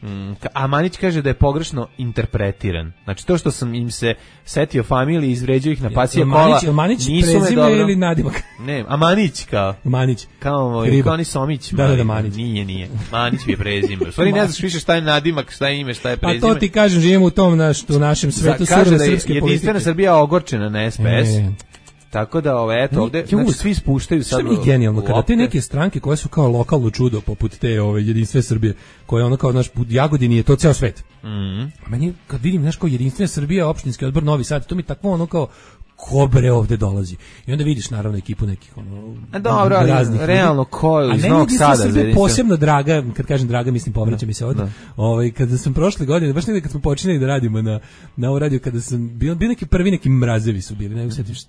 A Manić kaže da je pogrešno interpretiran. Znači to što sam im se setio familiji, izvređio ih na pasije kola, nisu me dobro. Ili nadimak? Ne, a Manić kao. Manić. Kao ni Somić. Da, Manić. Nije. Manić je prezime. U stvari ne znaš više šta je nadimak, šta je ime, šta je prezime. Pa to ti kažem, živimo u tom u našem svetu surove srpske politike. Jedinstvena Srbija ogorčena na SPS. Tako da ovdje znači, svi spuštaju sad. Što mi je genijalno kada te neke stranke koje su kao lokalno čudo poput te Jedinstvene Srbije, koje ono kao naš Jagodini je to ceo svet. A meni kad vidim nešto kao Jedinstvena Srbija, opštinski odbor Novi Sad, to mi takvo ono kao kobre ovde dolazi. I onda vidiš naravno ekipu nekih dobro, ali realno ko iz Novog Sada. A meni posebno draga, kad kažem draga mislim povraća mi se ovdje. Kada sam prošle godine, baš nekada kad smo počinjali da radimo na ovo radio, kada sam bio neki mrazevi su bili,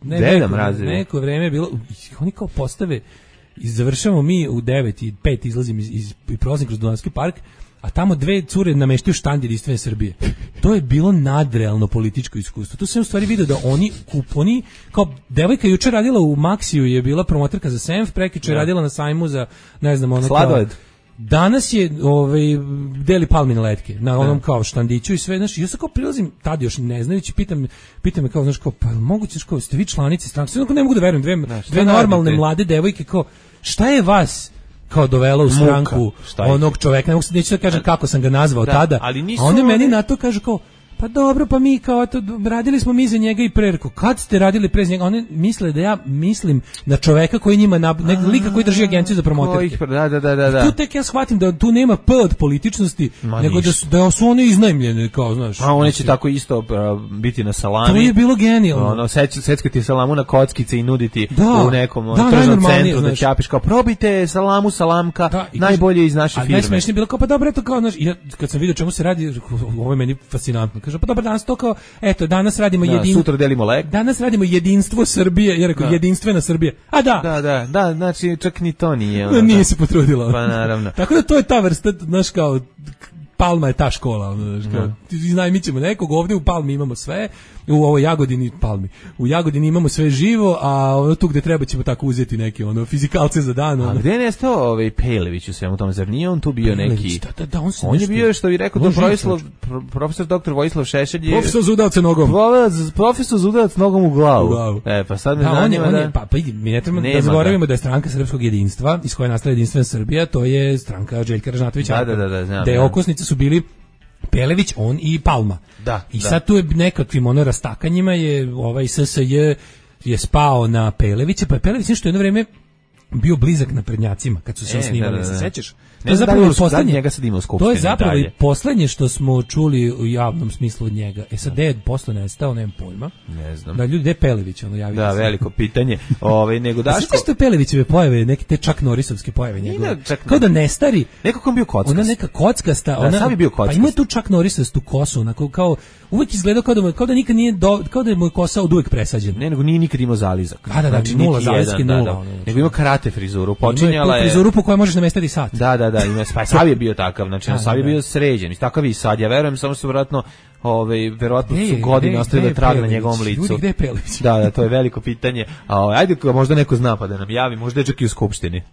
neko vreme je bilo, oni kao postave i završamo mi u 9:05 izlazim i prolazim kroz Dunavski park, a tamo dve cure nameštaju štand Jedinstvene Srbije. To je bilo nadrealno političko iskustvo. Tu sam u stvari vidio da oni kao devojka juče radila u Maxiju, je bila promoterka za Senf, prekjuče radila na sajmu za, ne znam, ono Sladoled. Danas je deli palmine letke na onom kao štandiću i sve, znaš, ja sam kao prilazim tad još ne znajući, pitam me kao, znaš, kao, pa moguće, kao, ste vi članici stranke? Sve ne mogu da verujem, dve normalne mlade devojke, kao, šta je vas kao dovela u stranku onog čoveka, neću da kažem kako sam ga nazvao tada, a one meni na to kažu kao, pa dobro, pa mi kao to, radili smo mi za njega i prerko. Kad ste radili pre njega? Oni misle da ja mislim na čoveka koji njima, lika koji drži agenciju za promoterke. Da. Tu tek ja shvatim da tu nema p od političnosti, nego da su oni iznajmljeni, kao, znaš. A oni će tako isto biti na salami. To je bilo genijalno. Seckati salamu na kockice i nuditi u nekom tržnom centru da ćapiš kao, probajte salamu, salamka, najbolje iz naše firme. Najsmešnije bilo kao, pa dobro, eto kao, znaš, kad sam vidio čemu se radi, ovo je meni fascinantno. Kaže, pa dobro, danas to kao, eto, danas radimo sutra delimo lek. Danas radimo jedinstvo Srbije, jer rekao, jedinstvena Srbija. A da, znači čak ni to nije. Nije se potrudila. Pa naravno. Tako da to je ta vrsta, znaš, kao, Palma je ta škola, znaš, kao, iznajmit ćemo nekog, ovdje u Palmi imamo sve, u ovoj Jagodini, u Jagodini imamo sve živo, a tu gde treba ćemo tako uzeti neke fizikalce za dan. A gde je nestao Pejlević u svemu tome, zar nije on tu bio neki? Da, on je bio, što bi rekao, profesor dr. Vojislav Šešelj je... Profesor Zudavac nogom. Profesor Zudavac nogom u glavu. Pa sad me zanima da... Mi ne trebamo da zaboravimo da je stranka Srpskog jedinstva, iz koje nastaje Jedinstvena Srbija, to je stranka Željka Ražnatovića. Da. Da je okosnice su bili Pelević, on i Palma. I sad tu je nekakvim rastakanjima je ovaj SSJ je spao na Pelevića, pa je Pelević nešto jedno vreme bio blizak naprednjacima kad su se osnivali, se sećaš? To je zapravo poslednje, to je zapravo i poslednje što smo čuli u javnom smislu od njega. Sad gde je posle nestao, nemam pojma. Ne znam. Da, ljudi, gde je Pelević? Da, veliko pitanje. Nego Daško... Sve što je Pelevićeve pojave, neke te čak Norisovske pojave njegove. Kao da ne stari. Nekako on bio kockast. Ona neka kockasta. Sam je bio kockast. Pa ima tu čak Norisastu kosu, onako kao... Uvijek izgledao kao da nikad nije kao da je moj kosa od uvijek presađen. Ne, nego nije nikad imao zalizak. Da, znači nula, zalizak nula. Nego ima karate frizuru, počinjala je... Frizuru po kojoj možeš namestiti sat. Da, ima, pa Sav je bio takav, znači Sav je bio sređen, i takav i sad, ja verujem, samo su verovatno su godine ostavili trag na njegovom licu. Ljudi, gde je Pelević? Da, to je veliko pitanje. Ajde, možda neko zna pa da nam javi, možda je čak i u skupštini.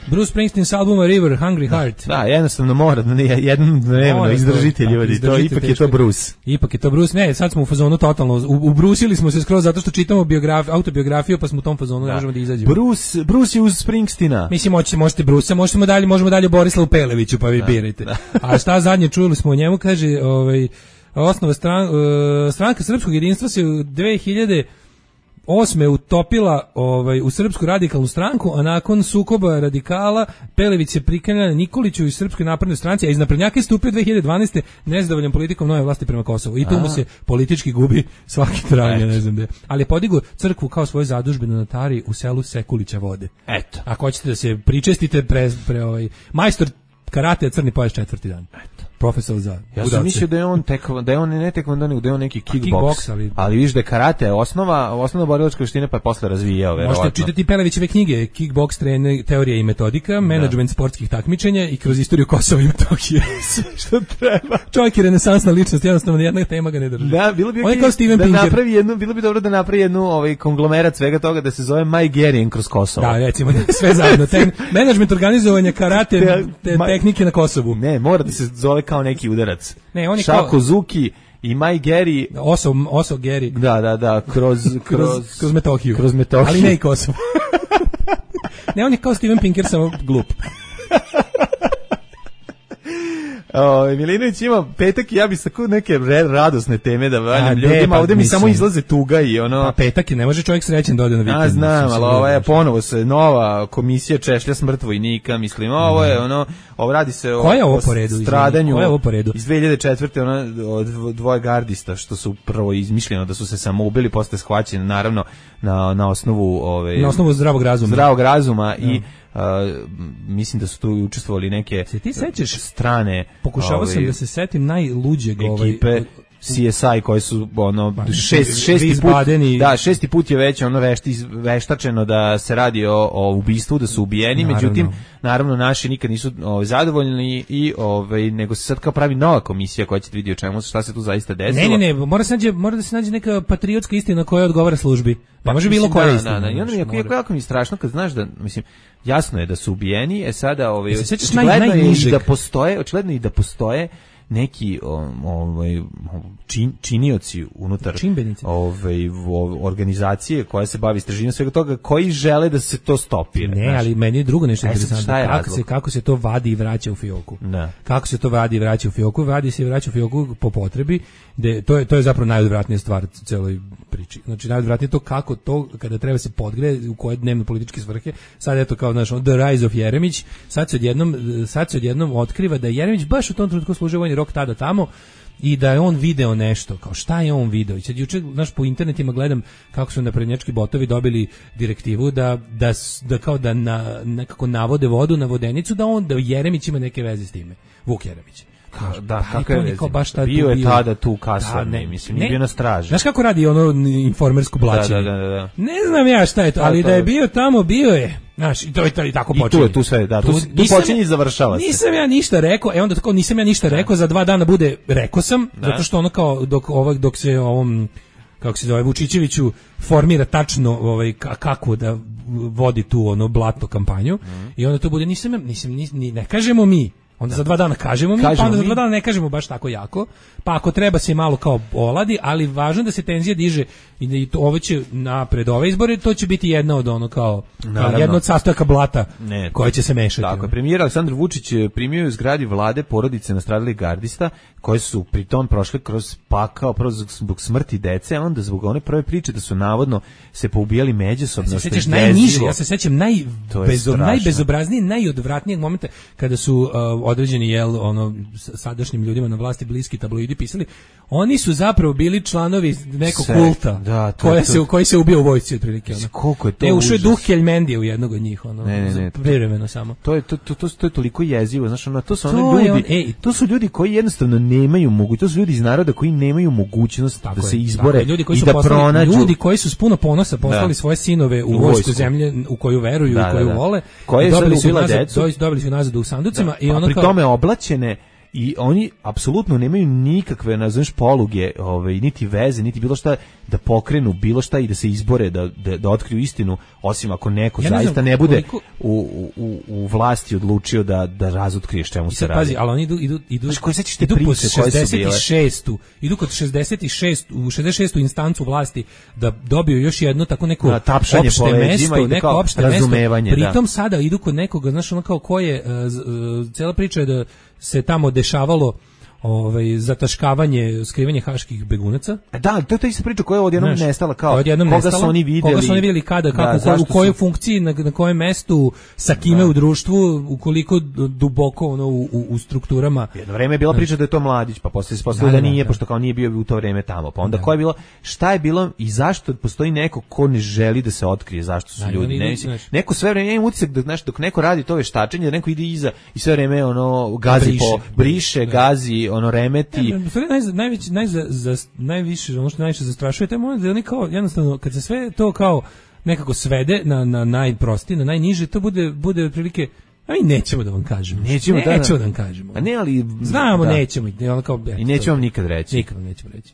Bruce Springsteen s albuma River, Hungry Heart. Da, jednostavno mora, jednom dnevno izdržite ljudi, to ipak je to Bruce. Ipak je to Bruce, ne, sad smo u fazonu totalno, ubrusili smo se skroz zato što čitamo autobiografiju, pa smo u tom fazonu, ne možemo da izađemo. Bruce je uz Springsteena. Mislim, možete Bruce, možemo dalje Borislavu Peleviću, pa vi birajte. A šta zadnje čuli smo o njemu, kaže, osnova stranka Srpskog jedinstva se u 2008. utopila u Srpsku radikalnu stranku, a nakon sukoba radikala Pelević se priklanjala Nikoliću i Srpskoj naprednoj stranci, a iz naprednjaka je stupio 2012. nezadovoljan politikom nove vlasti prema Kosovu. I tu mu se politički gubi svaki trajanje, ne znam gde. Ali je podigao crkvu kao svoju zadužbinu na Tari u selu Sekulića Vode. Eto. Ako hoćete da se pričestite majstor karate crni pojas 4. dan. Eto. Profesor za ja sam mislio da je on ne tekvondon, da je on neki kickboks, ali vidiš da je karate osnova borilačke veštine, pa je posle razvijao verovatno. Možete čitati Pelevićeve knjige Kickboks, teorija i metodika, menadžment sportskih takmičenja i kroz istoriju Kosova i Metohije. Što treba. Čovjek je renesansna ličnost, jednostavno jedna tema ga ne drži. Da, bilo bi dobro da napravi jednu konglomerat svega toga da se zove My Gerian kroz Kosovo. Da, recimo sve zajedno. Menadžment organizovanja karate tehnike na Kosovu. Ne, mora da se zove kao neki udarac. Ne, on je Šako Zuki i Maj Geri. Oso Geri. Da, kroz Metohiju. Kroz Metohiju. Ali ne i Kosovo. Ne, on je kao Steven Pinker, samo glup. Milinović ima petak i ja bi tako neke radosne teme da valjam ljudima, ovdje mi samo izlaze tuga i ono... Pa petak je, ne može čovjek srećen da ode na vikend. Ja znam, ali ovo je ponovo se nova komisija češlja smrt vojnika, mislim, ovo je ovo radi se o stradanju iz 2004. Od dvoje gardista, što su prvo izmišljeno da su se samo ubili, posle shvaćeni, naravno, na osnovu... Na osnovu zdravog razuma i... mislim da su tu učestvovali neke strane. Pokušavao sam da se setim najluđeg ekipe CSI koji su šesti put je već veštačeno da se radi o ubistvu, da su ubijeni, međutim naravno naši nikad nisu zadovoljni i nego se sad kao pravi nova komisija koja će vidjeti o čemu, šta se tu zaista desilo. Ne, mora da se nađe neka patriotska istina koja odgovara službi. Pa može bilo koja istina. I onda jako mi je strašno kad znaš da, mislim, jasno je da su ubijeni, sada očigledno i da postoje neki činioci unutar organizacije koja se bavi istraživanjem svega toga, koji žele da se to stopira. Ne, ali meni je drugo nešto interesantno. Kako se to vadi i vraća u fioku. Da. Kako se to vadi i vraća u fioku? Vadi se i vraća u fioku po potrebi. To je zapravo najodvratnija stvar u celoj priči. Znači, najodvratnije je to kako to, kada treba se podgre u koje dnevno političke svrhe, sad eto kao, znaš, The Rise of Jeremić, sad se odjednom otkriva da je Jeremić baš u tom trenutku služio vojni rok tada tamo i da je on video nešto, kao šta je on video. I sad juče, znaš, po internetima gledam kako su naprednjački botovi dobili direktivu da kao da nekako navode vodu na vodenicu, da Jeremić ima neke veze s time. Vuk Jeremić. Da, kako je bio je tada tu kasarni, mislim, nije bio na straži. Znaš kako radi ono informersko blaćenje? Da. Ne znam ja šta je to, ali da je bio tamo, bio je. Znaš, i to je tako počinje. I tu je tu sve, da, tu počinje i završava se. Nisam ja ništa rekao, onda tako nisam ja ništa rekao, za 2 dana bude rekao sam, zato što ono kao dok se ovom, kako se zove, Vučićeviću formira tačno kako da vodi tu ono blatnu kampanju i onda to bude ne kažemo mi. Onda za 2 dana kažemo mi, pa onda za 2 dana ne kažemo baš tako jako, pa ako treba se malo kao oladi, ali važno da se tenzija diže i to ovo će pred ove izbore, to će biti jedna od ono kao jedna od sastojaka blata koja će se mešati. Tako je, premijer Aleksandar Vučić primio u zgradi vlade porodice nastradalih gardista koji su pritom prošli kroz pakao prvo zbog smrti dece, a onda zbog one prve priče da su navodno se poubijali međusobno. Ja se sećam najbezobraznije, najodvratnijeg momenta kada su određeni sadašnjim ljudima na vlasti bliski tabloidi pisali, oni su zapravo bili članovi nekog kulta koji se ubio u vojsci otprilike. Koliko je to ušao je duh Keljmendije u jednog od njih, privremeno samo. To je toliko jezivo, znaš, to su oni ljudi, to su ljudi koji jednostavno nemaju mogućnost, to su ljudi iz naroda koji nemaju mogućnost da se izbore i da pronađu. Ljudi koji su s puno ponosa poslali svoje sinove u vojsku zemlje u koju veruju i koju vole. Dobili su nazad u sanducima i ono pri tome oblačene i oni apsolutno nemaju nikakve, nazoveš, poluge, niti veze, niti bilo šta da pokrenu bilo šta i da se izbore da otkriju istinu, osim ako neko zaista ne bude u vlasti odlučio da razotkrije čemu se radi. Pazi, ali oni idu koje sećaš te priče koje su bile? Idu kod 66. instancu vlasti da dobiju još jedno tako neko opšte mesto, neko opšte razumevanje. Pritom sada idu kod nekoga, znaš, ono kao ko je, cela priča je da se tamo dešavalo zataškavanje, skrivanje haških begunaca. Da, to je ta ista priča koja je odjednom nestala, kao koga su oni vidjeli kada, kako, u kojoj funkciji, na kojem mestu, sa kime u društvu, ukoliko duboko u strukturama. Jedno vreme je bila priča da je to Mladić, pa posle se ispostavilo da nije, pošto kao nije bio u to vreme tamo. Pa onda ko je bilo, šta je bilo i zašto postoji neko ko ne želi da se otkrije zašto su ljudi. Neko sve vreme ima utisak da, znaš, dok neko radi to veštačenje, da neko ide iza i sve vreme gazi briše, gazi, remeti. Najviše, ono što najviše zastrašuje, taj moment da oni kao, jednostavno, kad se sve to kao nekako svede na najprostije, na najniže, to bude otprilike, a mi nećemo da vam kažemo. Nećemo da vam kažemo. A ne, ali znamo, nećemo. I nećemo vam nikad reći. Nikad vam nećemo reći.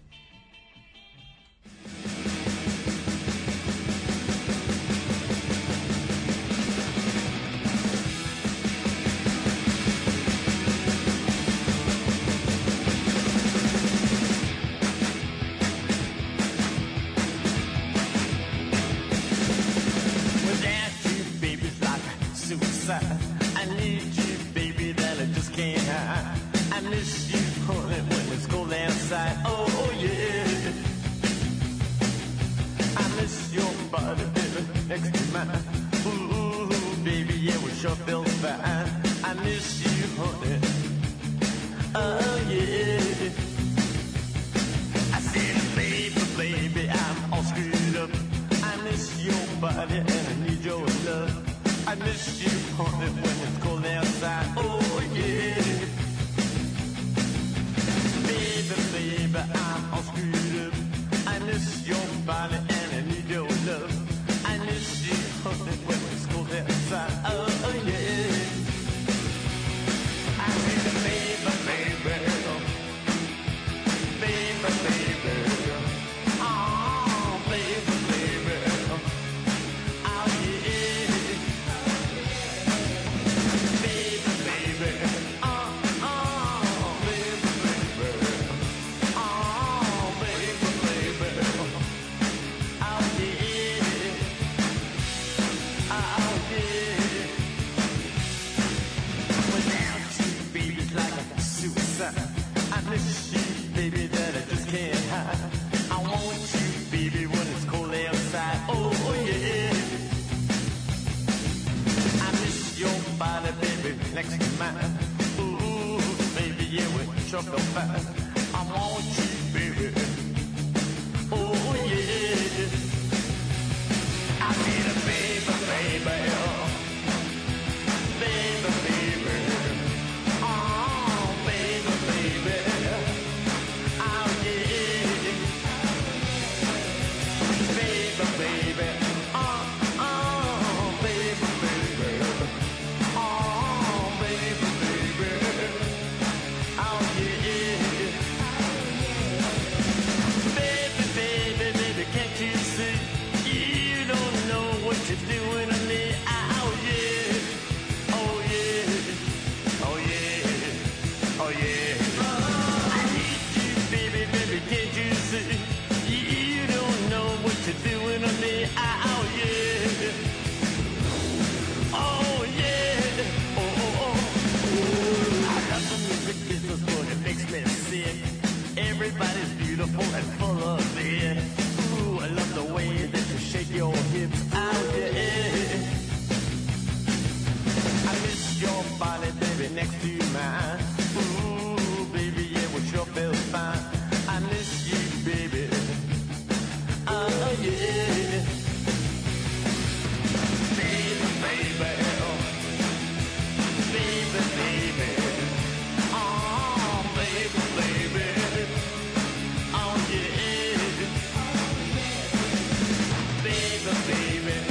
Baby,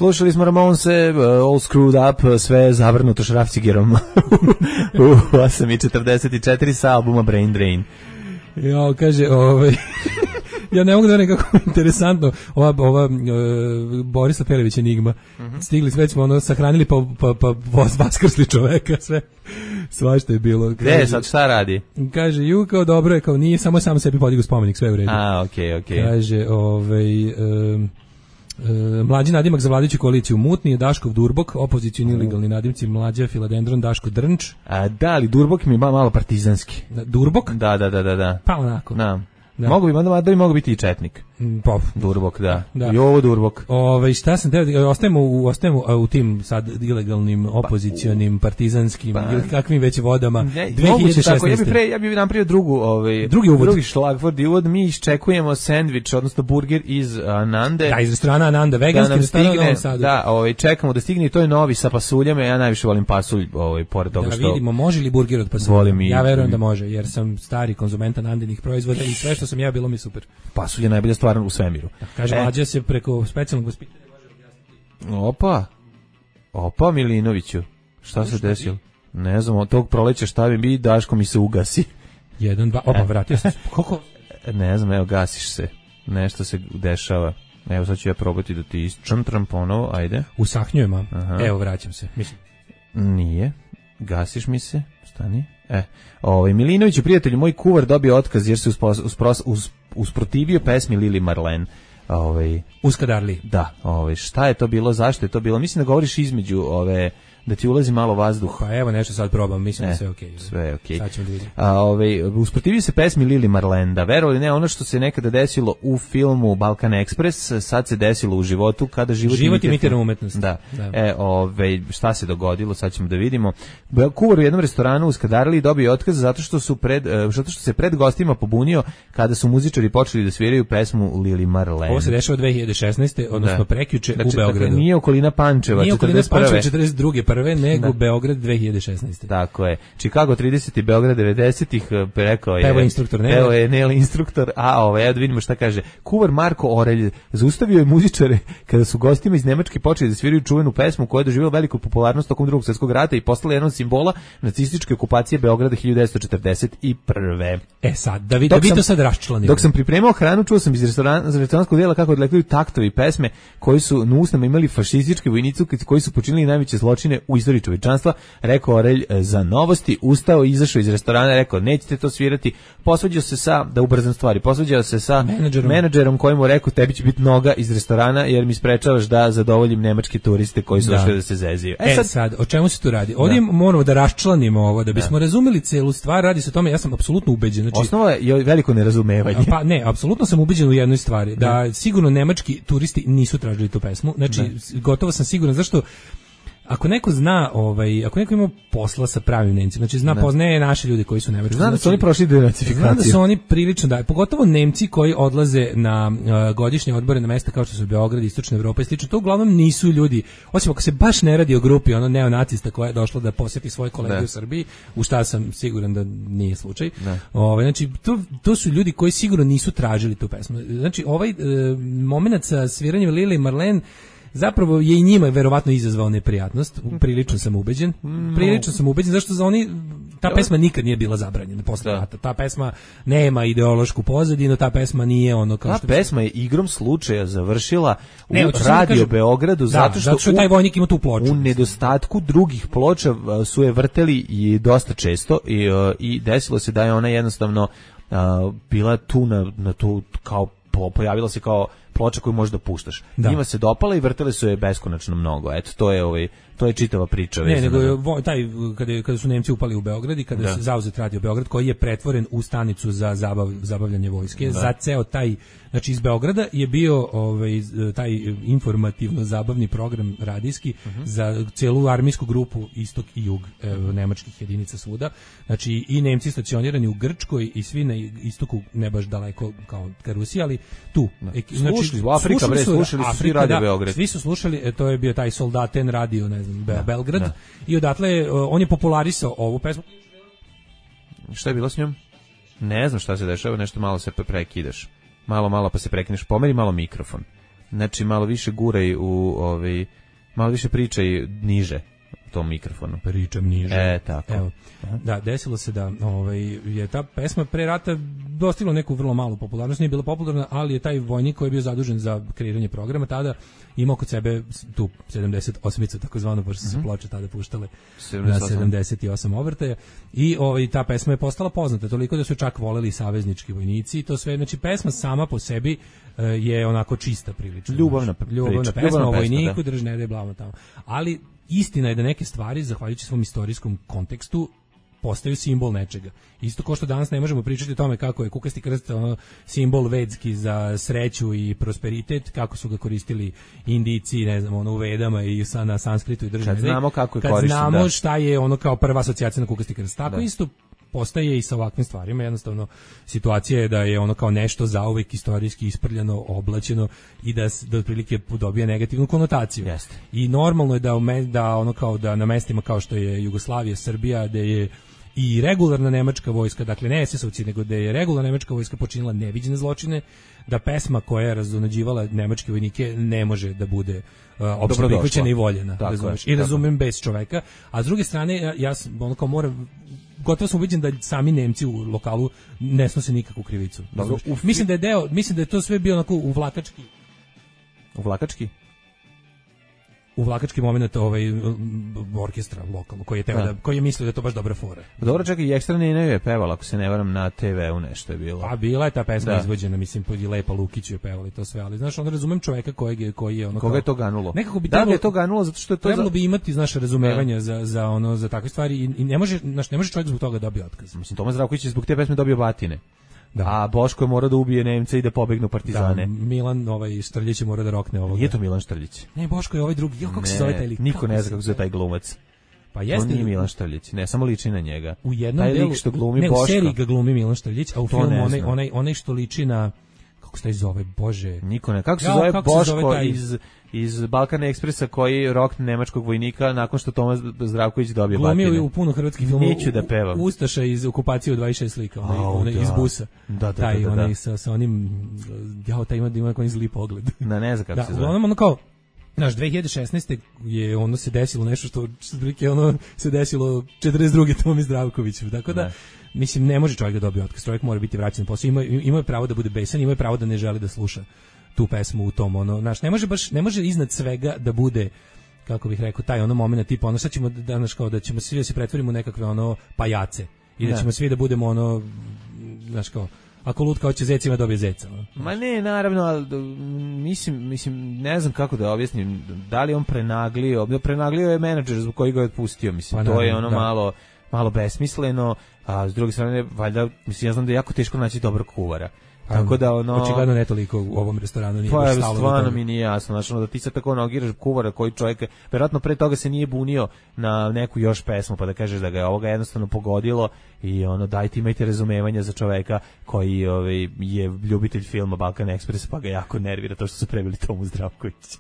Slušali smo Ramonse, All Screwed Up, sve zavrnuto šrafcigerom u 8:44 sa albuma Brain Drain. Ja, kaže, ja ne mogu da nekako interesantno, ova Borisa Pelević Enigma, stigli, već smo ono sahranili pa vaskrsli čoveka, sve, svašta je bilo. Gde sad, šta radi? Kaže, kao dobro je, kao nije, samo sam sebi podigao spomenik, sve u redu. Okej. Kaže, mlađi nadimak za vladajuću koaliciju Mutni, Daškov Durbok, opozicioni ilegalni nadimci Mlađa Filadendron, Daško Drnč. Da, ali Durbok mi je malo partizanski. Durbok? Da. Pa onako. Da. Mogu biti i četnik. Durbok, da. I ovo Durbok. Šta sam teo, ostajemo u tim sad ilegalnim, opozicionim, partizanskim, ili kakvim već vodama. 2016. Ja bih napravio drugi šlagvord i uvod. Mi iščekujemo sendvič, odnosno burger iz Anande. Da, iz restorana Ananda, veganski restoran u Novom Sadu. Da, čekamo da stigne i to je novi sa pasuljama. Ja najviše volim pasulj, pored toga što... Da vidimo, može li burger od pasulja? Ja verujem da može, jer sam stari konzument Anandinih proizvoda i sve što sam ja bilo mi super. Pasulj je najbolja stvar u svemiru. Kaže, Mlađa se preko specijalnog vaspitanja može objasniti. Opa Milinoviću, šta se desilo? Ne znam, od tog proleća šta bi Daško mi se ugasi. 1, 2, vratio sam se. Koliko? Ne znam, evo, gasiš se. Nešto se dešava. Evo, sad ću ja probati da ti isčantram ponovo, ajde. Usahnjujem, evo, vraćam se. Mislim. Nije, gasiš mi se, stani. Milinoviću, prijatelju, moj kuvar dobio otkaz jer se usprotivio pesmi Lili Marlene. Uskadarli. Da, šta je to bilo, zašto je to bilo? Mislim da govoriš između da ti ulazi malo vazduha. Pa evo nešto sad probam, mislim da sve okej. Sve je okej. Sad ćemo da vidimo. Usprotivio se pesmi Lili Marlene, da verovali ne, ono što se nekada desilo u filmu Balkan Express, sad se desilo u životu kada život imitira umetnost. Da. Šta se dogodilo, sad ćemo da vidimo. Kuvar u jednom restoranu u Skadarli dobio otkaz zato što se pred gostima pobunio kada su muzičari počeli da sviraju pesmu Lili Marlene. Ovo se dešava 2016. odnosno prekjuče u Beogradu. Nije okolina Pančeva, 42. prve, nego Beograd 2016. Tako je. Chicago 30 i Beograd 90-ih, rekao je. Pevo je Neli instruktor, da vidimo šta kaže. Kuvar Marko Orelj zaustavio je muzičare kada su gostima iz Nemačke počeli da sviraju čuvenu pesmu koja je doživjela veliku popularnost tokom Drugog svjetskog rata i postala jedan od simbola nacističke okupacije Beograda 1941. Sad, da vi to sad raščlanimo. Dok sam pripremao hranu, čuo sam iz restoranskog dela kako odlekuju taktovi pesme koji su na usnama imali fašistički vojnici koji su počinili najveće zločine u istoriji čovječanstva, rekao Orelj za Novosti, ustao, izašao iz restorana, rekao nećete to svirati, posvađao se sa menadžerom koji mu rekao tebi će biti noga iz restorana jer mi sprečavaš da zadovoljim nemačke turiste koji su došli da se zeziju. Sad, o čemu se tu radi? Ovdje moramo da raščlanimo ovo, da bismo razumeli celu stvar, radi se o tome, ja sam apsolutno ubeđen. Osnova je veliko nerazumevanje. Pa ne, apsolutno sam ubeđen u jednoj stvari, da sigurno nemački turisti nisu tražili tu pesmu, znači gotovo sam siguran, zašto ako neko zna, ako neko ima posla sa pravim Nemcima, znači poznaje naše ljude koji su nemački. Znam da su oni prošli denacifikaciju. Znam da su oni prilično, pogotovo Nemci koji odlaze na godišnje odbore na mesta kao što su Beograd, Istočna Evropa i slično, to uglavnom nisu ljudi, osim ako se baš ne radi o grupi neonacista koja je došla da posjeti svoje kolege u Srbiji, u šta sam siguran da nije slučaj. Znači, to su ljudi koji sigurno nisu tražili tu pesmu. Znači, moment sa sviranjem Lili Marlene zapravo je i njima verovatno izazvao neprijatnost, prilično sam ubeđen, zašto za oni, ta pesma nikad nije bila zabranjena posle rata, ta pesma nema ideološku pozadinu, ta pesma nije ono kao što... Ta pesma je igrom slučaja završila u Radio Beogradu, zato što taj vojnik ima tu ploču. U nedostatku drugih ploča su je vrteli i dosta često i desilo se da je ona jednostavno bila tu na tu kao pojavila se kao ploča koju možeš da puštaš. Njima se dopala i vrtele su je beskonačno mnogo. Eto, to je čitava priča. Ne, nego kada su Nemci upali u Beograd i kada se zauzet Radio Beograd, koji je pretvoren u stanicu za zabavljanje vojske, za ceo taj, znači iz Beograda je bio taj informativno-zabavni program radijski za celu armijsku grupu Istok i Jug nemačkih jedinica svuda. Znači i Nemci stacionirani u Grčkoj i svi na istoku, ne baš daleko kao Rusija, ali tu. Znači, slušali su svi Radio Beograd. Svi su slušali, to je bio taj Soldaten radio, ne znam, Belgrad, i odatle on je popularisao ovu pesmu. Šta je bilo s njom? Ne znam šta se dešava, nešto malo se prekidaš. Malo pa se prekineš, pomeri malo mikrofon. Znači malo više guraj u malo više pričaj niže tom mikrofonu. Pričam niže. Tako. Evo. Da, desilo se da je ta pesma pre rata dostigla neku vrlo malu popularnost, nije bila popularna, ali je taj vojnik koji je bio zadužen za kreiranje programa tada imao kod sebe tu 78-icu takozvano, pošto su se ploče tada puštale na 78 obrtaja i ta pesma je postala poznata toliko da su čak voleli saveznički vojnici i to sve, znači pesma sama po sebi je onako čista prilično. Ljubavna pesma o vojniku, drž ne da je blavno tamo. Ali istina je da neke stvari, zahvaljujući svom istorijskom kontekstu, postaju simbol nečega. Isto kao što danas ne možemo pričati o tome kako je kukasti krst simbol vedski za sreću i prosperitet, kako su ga koristili Indijci, ne znam, u Vedama i na sanskritu i državi. Kad znamo kako je korišten, kad znamo šta je ono kao prva asocijacija na kukasti krst. Tako isto postaje i sa ovakvim stvarima, jednostavno situacija je da je ono kao nešto zauvek istorijski isprljano, oblačeno i da otprilike dobije negativnu konotaciju. Jeste. I normalno je da ono kao da na mestima kao što je Jugoslavija, Srbija, da je i regularna nemačka vojska, dakle ne SS-ovci, nego da je regularna nemačka vojska počinila neviđene zločine, da pesma koja je razonađivala nemačke vojnike ne može da bude opšte prihvaćena i voljena. I razumem bez čoveka. A s druge strane, ja ono kao moram, gotovo sam ubeđen da sami Nemci u lokalu ne snose nikakvu krivicu. Mislim da je to sve bio onako uvlakački. Uvlakački? Uvlakački moment orkestra lokalno koji je mislio da je to baš dobra fora. Dobro, čekaj, i Ekstra Nina je pevala, ako se ne varam, na TV-u nešto je bilo. Pa bila je ta pesma izvođena, mislim, i Lepa Lukić je pevala i to sve, ali znaš, onda razumem čoveka koji je ono koga je to ganulo. Nekako bi je to ganulo zato što je to trebalo bi imati naše razumevanje za takve stvari i ne može čovjek zbog toga dobiti otkaz. Mislim, Toma Zdravković je zbog te pesme dobio batine. Da. A Boško je morao da ubije Nemce i da pobegnu partizane. Da, Milan Štrljić je morao da rokne ovoga. Nije to Milan Štrljić. Ne, Boško je ovaj drugi. Kako se zove taj lik? Niko ne zna kako se zove taj glumac. Pa jeste. On nije Milan Štrljić, ne, samo liči na njega. U jednom delu, lik što glumi Boško. U seriji ga glumi Milan Štrljić, a u filmu onaj što liči na, kako se taj zove, Bože. Niko ne. Kako se zove Boško iz Balkana Ekspresa koji rokne nemačkog vojnika nakon što Toma Zdravković dobije batine. Glumio u puno hrvatskih filmova. Neću da pevam. Ustaša iz okupacije u 26 slika, onaj iz busa. Taj onaj sa onim, taj ima neki zli pogled. Ne znam kako se zove. Ono kao, znaš, 2016. je ono se desilo nešto što se desilo 42. Tomi Zdravkoviću, tako da mislim, ne može čovjek da dobije otkaz, čovjek mora biti vraćen na posao, ima je pravo da bude besan, ima je pravo da ne želi da sluša tu pesmu u tom, znaš, ne može iznad svega da bude, kako bih rekao, taj moment tipa, sad ćemo danas kao da ćemo svi da se pretvorimo u nekakve pajace i da ćemo svi da budemo znaš kao, ako lutka hoće zec ima dobije zeca. Ma ne, naravno, ali mislim, ne znam kako da objasnim, da li on prenaglio je menadžer zbog koji ga je otpustio, mislim, to je malo besmisleno, a s druge strane, valjda, mislim, ja znam da je jako teško naći dobrog kuvara. Tako da očigledno ne toliko u ovom restoranu nije baš stalo. Pa stvarno mi nije jasno, znači da ti sad tako nogiraš kuvara koji čovjek verovatno pre toga se nije bunio na neku još pesmu pa da kažeš da ga je ovoga jednostavno pogodilo i dajte imajte razumevanja za čovjeka koji je ljubitelj filma Balkan Express pa ga jako nervira to što su preveli Tomu Zdravković.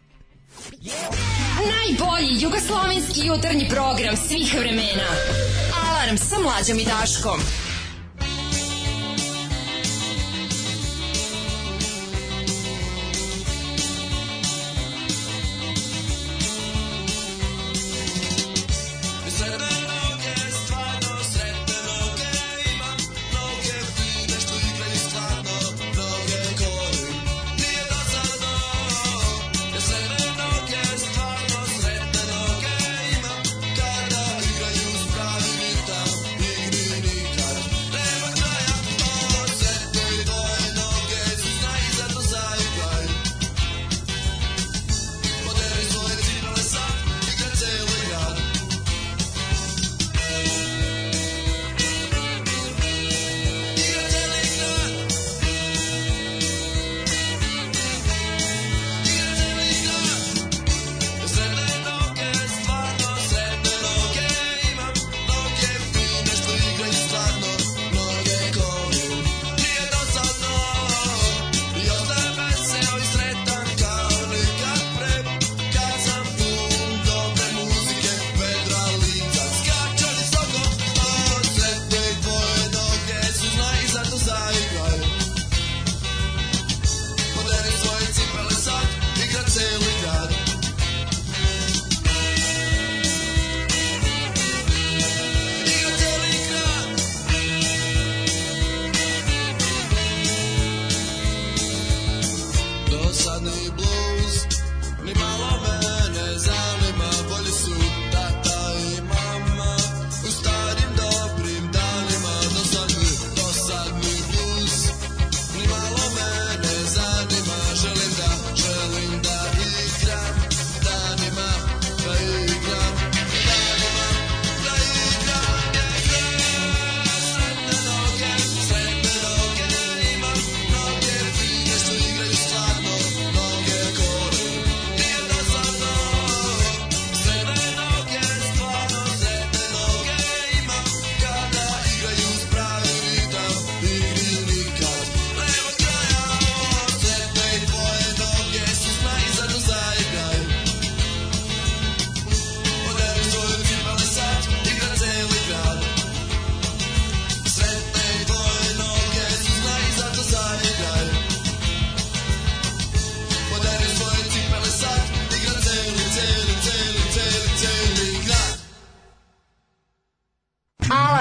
Najbolji jugoslovenski jutarnji program svih vremena. Alarm sa Mlađom i Daškom.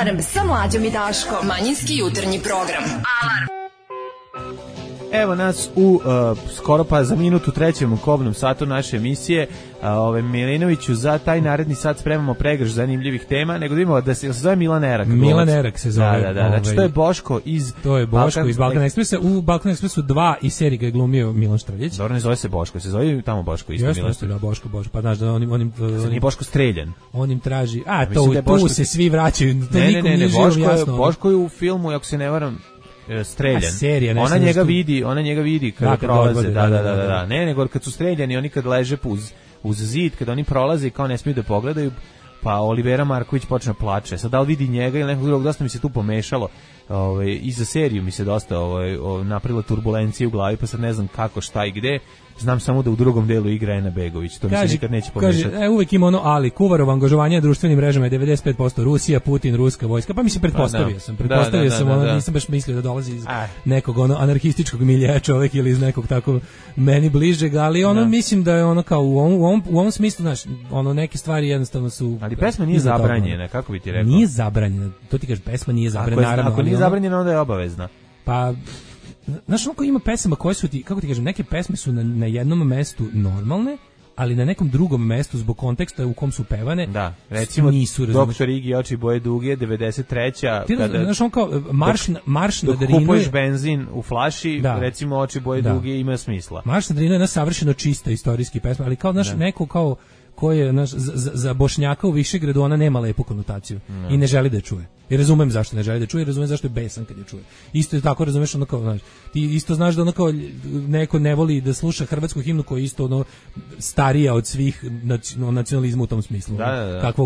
Alarm sa Mlađom i Daškom. Manjinski jutarnji program. Alarm. Evo nas u skoro pa za minutu trećem kobnom satu naše emisije. Milinoviću, za taj naredni sat spremamo pregrš zanimljivih tema, nego da imamo da se zove Milan Erak. Milan Erak se zove. Da. Znači to je Boško iz Balkan Ekspresa. U Balkan Ekspresu 2 i seriji ga je glumio Milan Štrljić. Dobro, ne zove se Boško, se zove tamo Boško isto. Jeste, da, Boško. Pa znaš da onim nije Boško streljan. On im traži, tu se svi vraćaju. Ne, Boško je u filmu, ako se ne varam, streljan. Ona njega vidi kada prolaze. Da. Ne, nego kad su streljani, oni kad leže uz zid, kada oni prolaze i kao ne smiju da pogledaju, pa Olivera Marković počne plače. Sad da li vidi njega ili nekog drugog, dosta mi se tu pomešalo. I za seriju mi se dosta napravila turbulencija u glavi, pa sad ne znam kako, šta i gde. Znam samo da u drugom delu igra Ena Begović, to mi se nikad neće pomešati. Kaže, uvek ima ono ali, Kuvarov angažovanje na društvenim mrežama je 95% Rusija, Putin, ruska vojska, pa mi se pretpostavio sam, nisam baš mislio da dolazi iz nekog anarhističkog miljeja čovek ili iz nekog tako meni bližeg, ali mislim da je ono kao u ovom smislu, znaš, neke stvari jednostavno su... Ali pesma nije zabranjena, kako bi ti rekao? Nije zabranjena, to ti kažeš, pesma nije zabranjena. Ako nije zabranjena, onda je obavezna. Pa... Znaš, onako ima pesama koje su ti, kako ti kažem, neke pesme su na jednom mestu normalne, ali na nekom drugom mestu zbog konteksta u kom su pevane. Da, recimo Doktor Igi, oči boje duge, 93. Ti znaš, on kao marš na Drinu. Dok kupuješ benzin u flaši, recimo oči boje duge ima smisla. Marš na Drinu je jedna savršeno čista istorijski pesma, ali kao, znaš, neko kao koji je za Bošnjaka u Višegradu, ona nema lepu konotaciju i ne želi da je čuje. I razumem zašto ne želi da čuje, razumem zašto je besan kad je čuje. Isto je tako, razumeš, ono kao, znaš, ti isto znaš da ono kao neko ne voli da sluša hrvatsku himnu koja je isto starija od svih nacionalizma u tom smislu. Da. Kakvog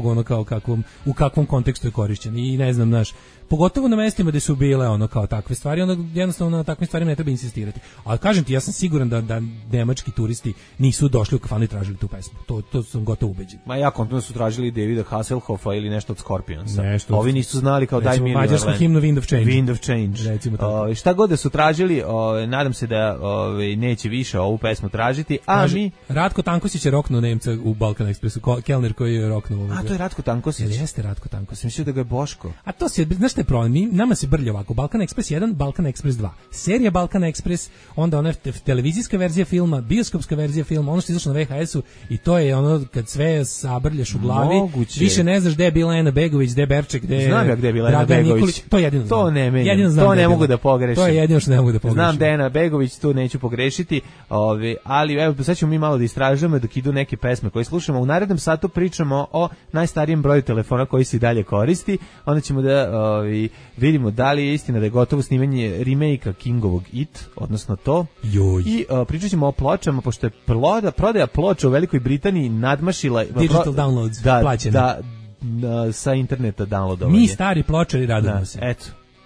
u kakvom kontekstu je korišćen. I ne znam, znaš, pogotovo na mestima gde su bile kao takve stvari, onda jednostavno na takvim stvarima ne treba insistirati. Ali kažem ti, ja sam siguran da nemački turisti nisu došli u kafanu i tražili tu pesmu. To sam gotovo ubeđen. Ma jako, onda su tražili Davida Hasselhoffa ili nešto od Scorpionsa. Ovi nisu znali kao daj mi mađarsku himnu Wind of Change. Wind of Change. Recimo tako. Šta god da su tražili, nadam se da neće više ovu pesmu tražiti. Ratko Tankosić je roknuo Nemca u Balkan Ekspresu, kelner koji je roknuo ovoga. A to je Ratko Tankosić. Jeste Ratko Tankosić. Mislio da ga je Boško. A to se, znaš šta je problem? Nama se brlja ovako. Balkan Ekspres 1, Balkan Ekspres 2. Serija Balkan Ekspres, onda ona televizijska verzija filma, bioskopska verzija filma, ono što je izašlo na VHS-u i to je ono kad sve sabrljaš u glavi. Moguće. Više ne znaš gde je bila Ena Begović, gde je Berček, gde je... Znam ja gde je bila Ena Begović. To jedino znam. To ne menjam. To ne mogu da pogrešim. To je jedino što ne mogu da pogrešim. Znam da je Ena Begović, tu neću pogrešiti. Ali evo, sad ćemo mi malo da istražujemo dok idu neke pesme koje slušamo. U narednom satu pričamo o najstarijem broju telefona koji se i dalje koristi. Onda ćemo da vidimo da li je istina da je gotovo snimanje remake-a Kingovog It, odnosno to. Joj. I pričat ćemo o pločama, pošto je prodaja ploča u Velikoj Britaniji nadmašila... Digital downloads, plaćene. Da, sa interneta downloadovanje. Mi stari pločari radimo se. Eto.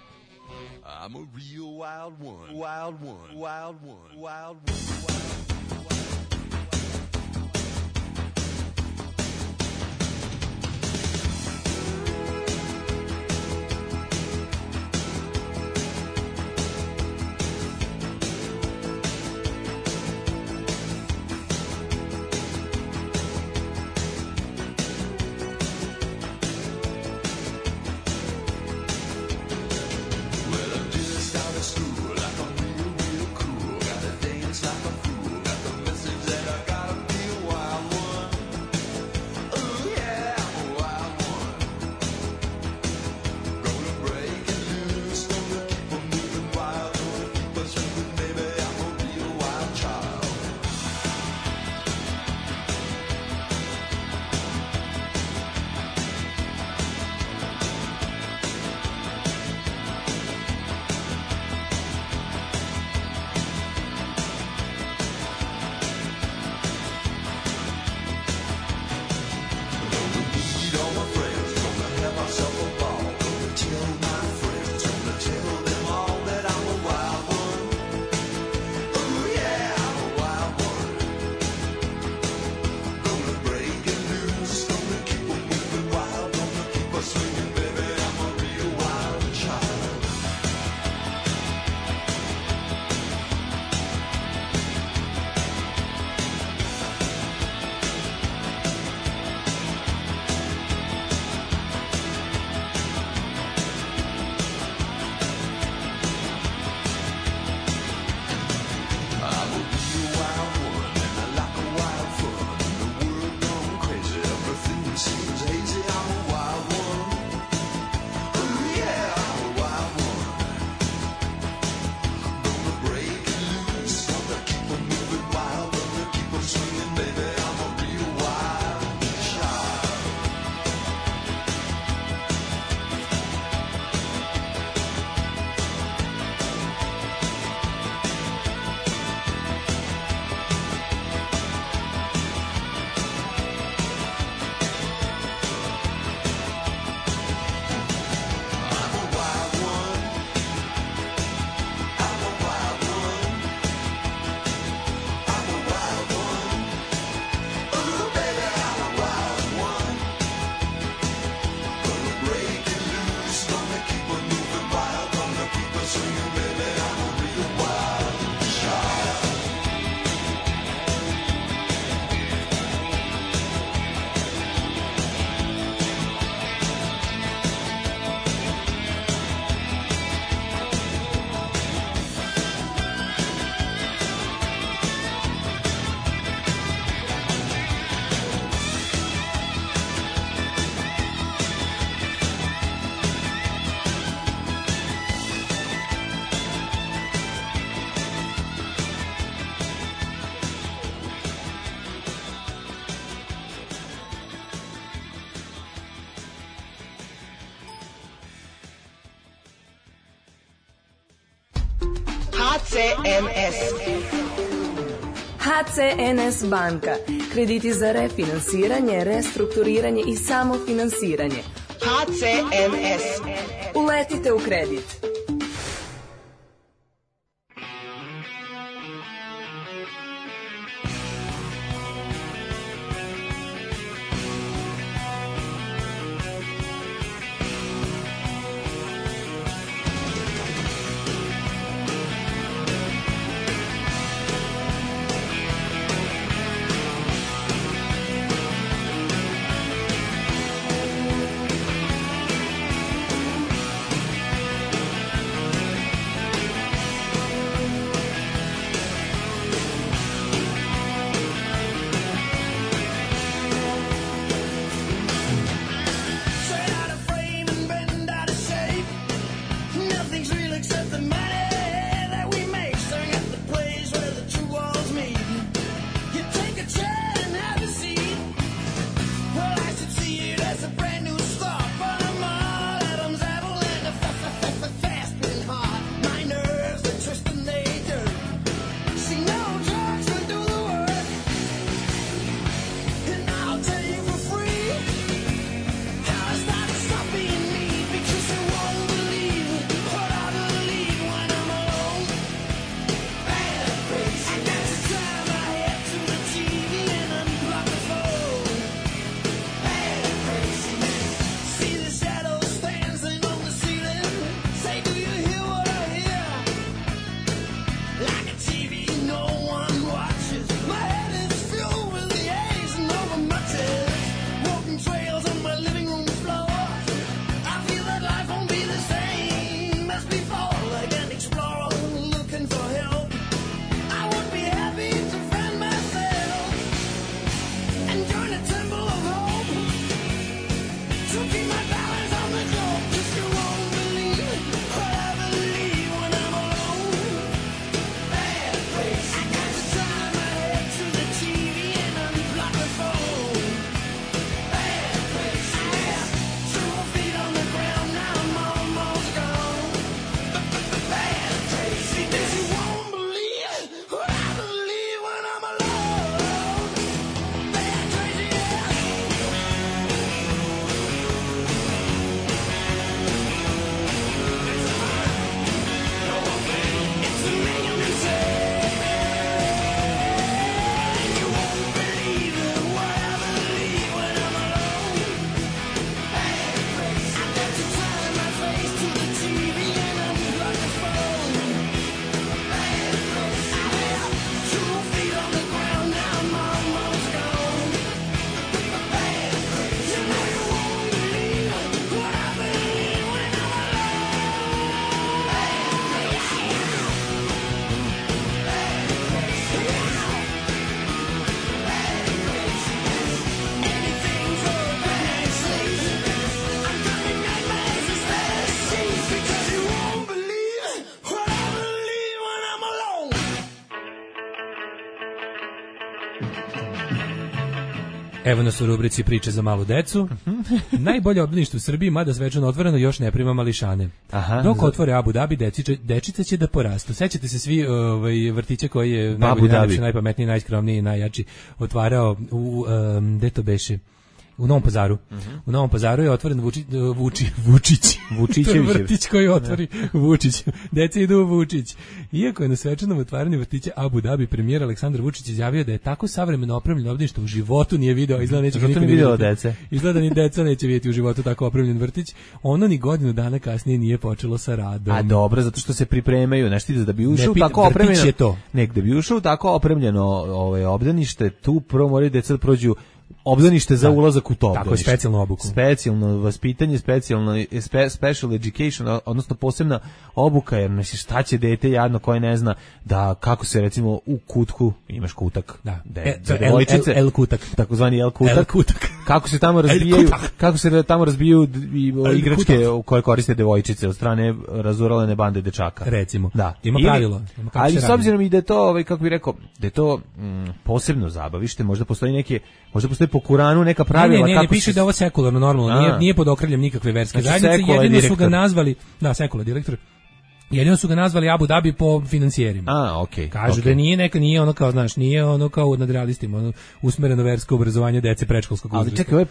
I'm a real wild one. Wild one. Wild one. Wild one. School like I'm real, real cool. Gotta dance like a fool. HCNS. HCNS banka. Krediti za refinansiranje, restrukturiranje i samofinansiranje. HCNS. Uletite u kredit. Evo nas u rubrici priče za malu decu. Najbolje obdanište u Srbiji, mada svečano otvoreno, još ne prima mališane. Dok otvore Abu Dhabi, dečice će da porastu. Sećate se svi vrtića koji je najbolji, najpametniji, najskromniji, najjači otvarao u gde to beše? U Novom Pazaru. U Novom Pazaru je otvoren Vučićević. Vrtić koji otvori Vučić. Deca idu u Vučić. Iako je na svečanom otvaranju vrtića Abu Dhabi premijer Aleksandar Vučić izjavio da je tako savremeno opremljeno obdanište u životu nije video, izgleda neće nikad vidjeti. Izgleda ni deca neće vidjeti u životu tako opremljen vrtić. Ono ni godinu dana kasnije nije počelo sa radom. A dobro, zato što se pripremaju, nešto da bi ušao tako opremljeno. Da bi ušao tako opremljeno obdanište, tu prvo moraju deca da prođu obdanište za ulazak u to obdanište. Tako je, specijalnu obuku. Specijalno vaspitanje, special education, odnosno posebna obuka, jer znači šta će dete jadno koje ne zna da kako se recimo u kutku, imaš kutak, za devojčice, kutak, takozvani kutak, kako se tamo razbijaju igračke koje koriste devojčice od strane razuralene bande dečaka. Recimo, ima pravilo. Ali s obzirom i da je to, kako bih rekao, da je to posebno zabavište, možda postoji po Kuranu neka pravila. Ne piše da je ovo sekularno, normalno, nije pod okriljem nikakve verske zajednice, jedino su ga nazvali, sekular direktor, Jedino su ga nazvali Abu Dhabi po financijerima. Okej. Kažu da nije ono kao, znaš, nije ono kao nad realistima, ono usmereno versko obrazovanje dece predškolskog uzrasta. Ali čekaj,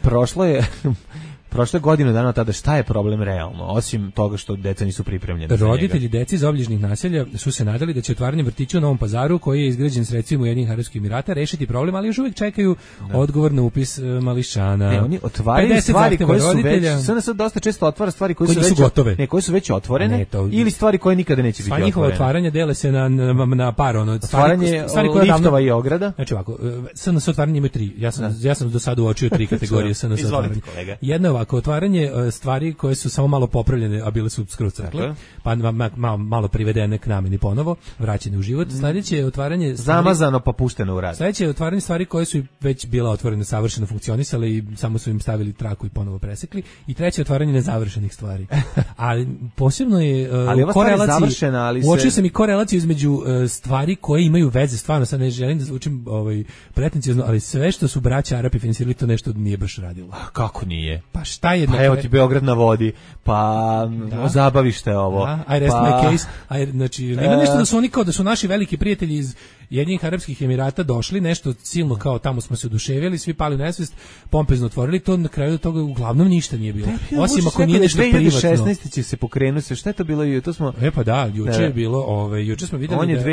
prošle godinu dana tada, šta je problem realno, osim toga što deca nisu pripremljena? Roditelji deci iz obližnjih naselja su se nadali da će otvaranje vrtića u Novom Pazaru, koji je izgrađen sredstvima Ujedinjenih Arapskih Emirata, rešiti problem, ali još uvijek čekaju odgovor na upis mališana. Oni otvaraju stvari koje su već, sad dosta često otvara stvari koje su već gotove. Ne, koje su već otvorene, ili stvari koje nikada neće biti otvorene. Njihova otvaranja dele se na par, otvaranje liftova i ograda. Znači ovako, SNS otvaranje ima 3. Ja sam do sada uočio 3 kategorije SNS otvaranja. Jedna je ovako, otvaranje stvari koje su samo malo popravljene, a bile su skroz crkle, pa malo privedene k nameni ponovo, vraćene u život. Sledeće je otvaranje zamazano pa pušteno u rad. Sledeće je otvaranje stvari koje su već bila otvorene, savršeno funkcionisale i samo su im stavili traku i ponovo presekli. I treće je otvaranje nezavršenih stvari. Ali posebno je korelacija. Uočio sam i korelaciju između stvari koje imaju veze, stvarno sad ne želim da zvučim pretenciozno, ali sve što su braća Arapi finansirali, to nešto nije baš radilo. Kako nije? Pa šta je? Pa evo ti Beograd na vodi, pa zabavište ovo. I rest my case. Znači, nema nešto da su oni kao da su naši veliki prijatelji iz Ujedinjenih Arapskih Emirata došli, nešto silno kao tamo smo se oduševili, svi pali u nesvest, pompezno otvorili to, na kraju toga uglavnom ništa nije bilo. Osim ako nije nešto privatno. 2016 će se pokrenuti, šta je to bilo? To smo pa da, juče je bilo, juče smo videli. On je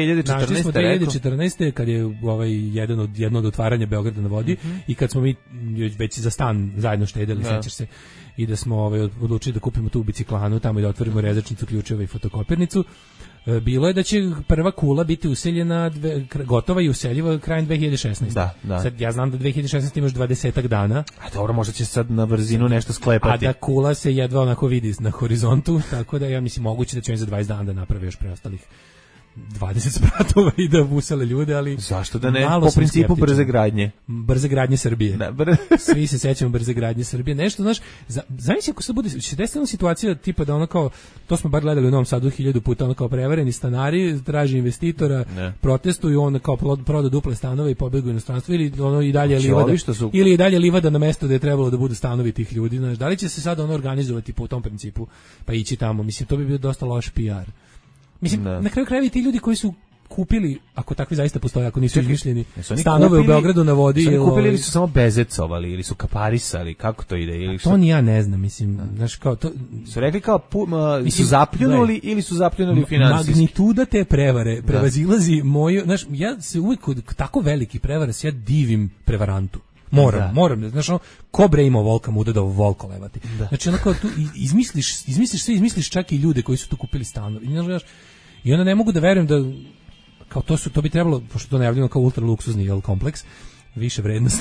2014 kad je jedno od otvaranja Beograda na vodi i kad smo mi već za stan zajedno štedeli, sećaš se, i da smo odlučili da kupimo tu biciklanu tamo i da otvorimo rezačnicu, ključeve i fotokopirnicu. Bilo je da će prva kula biti useljena, gotova i useljiva krajem 2016. Da. Sad ja znam da 2016 imaš 20-ak dana. A dobro, možda će sad na brzinu nešto sklepati. A da kula se jedva onako vidi na horizontu, tako da ja mislim moguće da će oni za 20 dana da naprave još preostalih 20 spratova i da busale ljude, ali zašto da ne, po principu brze gradnje. Brze gradnje Srbije. Svi se sećamo brze gradnje Srbije. Nešto, znaš, zamisli ako se bude, će desiti situacija tipa da ono kao, to smo bar gledali u Novom Sadu 1000 puta, ono kao prevareni stanari, traži investitora, protestuju, on kao proda duple stanove i pobegu u inostranstvo, ili ono i dalje livada, ili i dalje livada na mesto gde je trebalo da budu stanovi tih ljudi, znaš, da li će se sad ono organizovati po tom principu, pa ići tamo, mislim, to bi bio dosta loš PR. Mislim, na kraju krajeva i ti ljudi koji su kupili, ako takvi zaista postoje, ako nisu izmišljeni, stanove u Beogradu na vodi. Su oni kupili ili su samo bezecovali, ili su kaparisali, kako to ide? Ili to ni ja ne znam, mislim, znaš, kao to... Su rekli kao, su zapljunuli ili su zapljunuli finansijski? Magnituda te prevare prevazilazi moju, znaš, ja se uvijek kod tako veliki prevara se ja divim prevarantu. Moram, znaš, ono, ko bre imao volka muda da ovo volko levati. Znači, ono kao tu izmisliš čak i ljude koji su tu kupili stanovi. I onda ne mogu da verujem da, kao to bi trebalo, pošto to najavljeno kao ultra luksuzni kompleks, više vrednosti.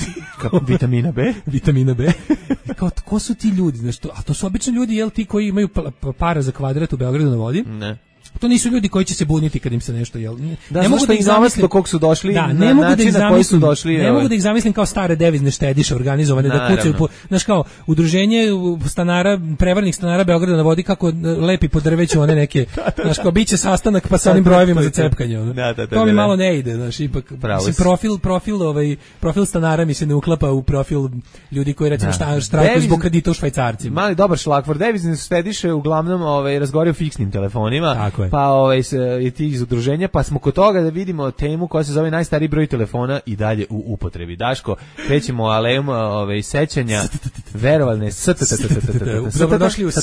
Vitamina B. Kao, ko su ti ljudi? Znaš, a to su obično ljudi, ti koji imaju para za kvadrat u Beogradu na vodi? Ne. To nisu ljudi koji će se buniti kad im se nešto ne mogu da ih zamislim do kog su došli, ne mogu da ih zamislim, ne mogu da ih zamislim kao stare devizne štediše organizovane da kucaju znaš, kao udruženje stanara, prevarnih stanara Beograda na vodi, kako lepi po drveću one neke, znaš, kao biće sastanak pa sa onim brojevima za cepkanje. To mi malo ne ide, znaš, ipak profil stanara mi se ne uklapa u profil ljudi koji recimo štrajkuju zbog kredita u švajcarcima. Mali dobar šlagvor, devizne štediše uglavnom razgovaraju fiksnim telefonima. Pa i tih iz udruženja, pa smo kod toga da vidimo temu koja se zove najstariji broj telefona i dalje u upotrebi. Daško, krećemo alejom sećanja, verovalne dobrodošli u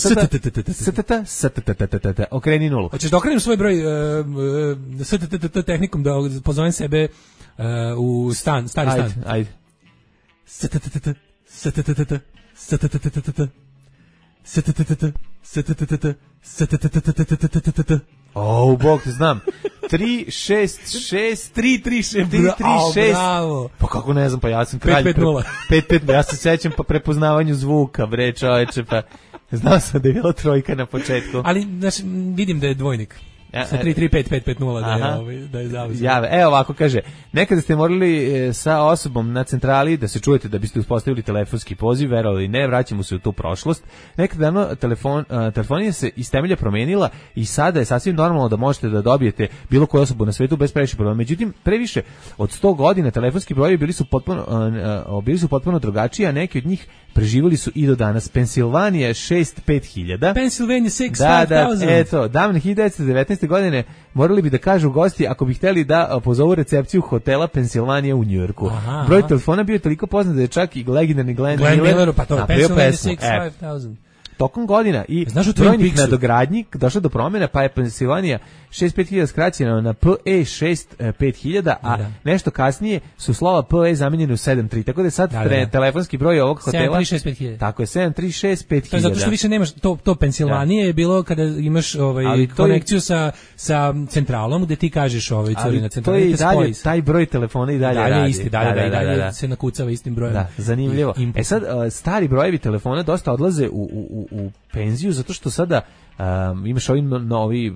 okreni nulu. Hoćeš da okrenem svoj broj tehnikom da pozovem sebe u stari stan? Ajde. Bog te znam. 3-6-6 bravo. Pa kako ne znam, pa ja sam kralj 5-5, ja se sećam po prepoznavanju zvuka, bre čoveče, pa znao sam da je bila trojka na početku. Ali, znaš, vidim da je dvojnik. Sa 3355550 da je zauzeo. Jave. Evo ovako kaže, nekada ste morali sa osobom na centrali da se čujete da biste uspostavili telefonski poziv, verovali ne, vraćamo se u tu prošlost. Nekada telefonija se iz temelja promenila i sada je sasvim normalno da možete da dobijete bilo koju osobu na svetu bez previše problema. Međutim, previše od 100 godina telefonski brojevi bili su potpuno drugačiji, a neki od njih preživjeli su i do danas. Pensilvanija 65000. Pennsylvania 65000. Da, eto, davne 1919. godine morali bi da kažu gosti ako bi hteli da pozovu recepciju hotela Pensilvanija u Njujorku. Broj telefona bio toliko poznat da je čak i legendarni Glenn Miller pa to je Pennsylvania 65000. Tokom godina i brojnih nadogradnji došlo do promjena, pa je Pensilvanija 65000 skraćena na PE 65000, a nešto kasnije su slova PE zamenjene u 73. Tako da je sad telefonski broj ovog hotela 7365000. Tako je 7365000. To je zato što više nemaš to Pensilvanije je bilo kada imaš konekciju sa centralom gde ti kažeš curi na centrali. To je i dalje taj broj telefona i dalje radi. Isti, dalje se nakucava istim brojem. Da, zanimljivo. Sad stari brojevi telefona dosta odlaze u penziju zato što sada imaš ovi novi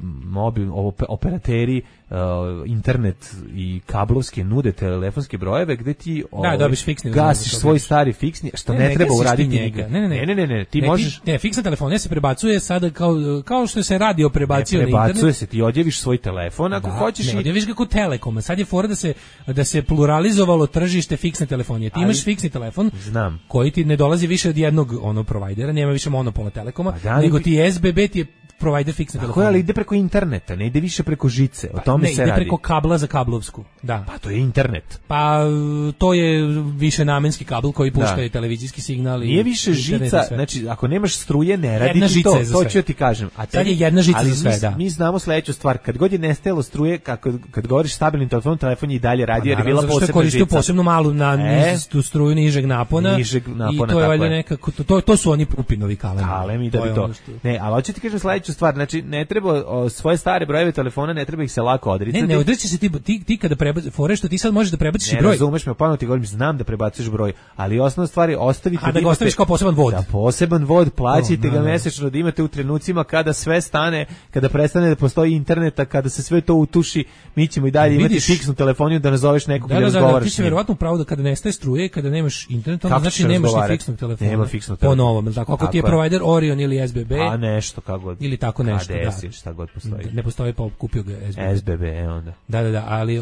operateri internet i kablovske nude telefonske brojeve gde ti gasiš svoj stari fiksni, što ne treba uraditi nikad. Ne, ti možeš... Ne, fiksna telefonija se prebacuje sada kao što se radio prebacio na internet. Prebacuje se, ti odjaviš svoj telefon ako hoćeš. Ne, odjaviš ga kod Telekoma. Sad je fora da se pluralizovalo tržište fiksne telefonije. Ti imaš fiksni telefon koji ti ne dolazi više od jednog provajdera, nema više monopola Telekoma, nego ti SBB ti je provider fiksne telefonije. Ali ide preko interneta, ne ide više preko žice. O tome se radi. Ne, ide preko kabla za kablovsku. Da. Pa to je internet. Pa to je više namenski kabel koji pušta i televizijski signal. Nije više žica, znači ako nemaš struje ne radi ti to. To ću ti kažem. A sad je jedna žica za sve, da. Mi znamo sledeću stvar, kad god je nestajalo struje, kad govoriš stabilnim telefonom, telefon je i dalje radi jer je bila posebna žica. Koristio posebnu malu tu struju nižeg napona. I to je valjda nekako, to su oni Pupinovi kalemi. Ne, ali hoću ti kažem sledeću stvar, znači ne treba svoje stare brojeve telefona, ne treba ih se lako odricati. Ne odriči se ti kada prebaciš, fore što ti sad možeš da prebaciš broj. Ne razumeš me, ponovno ti govorim, znam da prebaciš broj, ali osnovna stvar je ostaviti da ga ostaviš kao poseban vod. Da, poseban vod, plaćajte ga mesečno, da imate u trenucima kada sve stane, kada prestane da postoji interneta, kada se sve to utuši, mi ćemo i dalje imati fiksnu telefoniju da nazoveš nekog da razgovaraš. Ti si verovatno pravo da kada nestaje struje, kada nemaš internet, onda znači nemaš ni fiksnog telefona. Nema fiksnog telefona. Po novom, tako ako ti je provider Orion ili SBB, a nešto kako ili tako nešto, da. Šta god postoji. Ne postoji, pa kupio ga SBB, onda. Da, ali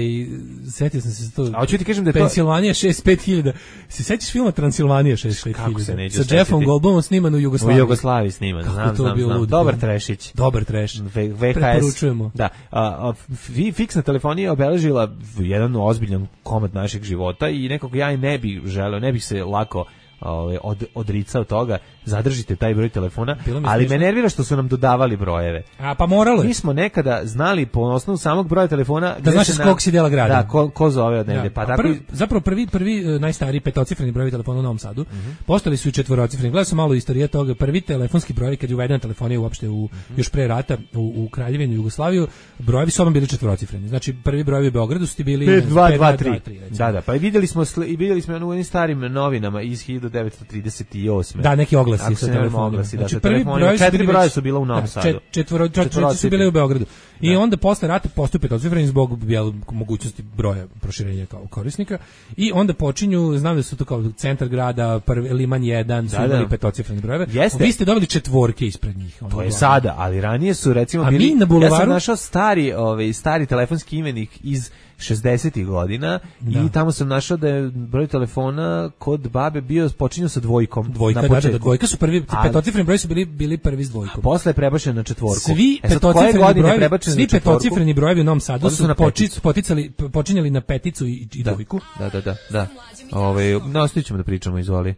setio sam se za to. A hoću ti kažem da je to Pensilvanija 65000. Se sećaš filma Transilvanija 65000? Sa Jeffom Goldblumom sniman u Jugoslaviji. U Jugoslaviji sniman, znam. Dobar trešić. Dobar treš. VHS. Preporučujemo. Da. Fiksna telefonija je obeležila jedan ozbiljan komad našeg života i nekako ja ne bih želeo, ne bih se lako odricao toga, zadržite taj broj telefona, ali me nervira što su nam dodavali brojeve. A pa moralo je. Mi smo nekada znali po osnovu samog broja telefona da znaš kog si dela grada. Da, ko zove od negde. Pa tako zapravo prvi najstariji petocifreni brojevi telefona u Novom Sadu. Postali su i četvorocifreni. Gledao sam malo istorije toga. Prvi telefonski brojevi kad je uvedena telefonija uopšte još pre rata u Kraljevini Jugoslaviju, brojevi su bili četvorocifreni. Znači prvi brojevi u Beogradu su ti bili 5223. Da, pa videli smo u onim starim novinama iz 1938. Da, neki oglasi sa telefonima. Znači, četiri broja su bila u Novom Sadu. Četvrti su bile u Beogradu. I onda posle rata postoji petocifreni zbog mogućnosti broja proširenja kao korisnika. I onda počinju, znam da su to kao centar grada, Liman 1, su imali petocifreni brojeve. Vi ste dobili četvorke ispred njih. To je sada, ali ranije su recimo bili... Ja sam našao stari telefonski imenik iz 60-ih godina i tamo sam našao da je broj telefona kod babe bio počinio sa dvojkom. Dvojka su prvi, petocifreni brojevi su bili prvi s dvojkom. A posle je prebačen na četvorku. Svi petocifreni brojevi u Novom Sadu su počinjali na peticu i dvojku. Da. Nastavit ćemo da pričamo, izvoli.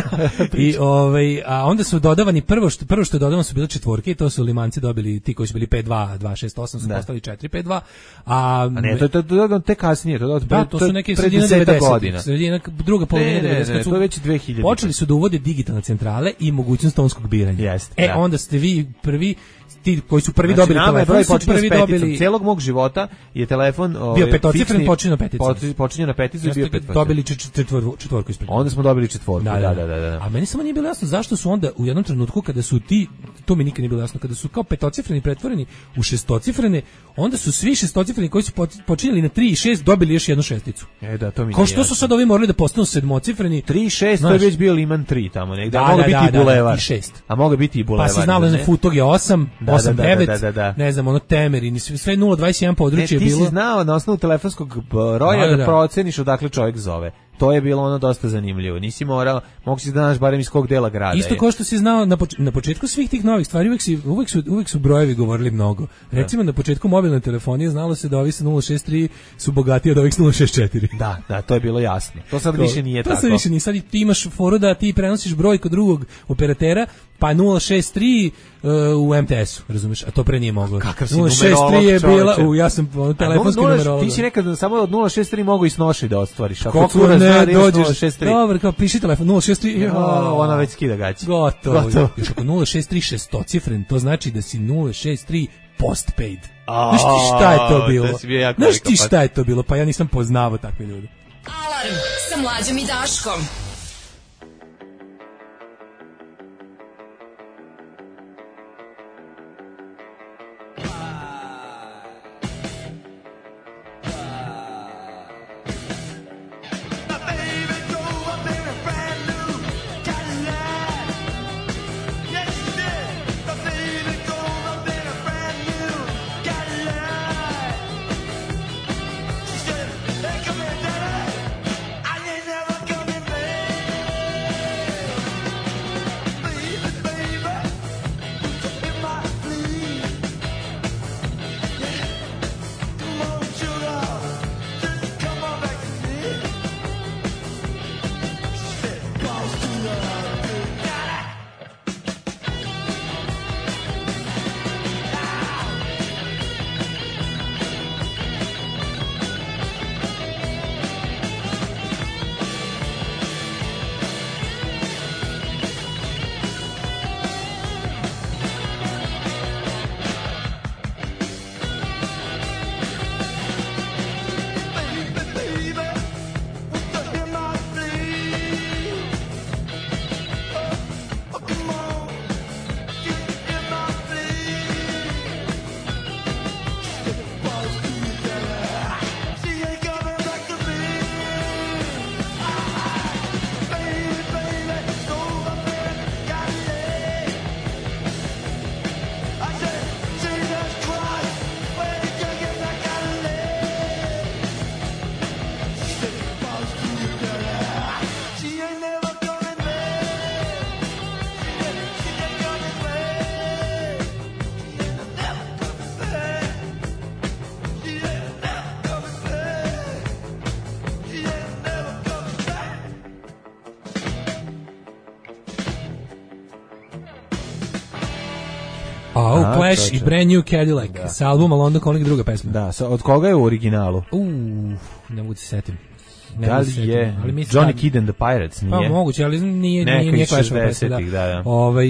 A onda su dodavani, prvo što je dodavano su bile četvorke i to su Limanci dobili, ti koji su bili 5-2, 2-6-8 su postali 4-5-2. A ne, to je da te kasnije, to su neke sredina 90-ih, sredina druga polovina 90-ih. To je već 2000. Počeli su da uvode digitalne centrale i mogućnost tonskog biranja. Onda ste vi prvi ti koji su prvi dobili telefon, su prvi dobili celog mog života je telefon bio petocifren, počinje na peticu i bio petocifren. Dobili četvorku ispred. Onda smo dobili četvorku. Da. A meni samo nije bilo jasno zašto su onda u jednom trenutku kada su ti, to mi nikad nije bilo jasno, kada su kao petocifreni pretvoreni u šestocifrene, onda su svi šestocifreni koji su počinjeli na 3 i 6 dobili još jednu šesticu. Da, to mi. Kao što su sad ovi morali da postanu sedmocifreni. 3 i 6, to je već bio Liman 3 tamo negde. A moglo biti i bulevar. A moglo biti i bulevar. Pa se znalo da Futog je 8, 8-9, ne znam, ono Temerin, sve 0-21 područje je bilo. Ti si znao na osnovu telefonskog broja da proceniš odakle čovjek zove. To je bilo ono dosta zanimljivo. Nisi morao, mogu si znaš barem iz kog dela grada. Isto kao što si znao na početku svih tih novih stvari, uvek su brojevi govorili mnogo. Recimo na početku mobilne telefonije znalo se da ovi sa 063 su bogatiji od ovih 064. Da, to je bilo jasno. To sad više nije tako. To sad više nije. Sad ti imaš foru da ti prenosiš broj kod drugog operatera, pa 063 u MTS-u, razumeš? A to pre nije moglo. Kakav si numerolog, je bila, ja sam telefonski numerolog. Ti si nekad samo od 063 mogao i s noši da ostvariš. Ako cura zna da imaš 063. Dobro, kao piši telefon 063. Ona već skida gaći. Gotovo. Još ako 063 šestocifren, to znači da si 063 postpaid. Znaš ti šta je to bilo? Znaš ti šta je to bilo? Pa ja nisam poznavao takve ljude. Alarm sa Mlađom i Daškom. Clash i Brand New Cadillac sa albuma London Calling, druga pesma. Da, od koga je u originalu? Ne mogu se setim. Da li je Johnny Kidd and the Pirates? Nije? Pa moguće, ali nije Clashova pesma. Da.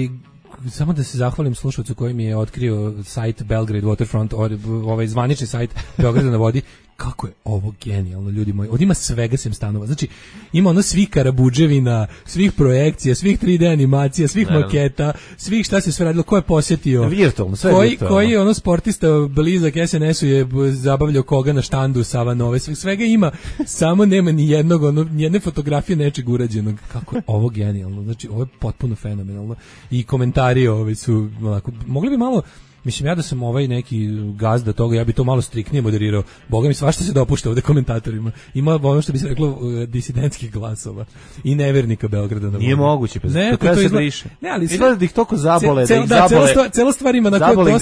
Samo da se zahvalim slušalcu koji mi je otkrio sajt Belgrade Waterfront, zvanični sajt Beograda na vodi. Kako je ovo genijalno, ljudi moji. Ovdje ima svega sem stanova. Znači, ima ono svih karabuđevina, svih projekcija, svih 3D animacija, svih maketa, svih šta se sve radilo, ko je posjetio. Virtualno, sve virtualno. Koji je ono sportista blizak SNS-u je zabavljao koga na štandu Sava Nove. Svega ima, samo nema ni jedne fotografije nečeg urađenog. Kako je ovo genijalno. Znači, ovo je potpuno fenomenalno. I komentari su, onako, mogli bi malo. Mislim, ja da sam neki gazda toga, ja bi to malo striktnije moderirao. Boga mi, svašta se dopušta ovde komentatorima. Ima ono što bi se reklo disidentskih glasova i nevernika Beograda. Nije moguće, pa to treba se briše. Ne, ali izgleda da ih toliko zabole, da ih zabole. Cela stvar ima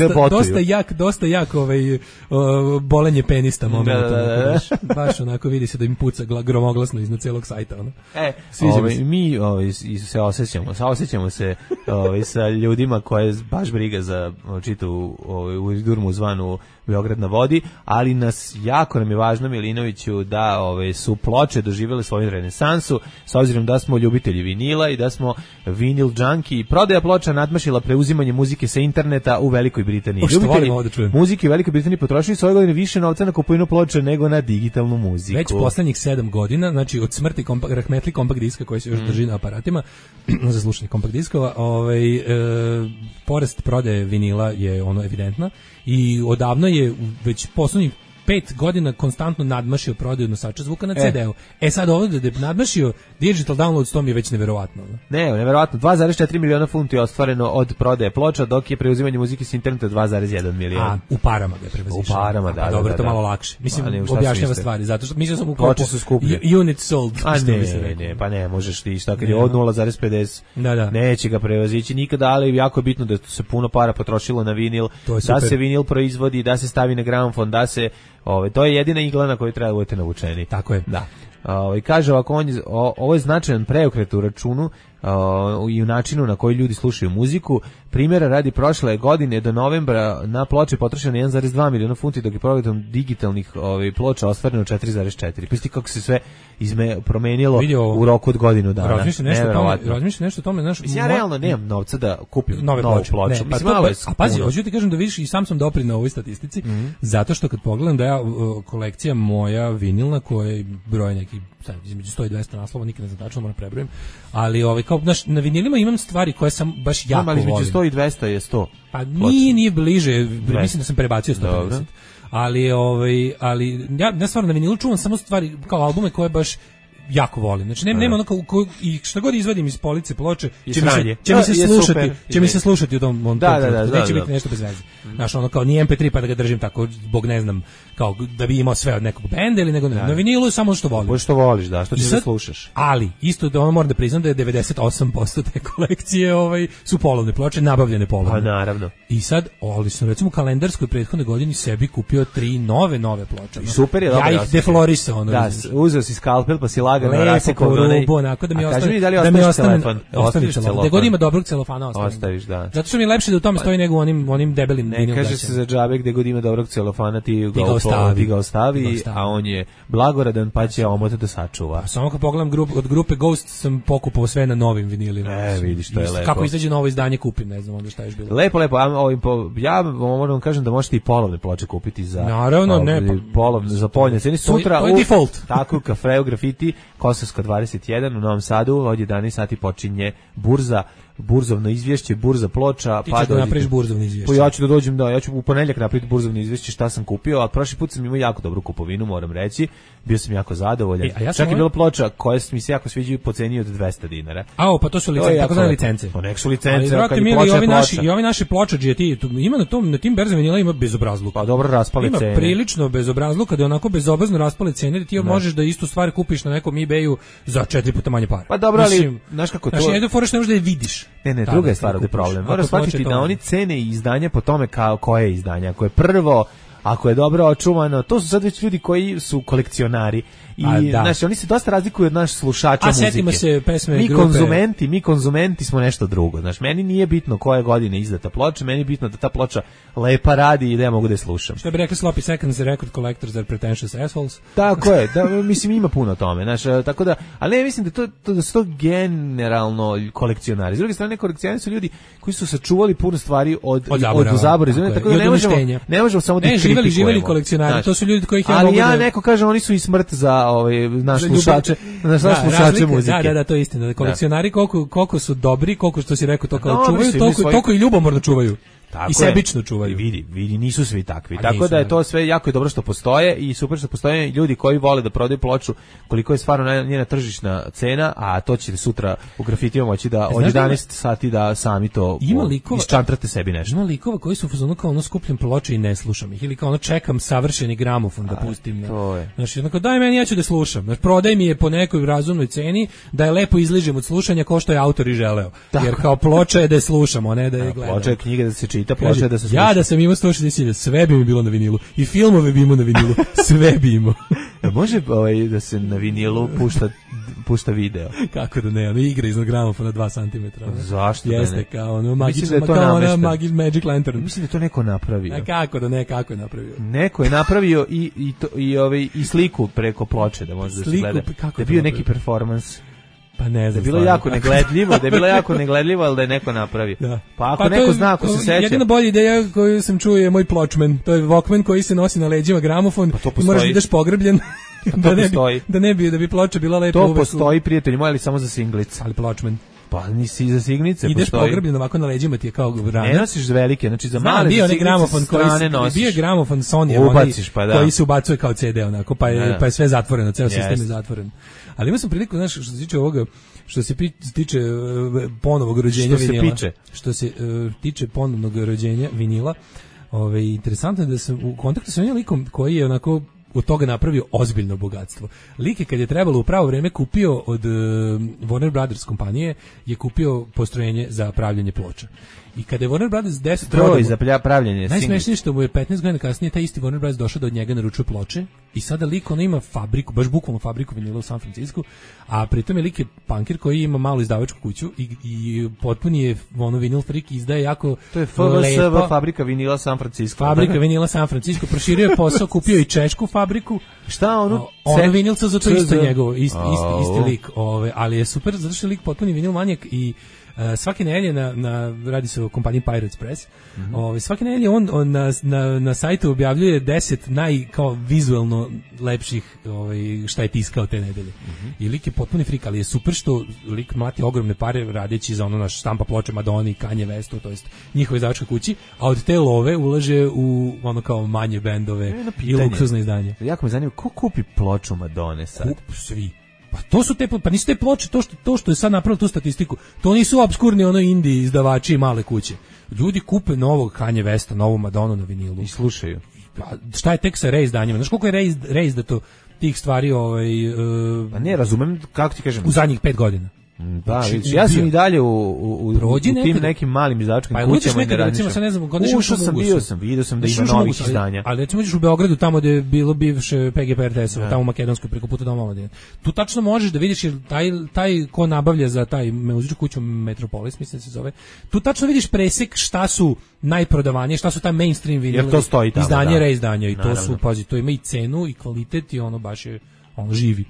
dosta jak bolenje penista moment. Baš onako vidi se da im puca gromoglasno iznad celog sajta. Mi se osjećamo se sa ljudima koje baš briga za čitu u Durmu zvanu Beograd na vodi, ali jako nam je važno, Milinoviću, da su ploče doživjele svoju renesansu, s obzirom da smo ljubitelji vinila i da smo vinil junkie i prodaja ploča nadmašila preuzimanje muzike sa interneta u Velikoj Britaniji. Ljubitelji muzike u Velikoj Britaniji potrošili svoje godine više novca na kupovinu ploča nego na digitalnu muziku. Već poslednjih 7 godina, znači od smrti rahmetli kompakt diska koji se još drži na aparatima za slušanje kompakt diskova, porast prodaje vinila je evidentna i odavno je već poslednjih 5 godina konstantno nadmašio prodaju nosača zvuka na CD-u. Sad ovdje da je nadmašio digital download, to mi je već neverovatno. Neverovatno. 2,4 miliona funti je ostvareno od prodaje ploča, dok je preuzimanje muzike s interneta 2,1 miliona. A u parama ga je prevazišao. U parama, da. Dobro, to malo lakše. Mislim, objašnjava stvari, zato što mislio sam u ploče su skuplje. Unit sold. A ne, pa ne, možeš ti šta kad je od 0,50. Neće ga prevazići nikada, ali jako je bitno da se puno para potrošilo na vinil, da se vinil proizvodi, da se stavi na gramofon, da se to je jedina igla na koju treba da budete navučeni. Tako je. Da. Kaže ovako, ovo je značajan preokret u računu i u načinu na koji ljudi slušaju muziku. Primjera radi, prošle godine do novembra na ploče potrošeno 1,2 miliona funti, dok je prodajom digitalnih ploča ostvareno 4,4. Pisti kako se sve promenilo u roku od godinu dana. Razmišljam nešto o tome. Ja realno nemam novca da kupim novu ploču. A pazi, hoću ti kažem da vidiš, i sam sam doprineo na ovoj statistici, zato što kad pogledam da kolekcija moja vinilna, koja je broj neki između 100 i 200 naslova, nikad ne znam tačno, moram prebrojim, ali kao na vinilima imam stvari koje sam baš jako volim. Ali između 100 i 200 je 100. Pa nije bliže, mislim da sam prebacio 150. Ali ja stvarno na vinilu čuvam samo stvari kao albume koje baš jako volim. Znači nema ono i šta god izvadim iz police ploče, će mi se slušati u tom trenutku. Neće biti nešto bez veze. Znaš, ono kao nije MP3 pa da ga držim tako zbog ne znam, kao da bi imao sve od nekog benda ili nego na vinilu samo što volim. Što voliš, da, što ti da slušaš. Ali isto da moram da priznam da je 98% te kolekcije su polovne ploče, nabavljene polovne. Pa naravno. I sad, ali sam recimo u kalendarskoj prethodne godini sebi kupio 3 nove ploče. I super je, dobro. Ja ih deflorisao. Da, uzeo si skalpel pa si lagano rasekao rubu, onako da mi ostane. Da mi ostane. Ostaviš celofan. Da god ima dobrog celofana ostaviš, da. Zato što mi je lepše da u tome stoji nego onim debelim. Ne kaže se za džabe gde god ima dobrog celofana ti ga ostavi, a on je blagoradan pa će omota da sačuva. Samo kad pogledam od grupe Ghost sam pokupao sve na novim vinilima. Vidiš, to je lepo. Kako izađe novo izdanje kupim, ne znam onda šta je bilo. Lepo. Ja moram kažem da možete i polovne ploče kupiti za. Naravno, polovne za poljne cene sutra. To je default. Tako u Kafeu Grafiti Kosovska 21 u Novom Sadu od 11 sati počinje burzovno izvješće, burza ploča. Ti ćeš da napraviš burzovno izvješće. Pa ja ću da dođem, ja ću u ponedjeljak napraviti burzovno izvješće šta sam kupio, a prošli put sam imao jako dobru kupovinu, moram reći. Bio sam jako zadovoljan. Čak je bila ploča koja mi se jako sviđaju po ceni od 200 dinara. Pa to su licence, tako da licence. Pa nek su licence, kad je ploča. I ovi naši pločadžije, ima na tim berzama vinila ima bezobrazluka. Pa dobro raspale cene. Ima prilično bezobrazluka, da je onako bezobrazno raspale cene, da ti možeš da istu stvar kupiš na nekom eBayu za 4 puta manje para. Pa dobro, ali znaš kako to. Znači, foraš ne možeš da je vidiš. Ne, druga je stvar ovdje problem. Moraš shvatiti da oni cene i izdanja po tome koje je izdanje. Ako je prvo, ako je dobro očuvano, to su sad već ljudi koji su kolekcionari. I znači oni se dosta razlikuju od naših slušača muzike. A setimo se pesme mi konzumenti smo nešto drugo. Znači meni nije bitno koje godine izdata ploča, meni je bitno da ta ploča lepa radi i da ja mogu da je slušam. Što bi rekli Sloppy Seconds, record collectors are pretentious assholes. Tako je, mislim ima puno tome, znači tako da, ali ne mislim da su to generalno kolekcionari. S druge strane, kolekcionari su ljudi koji su sačuvali puno stvari od zaborava, tako da ne možemo samo da kritikujemo. Živeli kolekcionari, to su ljudi koji ih ja mogu da. Ali ja neko kažem oni su i smrt za naš slušače muzike. Da, to je istina. Kolekcionari koliko su dobri, koliko što si rekao to kao čuvaju, toliko i ljubomorno čuvaju. Tako i sebično čuvaju. Vidi, nisu svi takvi. Tako da je to sve jako dobro što postoje i super što postoje ljudi koji vole da prodaju ploču koliko je stvarno njena tržišna cena, a to će sutra u grafitima moći da od 11 sati da sami to isčantrate sebi nešto. Ima likova koji su fazonu kao ono skupljam ploče i ne slušam ih ili kao ono čekam savršeni gramofon da pustim. Znači, onako daj meni, ja ću da slušam. Znači, prodaj mi je po nekoj razumnoj ceni da je lepo izližem od slušanja ko što je autor i želeo. Jer kao ploča je da je slušamo, a ne da je gledamo. Ploča je knjiga da se čita. Kaže, ja da sam imao 160.000, sve bi mi bilo na vinilu. I filmove bi imao na vinilu, sve bi imao. Može da se na vinilu pušta pušta video. Kako da ne, ono igra iznad gramofona 2 cm. Zašto da ne? Jeste kao ono magično, da kao ona Magic Lantern. Mislim da je to neko napravio. A kako da ne, kako je napravio? Neko je napravio i sliku preko ploče da može da se gleda. Da je bio neki performans. Pa ne znam. Da je bilo jako negledljivo, ali da je neko napravio. Da. Pa ako neko zna, ako se seća. Jedina bolja ideja koju sam čuo je moj Pločman. To je Walkman koji se nosi na leđima gramofon i moraš da ideš pogrbljen. Da bi ploča bila lepa. To postoji, prijatelji moji, ali samo za singlice. Ali Pločman. Pa nisi za signice ideš pogrbljen ovako na leđima ti je kao rana. Ne nosiš velike, znači za male signice gramofon bio je gramofon Sony koji se ubacuje kao CD onako, pa je sve zatvoreno, ceo sistem je zatvoren. Ali imao sam priliku, znaš, što se tiče ovoga, što se tiče ponovnog rođenja vinila. Što se tiče ponovnog rođenja vinila, interesantno je da sam u kontaktu sa jednim likom koji je onako od toga napravio ozbiljno bogatstvo. Lik je kad je trebalo u pravo vreme kupio od Warner Brothers kompanije, je kupio postrojenje za pravljenje ploča. I kada je Warner Brothers 10 stroj za pravljenje, najsmešnije što mu je 15 godina kasnije taj isti Warner Brothers došao da od njega naručuje ploče i sada lik ono ima fabriku, baš bukvalno fabriku vinila u San Francisku, a pritom je lik je punkir koji ima malu izdavačku kuću i potpuni je ono vinil freak, izdaje jako to je FVSV fabrika vinila San Francisco. Fabrika vinila San Francisco, proširio je posao, kupio i češku fabriku. Šta ono vinilca za to isto njegovo, isti lik, ali je super zato što je lik potpuni vinil manijak i svake nedelje radi se o kompaniji Pirates Press. Svake nedelje on na sajtu objavljuje 10 kao vizuelno lepših šta je tiskao te nedelje. I lik je potpuni frik, ali je super što lik mlati ogromne pare radeći za ono naš štampa ploče Madonna i Kanye Westu, to jest njihove izdavačke kući, a od te love ulaže u ono kao manje bendove i luksuzne izdanje. Jako me zanima, ko kupi ploču Madone sad? Svi. Pa to su pa nisu te ploče, to što je sad napravilo tu statistiku, to nisu obskurni ono indie izdavači i male kuće. Ljudi kupe novog Kanye Westa, novu Madonu na vinilu. I slušaju. Pa šta je tek sa reizdanjima? Znaš koliko je reizdato tih stvari? Pa ne, razumem, kako ti kažem. U zadnjih 5 godina. Da, vidiš, ja sam i dalje u tim nekim malim izdavačkim kućama. Ušao sam, vidio sam da ima novih izdanja. Ali recimo ideš u Beogradu, tamo gde je bilo bivše PGP RTS-ova, tamo u Makedonskoj preko puta doma Omladine. Tu tačno možeš da vidiš, jer taj ko nabavlja za taj muzičku kuću Metropolis, mislim da se zove, tu tačno vidiš presek šta su najprodavanije, šta su taj mainstream vinili, izdanje, reizdanje. I to su, pazi, to ima i cenu i kvalitet i ono baš je, ono živi.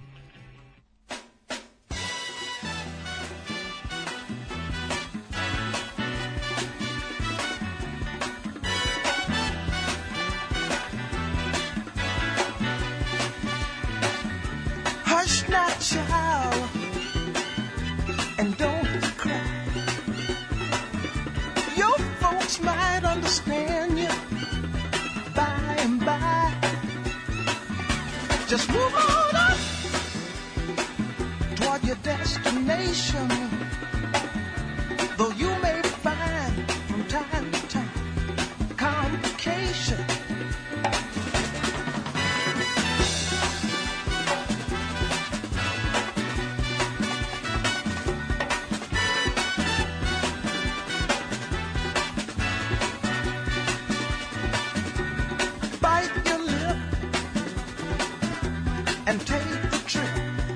Child, and don't cry. Your folks might understand you by and by. Just move on up toward your destination. Though you may find from time to time complications. And take the trip.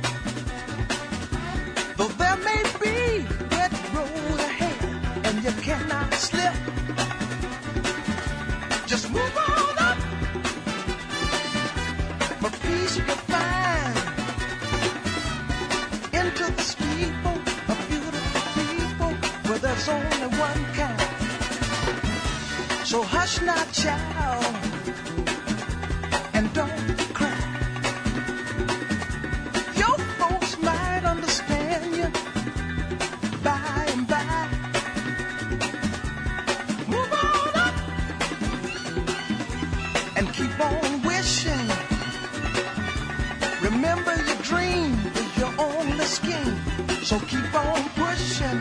Though there may be wet road ahead and you cannot slip, just move on up. For peace you'll find into the steeple of beautiful people where there's only one kind. So hush not, child, and don't cry. Understand you by and by. Move on up and keep on wishing. Remember your dream is your only scheme, so keep on pushing.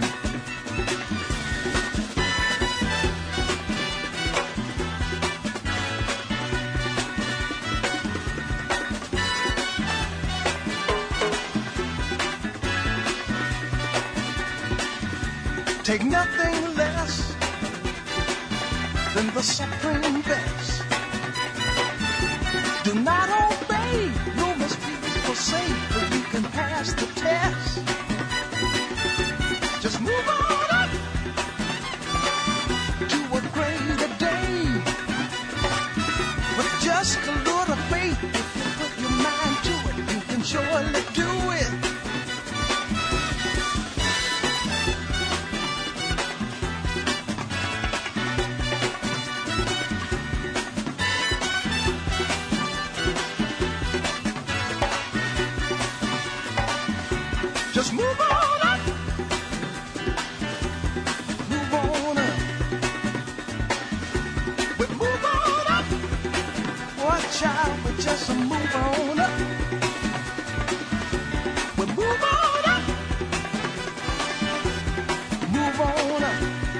Take nothing less than the supreme best. Do not obey, you must be forsake, but you can pass the test. child, we just move on up. We move on up. Move on up.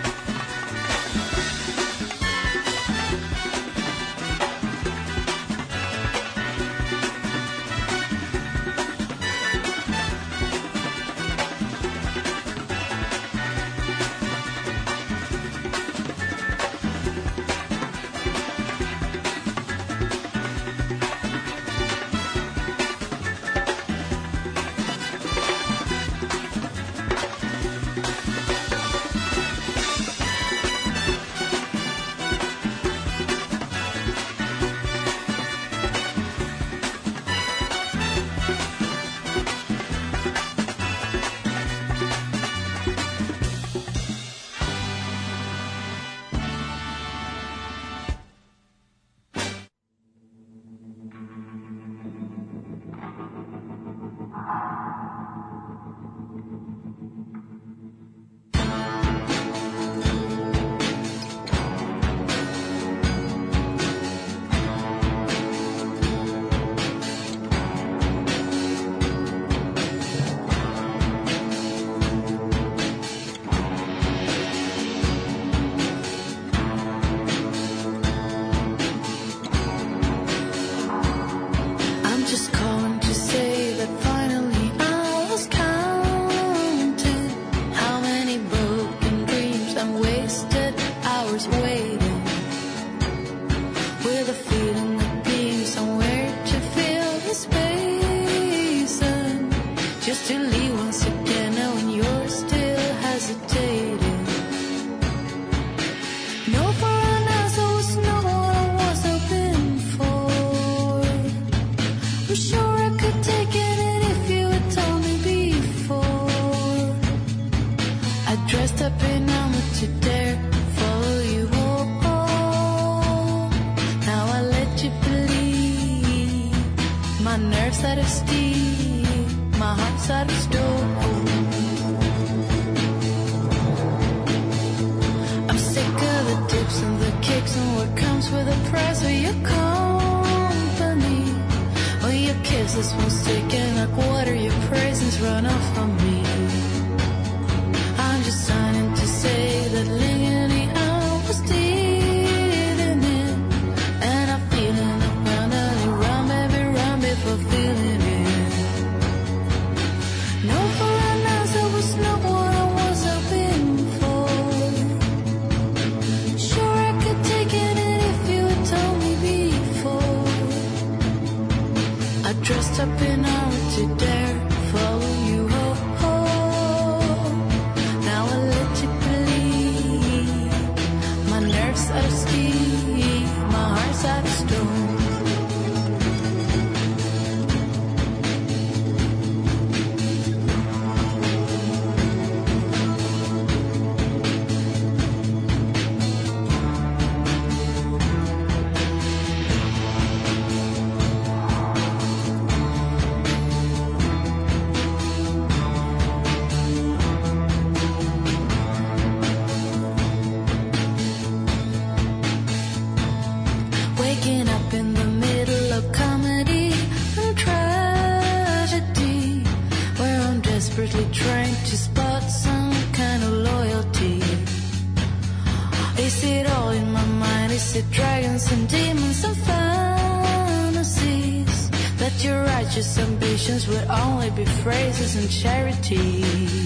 Ambitions would only be phrases and charity.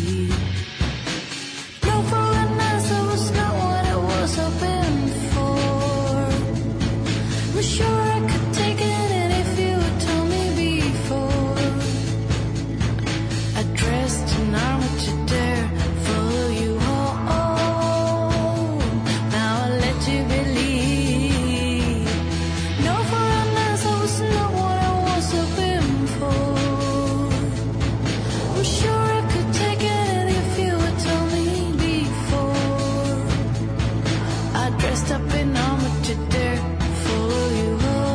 No, for an answer was not what I was hoping for. I'm sure I could take it and if you had told me before. I dressed in armor to dare follow you home. Now I let you believe. No, for an answer was not what I was hoping for. I'm sure I could take it if you had told me before. I dressed up in armor to dare follow you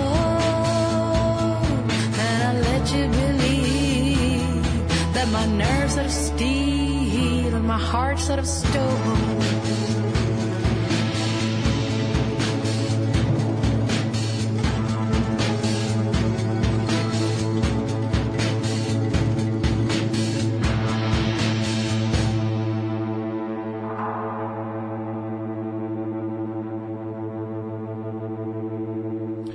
home. And I let you believe that my nerves are of steel and my heart's out of stone.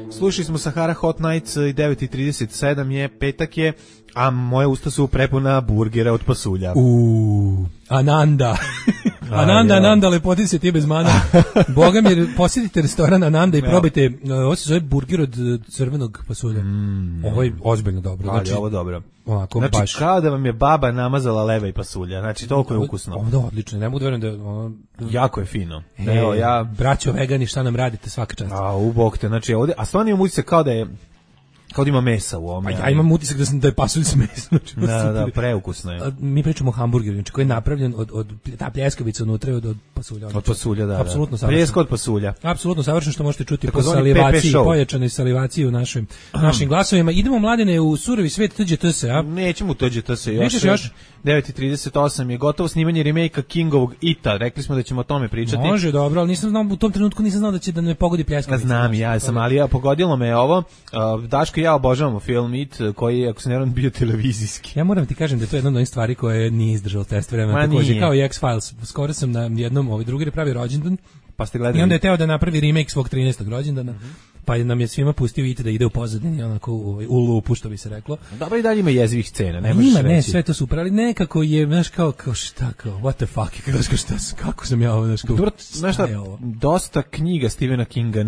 Slušali smo Sahara Hot Nights i 9:37 je, petak je, a moje usta su prepuna burgera od pasulja. Ananda. Ananda, lepotice ti bez mana. Boga mi, posjetite restoran Ananda i probajte, ovo se zove burger od crvenog pasulja. Ovo je ozbiljno dobro. Znači, ovo dobro. Ovako, znači, baš. kao da vam je baba namazala leva i pasulja. Znači, toliko je ukusno. Ovo je odlično, ne mogu da verujem da... Jako je fino. Evo, braćo vegani, šta nam radite svaka čast? Bog te, znači, ovdje, a stvarno imam utisak kao da ima mesa u ovome. Ja imam utisak da je pasulj s mesom. Znači, da, preukusno je. Mi pričamo o hamburgeru, znači koji je napravljen od ta pljeskavica unutra od pasulja. Od pasulja, da. Apsolutno savršeno. Pljeska od pasulja. Apsolutno savršeno, što možete čuti po salivaciji, pojačanoj salivaciji u našim glasovima. Idemo, mladene, u surovi svet TGTS, a? Nećemo u TGTS još. Nećeš još? 9:38 je gotovo snimanje remake-a Kingovog Ita. Rekli smo da ćemo o tome pričati. Može, dobro, ali u tom trenutku nisam znao da me pogodi pljeskavica. Znam, ja sam, ali pogodilo me ovo. Daško i ja obožavamo film It, koji je, ako se ne varam, bio televizijski. Ja moram ti kažem da je to jedna od onih stvari koje nije izdržao test vremena. Takođe, kao i X-Files. Skoro sam na jednom, drugi je pravi rođendan. Pa ste gledali. I onda je teo da napravi remake svog 13. rođendana. Pa nam je svima pustio It da ide u pozadini, onako u lupu, što bi se reklo. Dobro, i dalje ima jezivih scena, ne možeš reći. Ne, sve to super, ali nekako je, znaš, kao šta, what the fuck, kako sam ja ovo, znaš, šta je ovo? Dosta knjiga Stephena Kinga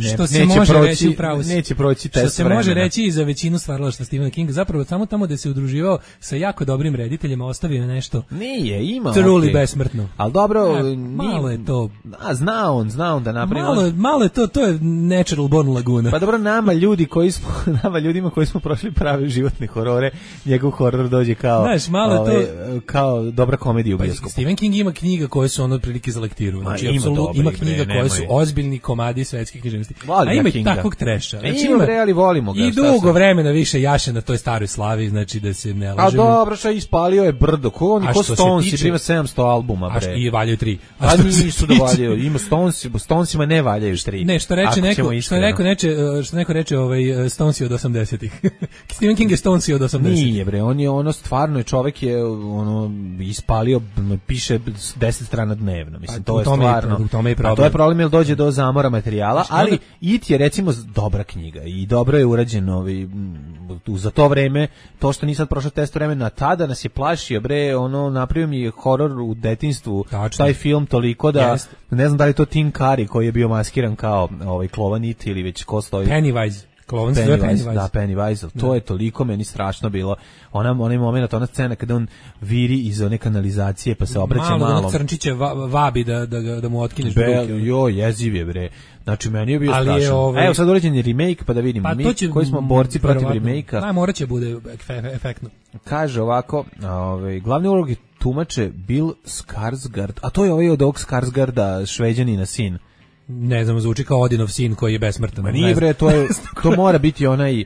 neće proći test vremena. Što se može reći i za većinu stvaralaštva Stephena Kinga, zapravo samo tamo da se udruživao sa jako dobrim rediteljima, ostavio nešto. Nije, ima. Truly besmrtno. Ali dobro, malo je to. Zna on da napravi. Malo je to je natural born laguna. Pa dobro, nama ljudima koji smo prošli prave životne horore, njegov horor dođe kao, znaš, malo kao dobra komedija u bioskopu. Stephen King ima knjiga koje su ono otprilike za lektiru. Znači, ima knjiga koje su ozbiljni komadi svetske književnosti. A ima i takvog treša. Znači, volimo ga. I dugo vremena više jaše na toj staroj slavi, znači da se ne lažemo. A dobro, šta ispalio je brdo. Ko Stones ima 700 albuma, bre. I valjaju 3. A nisu da valjaju. Ima Stonesima ne valjaju 3. Ne, što neko reče Stonesi od 80-ih. Stephen King je Stonesi od 80-ih. Nije, bre, on je stvarno, čovjek je ispalio, piše 10 strana dnevno. Mislim, to je stvarno. A to je problem jer dođe do zamora materijala, ali It je recimo dobra knjiga i dobro je urađen za to vreme, to što nisam prošao test vremena, tada nas je plašio, bre, napravio mi je horor u detinjstvu, taj film toliko da, ne znam da li to Tim Curry koji je bio maskiran kao klovan It ili već ko stoji. Pennywise. Da, Pennywise, to je toliko meni strašno bilo. Onaj moment, ona scena kada on viri iz one kanalizacije pa se obraća malo. Malo crnčiće vabi da mu otkineš bruke. Jeziv je, bre. Znači, meni je bio strašno. Evo sad uređen je remake, pa da vidim. Mi koji smo borci protiv remake-a. Morat će bude efektno. Kaže ovako, glavne uloge tumače Bill Skarsgård, a to je od ovog Skarsgårda, Šveđanina sin. Ne znam, zvuči kao Odinov sin koji je besmrtan. Ma nije, bre, to mora biti onaj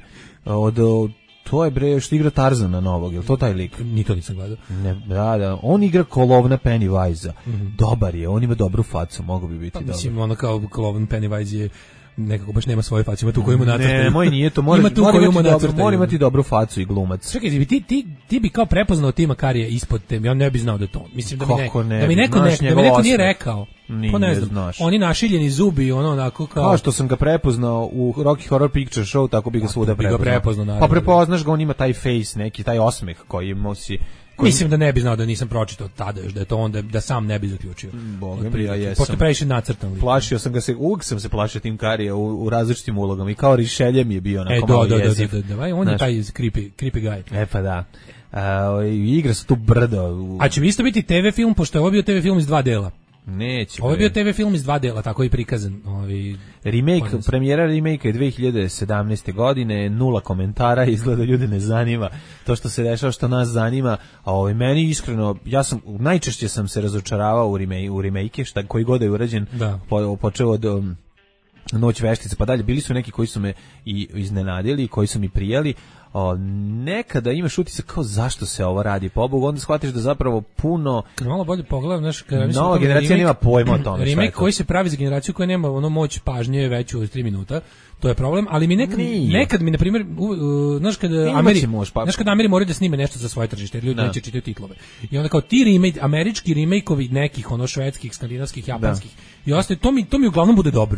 to je, bre, što igra Tarzana novog, je li to taj lik? Ni to nisam gledao. Ne, da, on igra kolovna Pennywise-a. Dobar je, on ima dobru facu, mogu bi biti dobar. Mislim, ono kao kolovna Pennywise je nekako baš nema svoje face, ima tu koju mu nacrtaju. Ne, moj nije to, mora imati dobru facu i glumac. Čekaj, ti bi kao prepoznao Tima Currya ispod teme, ja ne bi znao da je to. Mislim da mi neko nije rekao. Pa ne znam, oni našiljeni zubi, onako kao što sam ga prepoznao u Rocky Horror Picture Show, tako bi ga svuda prepoznao. Pa prepoznaš ga, on ima taj face, neki taj osmeh koji nosi. Mislim da ne bi znao da nisam pročitao tada još da je to onda da sam ne bi zaključio. Boga mi, ja jesam. Pošto previše nacrtan. Plašio sam ga uvijek sam se plašio Tim Currya u različitim ulogama i kao Rišelje mi je bio onako malo jeziv. On je taj creepy guy. Pa da. Igra se tu brdo. A će isto biti TV film, pošto je ovo bio TV film iz 2 dela. Neće. Ovo je bio TV film iz 2 dela, tako je prikazan. Premijera remake je 2017. godine, 0 komentara, izgleda ljude ne zanima to što se dešava, što nas zanima. A meni iskreno, najčešće sam se razočaravao u remake, koji god je urađen, počeo od Noć veštice pa dalje. Bili su neki koji su me i iznenadili, koji su mi prijali. Nekada imaš utisak kao zašto se ovo radi, pobogu, onda shvatiš da zapravo puno malo bolje pogledam, znaš, nova generacija nema pojma o tome. Remake koji se pravi za generaciju koja nema moć pažnje veću od 3 minuta, to je problem, ali mi nekad mi na primjer, znaš kad Ameri moraju da snime nešto za svoje tržište, jer ljudi neće čitati titlove. I onda kao ti američki remake-ovi nekih švedskih, skandinavskih, japanskih i ostaje, to mi uglavnom bude dobro.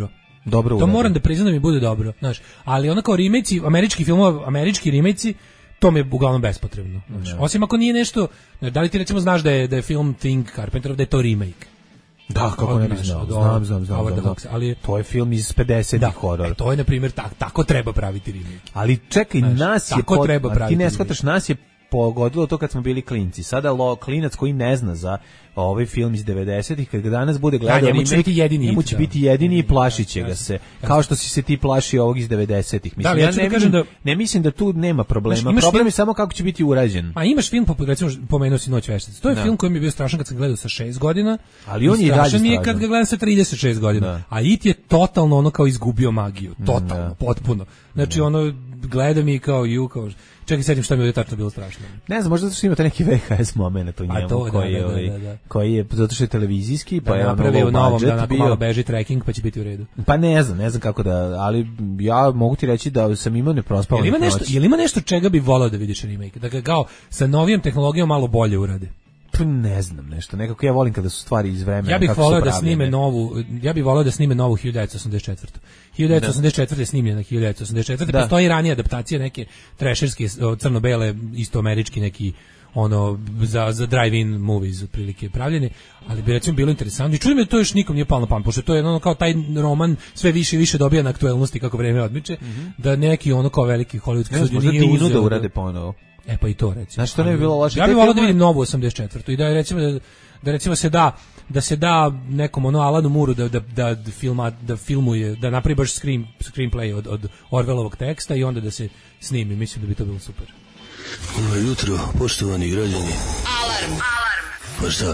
dobro To urađeno. moram da priznam da mi bude dobro, znaš. Ali ono kao remake-ci, američki filmovi, američki remake-ci, to mi je uglavnom bespotrebno. Znaš. Osim ako nije nešto, da li ti recimo znaš da je film Thing Carpenterov, da je to remake? Da, kako ne bi znao. Znam. Ali to je film iz 50-ih horor. To je na primjer tako treba praviti remake. Ali čekaj, znaš, nas je tako treba praviti. Ti ne shvataš, nas je pogodilo to kad smo bili klinci. Sada klinac koji ne zna za ovaj film iz 90-ih, kad ga danas bude gledao, njemu će biti jedini i plašit će ga se. Kao što si se ti plaši ovog iz 90-ih. Mislim, ne mislim da tu nema problema. Problem je samo kako će biti urađen. A imaš film, recimo, pomenuo si Noć veštica. To je film koji mi je bio strašan kad sam gledao sa 6 godina. Ali on je i dalje strašan. Mi je kad ga gledam sa 36 godina. Da. A It je totalno ono kao izgubio magiju. Totalno, potpuno. Znači ono, gleda mi kao čekaj, sedim šta mi je tačno bilo strašno. Ne znam, možda zato što imate neki VHS moment u njemu koji je zato što je televizijski, pa je napravio novom da onako malo beži tracking pa će biti u redu. Pa ne znam kako da, ali ja mogu ti reći da sam imao neprospavanu noć. Jel ima nešto čega bi volao da vidiš remake? Da ga kao sa novijom tehnologijom malo bolje urade? Ne znam nešto, nekako ja volim kada su stvari iz vremena. Ja bih voleo da snime novu 1984. 1984 je snimljena 1984. Da. Postoji ranija adaptacija neke trešerske crno-bele istoamerički neki ono za drive-in movies otprilike pravljeni, ali bi recimo bilo interesantno i čujem da to još nikom nije palo na pamet, pošto to je ono kao taj roman sve više i više dobija na aktuelnosti kako vreme odmiče, da neki ono kao veliki hollywoodski studio nije uzeo da urade ponovo. Pa i to recimo. Znači to ne bi bilo loše. Ja bih voleo da vidim novu 84. i da recimo da recimo se da nekom ono Alanu Mooreu da filmuje, da napravi baš screenplay od Orwellovog teksta i onda da se snimi, mislim da bi to bilo super. Dobro jutro, poštovani građani. Alarm. Pa šta?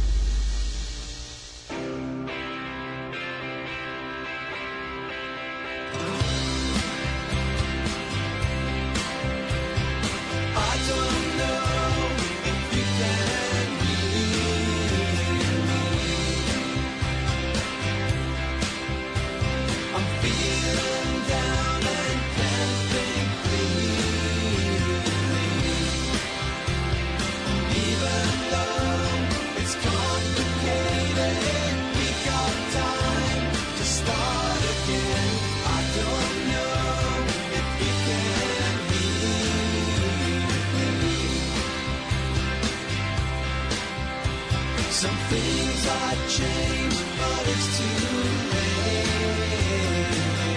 Some things are changed, but it's too late.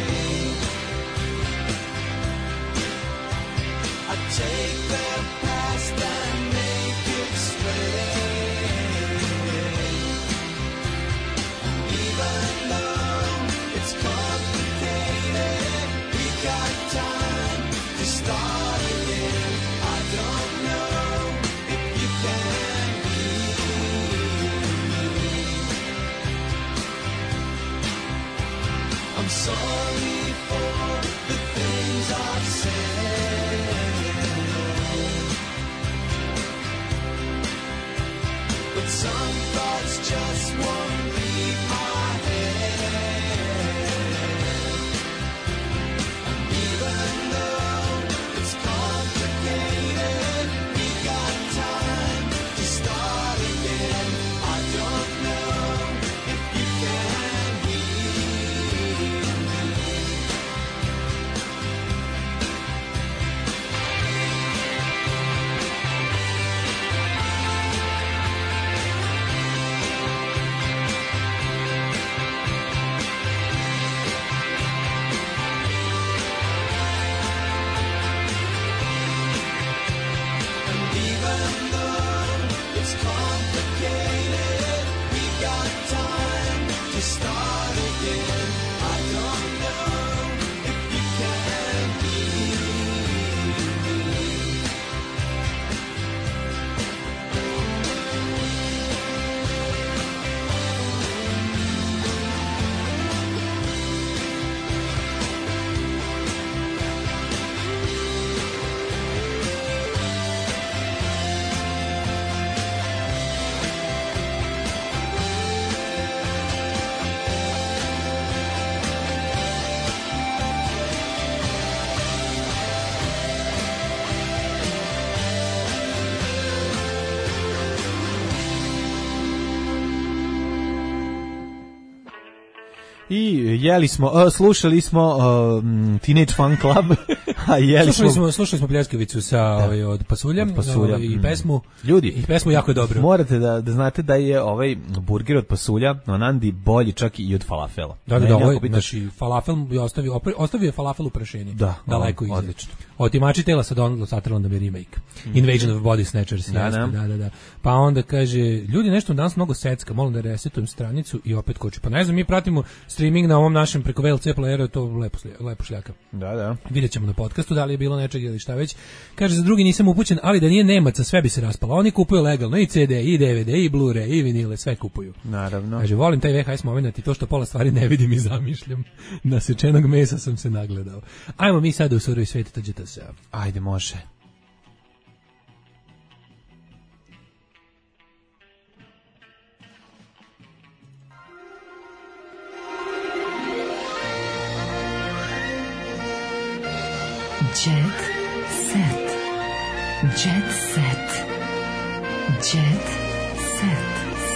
I take the past and make it straight. Even though it's complicated, we got time to start again. I don't know if you can. I'm sorry for the things I've said, but some thoughts just won't leave my head. Even though it's complicated, we got time to start again. I don't know if you can hear. I jeli smo, slušali smo Teenage Fan Club, a jeli slušali smo pljeskavicu sa od pasulja, i pesmu. Ljudi, i pesmu jako je dobro. Morate da znate da je ovaj burger od pasulja Nandi bolji čak i od falafela. Da, znači falafel je ostavio je falafel u prašini. Daleko iza. Odlično. Otimači tela sa Donald Sutherlandom je remake. Invasion of Body Snatchers. Da. Pa onda kaže, ljudi nešto danas mnogo secka, molim da resetujem stranicu i opet koči. Pa ne znam, mi pratimo streaming na ovom našem preko VLC playera, to lepo šljaka. Da. Vidjet ćemo na podcastu da li je bilo nečeg ili šta već. Kaže, za drugi nisam upućen, ali da nije Nemaca, sve bi se raspalo. Oni kupuju legalno i CD, i DVD, i Blu-ray, i vinile, sve kupuju. Naravno. Kaže, volim taj VHS moment i to što pola stvari ne vidim i zamišljam. Nasečenog mesa sam se nagledao. Ajmo mi sada u surovi svijet tađete se. Ajde, može. Jet set. Jet set. Jet set.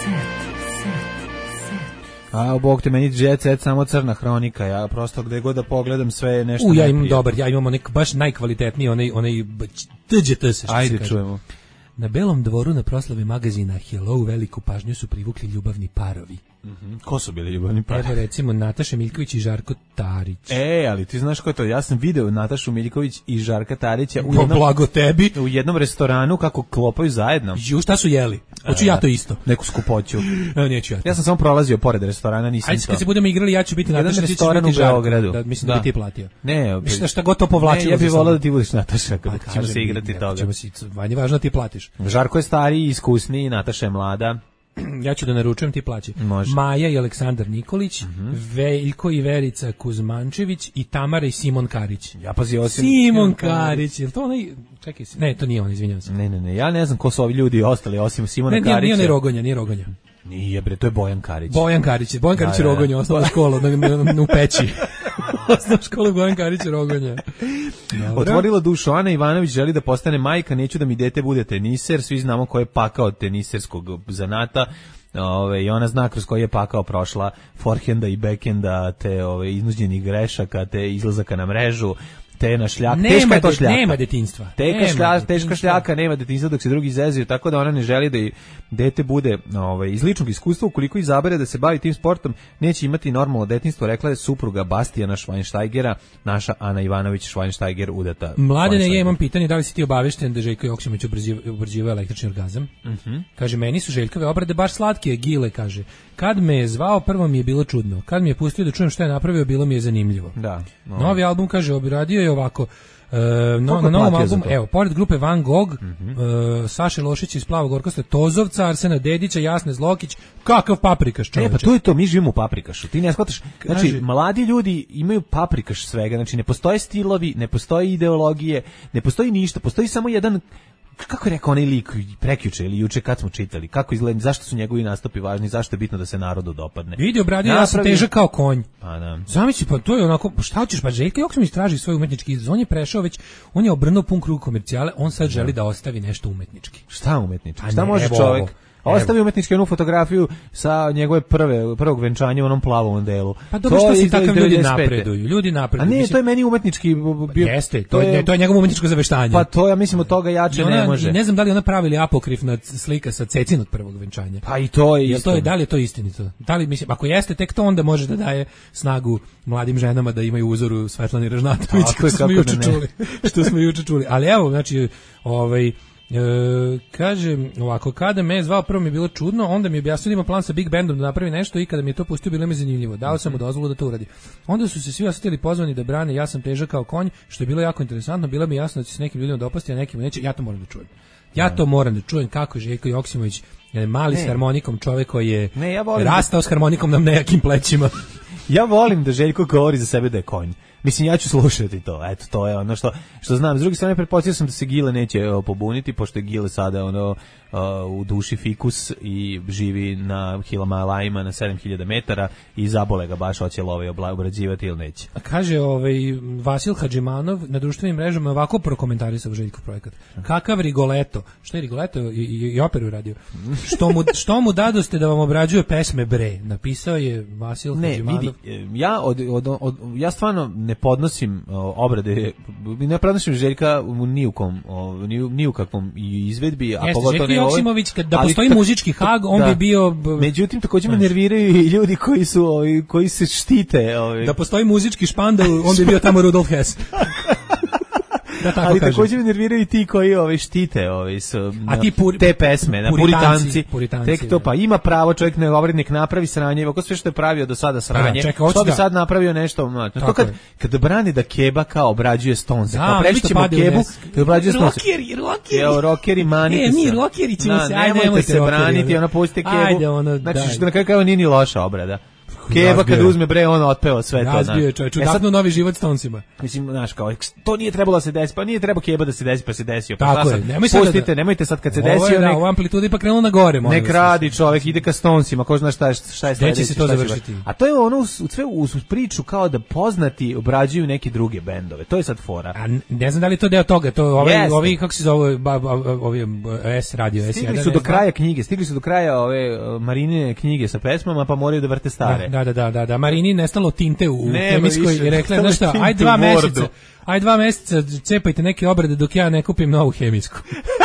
A bog te, meni Jet Set samo crna hronika, ja prosto gde god da pogledam sve je nešto. Ja imam dobar, ja imam baš najkvalitetniji, onaj TGT se. Ajde, čujemo. Na Belom dvoru na proslavi magazina Hello veliku pažnju su privukli ljubavni parovi. Ko su bili ljubavni parovi? Evo recimo Nataša Miljković i Žarko Tarić. Ali ti znaš ko je to? Ja sam video Natašu Miljković i Žarka Tarića u jednom restoranu kako klopaju zajedno. Šta su jeli? Hoću ja to isto. Neku skupoću. Neću ja to. Ja sam samo prolazio pored restorana, nisam to. Ajde, kad se budemo igrali, ja ću biti Nataša, ti ćeš biti Žarko. Mislim da bi ti platio. Ne, šta god to povlačilo. Ja bih volao da ti budeš Nataša, kada ćemo se igrati toga. Manje važno ti platiš. Žarko je stariji i iskusniji, Nataša je mlada. Ja ću da naručujem, ti plaći. Može. Maja i Aleksandar Nikolić, Veljko i Verica Kuzmančević i Tamara i Simon Karić. Ja pazi, Simon Karić, je to onaj... Čekaj, ne, to nije on, izvinjavam se. Ne, ja ne znam ko su ovi ljudi ostali, osim Simona Karića. Nije Rogonja. Nije bre, to je Bojan Karić. Bojan Karić je Rogonja, osnovna škola u Peći. Osnovna škola Bojan Karić je Rogonja. Otvorila dušu, Ana Ivanović želi da postane majka, neću da mi dete bude teniser, svi znamo ko je pakao teniserskog zanata. I ona zna kroz koji je pakao prošla forehenda i backhenda, te iznuđenih grešaka, te izlazaka na mrežu, te na šljak. Teška je to šljaka. Nema detinjstva. Teška šljaka, nema detinjstva dok se drugi zezuju, tako da ona ne želi da i dete bude iz ličnog iskustva. Ukoliko izabere da se bavi tim sportom, neće imati normalno detinjstvo, rekla je supruga Bastijana Švajnštajgera, naša Ana Ivanović Švajnštajger udata. Mladene, ja imam pitanje, da li si ti obavešten da Željko Joksimović obrađivao električni orgazam? Kaže, meni su Željkove obrade baš slatke, Gile kaže. Kad me je zvao, prvo mi je bilo čudno. Kad mi je pustio da čujem šta je napravio, bilo mi je zanimljivo. Da. Novi album, kaže, obradio je ovako. Na novom albumu, evo, pored grupe Van Gogh, Saše Lošić iz Plavog Orkestra, Tozovca, Arsena Dedića, Jasne Zlokić, kakav paprikaš, čovječe. Pa to je to, mi živimo u paprikašu, ti ne shvataš. Znači, mladi ljudi imaju paprikaš svega, znači ne postoje stilovi, ne postoje ideologije, ne postoji ništa, postoji samo jedan, kako je rekao onaj lik prekjuče ili juče kad smo čitali, kako izgleda, zašto su njegovi nastupi važni, zašto je bitno da se narodu dopadne. Vidi, obradio, ja sam težak kao konj. Pa da. Zamisli, pa to je onako, šta hoćeš, pa Željko Joksimović traži svoj umetnički izraz, on je prešao već, on je obrnuo pun krug komercijale, on sad želi da ostavi nešto umetnički. Šta umetnički? Šta može čovjek? Ostavi umetnički onu fotografiju sa njegove prvog venčanja u onom plavom delu. Pa dobro, što se takav ljudi napreduju. A ne, to je meni umetnički... Jeste, to je njegovo umetničko zaveštanje. Pa to, ja mislim, od toga jače ne može. Ne znam da li ona pravili apokrifna slika sa Cecinog prvog venčanja. Pa i to je isto. Da li je to istinito? Da li, mislim, ako jeste, tek to onda može da daje snagu mladim ženama da imaju uzoru Svetlane Ražnatović, što smo juče čuli. Ali evo, znači, kaže ovako, kada me je zvao, prvo mi je bilo čudno, onda mi je objasnio da ima plan sa Big Bandom da napravi nešto i kada mi je to pustio bilo mi zanimljivo, dao sam mu dozvolu da to uradi. Onda su se svi osjetili pozvani da brane, ja sam težak kao konj, što je bilo jako interesantno, bilo mi jasno da će se nekim ljudima dopasti, a nekim neće, ja to moram da čujem kako je Željko Joksimović, mali s harmonikom, čovjek koji je rastao s harmonikom na nejakim plećima. Ja volim da Željko govori za sebe da je konj. Mislim, ja ću slušati to. Eto, to je ono što znam. S druge strane, pretpostavio sam da se Gile neće pobuniti, pošto je Gile sada u duši fikus i živi na Himalajima na 7000 metara i zabole ga baš, hoće li obrađivati ili neće. A kaže Vasil Hadžimanov na društvenim mrežama ovako prokomentarisao Željkov projekat. Kakav Rigoletto? Što je Rigoletto? I operu radio. Što mu dadoste da vam obrađuje pesme bre? Napisao je Vasil Hadžimanov. Ne, vidi, ja stvarno ne podnosim obrade, ne podnosim Željka ni u kakvom izvedbi, a pogotovo Željko ne ovoj. Joksimović, da postoji muzički Hag, on bi bio... Međutim, također me nerviraju i ljudi koji se štite. Da postoji muzički Špandau, on bi bio tamo Rudolf Hess. Da, tako ali kažem. također me nerviraju i ti koji štite te pesme, puritanci. Tek to, pa ima pravo čovjek ne govori, nek napravi sranje, ako sve što je pravio do sada sranje, što bi sad napravio nešto, to kad brani da Keba kao obrađuje Stonese, kao prećemo Kebu, da obrađuje Stonese. Rockeri, manite se. Mi rockeri ćemo se, nemojte se braniti, ona pustite Kebu, znači što na kraju kao nije ni loša obrada. Keba kad uzme on otpeo sve to. Razbio je čovječ, udahnuo novi život Stonesima. Mislim, znaš, kao, to nije trebalo da se desi, pa nije trebao Keba da se desi, pa se desio. Tako je, nemojte sad kad se desio. Ovo amplituda ipak krenulo na gore. Nek radi čovjek, ide ka Stonesima, ko zna šta je sledeće. Gde će se to završiti? A to je ono, sve u priču kao da poznati obrađuju neke druge bendove, to je sad fora. A ne znam da li to deo toga, to ovi kako se zove, ovi S radio, S1. Stigli su do kraja ove Marinine knjige sa pesmama, pa moraju da vrte stare. Da, Marini nestalo tinte u hemijskoj i rekla, znaš šta, aj 2 meseca cepajte neke obrade dok ja ne kupim novu hemijsku.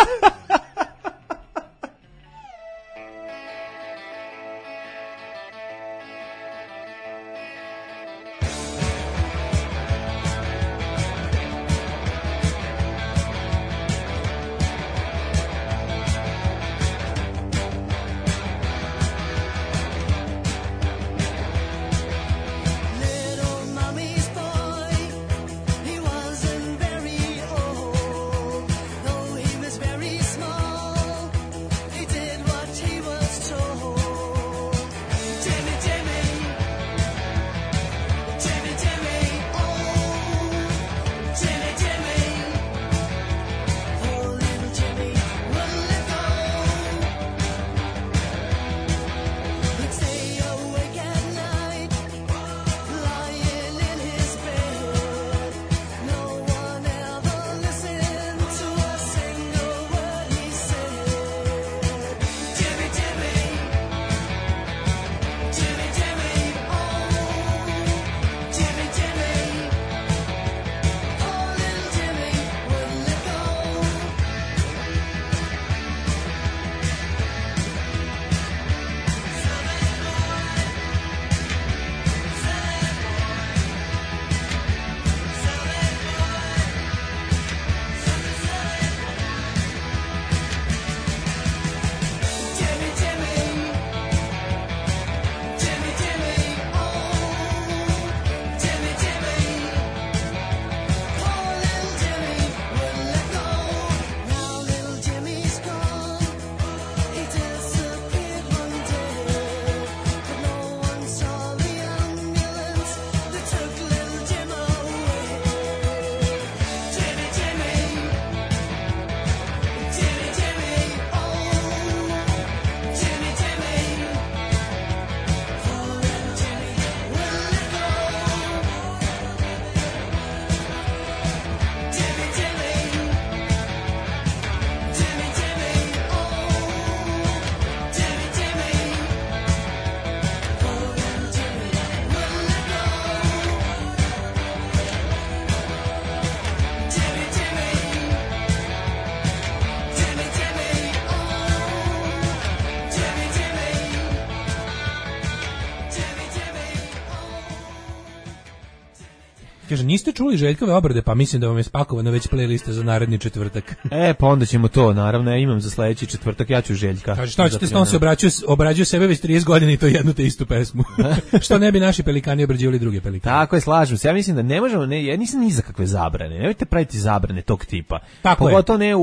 Kaže, niste čuli Željkove obrade, pa mislim da vam je spakovana već playlista za naredni četvrtak. Pa onda ćemo to, naravno, ja imam za sledeći četvrtak, ja ću Željka. Kaže, šta ćete, on se obrađuje sebe već 30 godina i to jednu te istu pesmu. Što ne bi naši pelikani obrađivali druge pelikane. Tako je, slažem se. Ja mislim da ne možemo, ja nisam ni za kakve zabrane. Nemojte praviti zabrane tog tipa. Pogotovo ne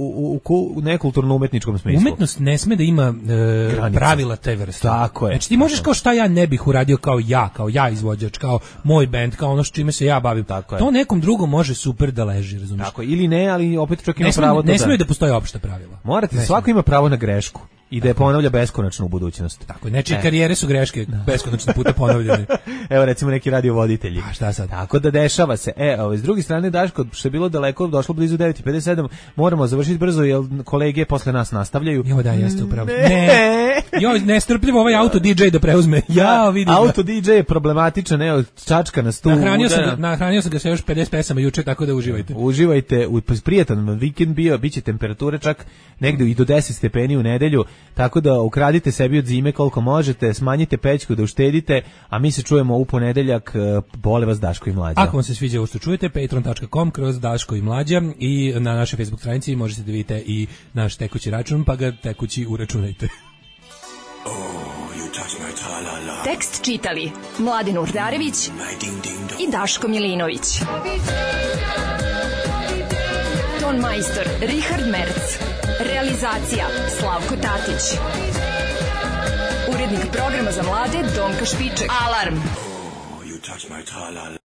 u nekulturno-umetničkom smislu. Umetnost ne sme da ima pravila te vrste. Tako je. Znači ti možeš kao šta ja ne bih uradio kao ja izvođač, kao moj bend, kao ono što čime se ja bavim. Tako to nekom drugom može super da leži, razumiješ? Tako, ili ne, ali opet čovjek ima pravo ne smije da postoje opšta pravila. Svako ima pravo na grešku. i da je ponavlja beskonačno u budućnost. Tako, nečije karijere su greške, beskonačno puta ponavljene. Evo recimo neki radiovoditelji. A šta sad? Tako da dešava se. S druge strane, Daško, što je bilo daleko, došlo blizu 9:57, moramo završiti brzo, jer kolege posle nas nastavljaju. Jo, da, jeste upravo. Ne. Jo, nestrpljivo ovaj auto DJ da preuzme. Ja vidim. Auto DJ je problematičan, čačka na stupu. Nahranio sam ga sa još 50 pesama juče, tako da uživajte. Uživajte, prijatan vikend bio, biće temperature čak negde i do 10 stepeni u nedelju, tako da ukradite sebi od zime koliko možete, smanjite pećku da uštedite, a mi se čujemo u ponedeljak. Bole vas Daško i Mlađa. Ako vam se sviđa ovo što čujete, patreon.com/Daško i Mlađa i na našoj Facebook stranici možete da vidite i naš tekući račun, pa ga tekući uračunajte. Tekst čitali Mladin Urdarević i Daško Milinović. Ton majstor Richard Merc. Realizacija Slavko Tatić. Urednik programa za mlade Donka Špiček. Alarm!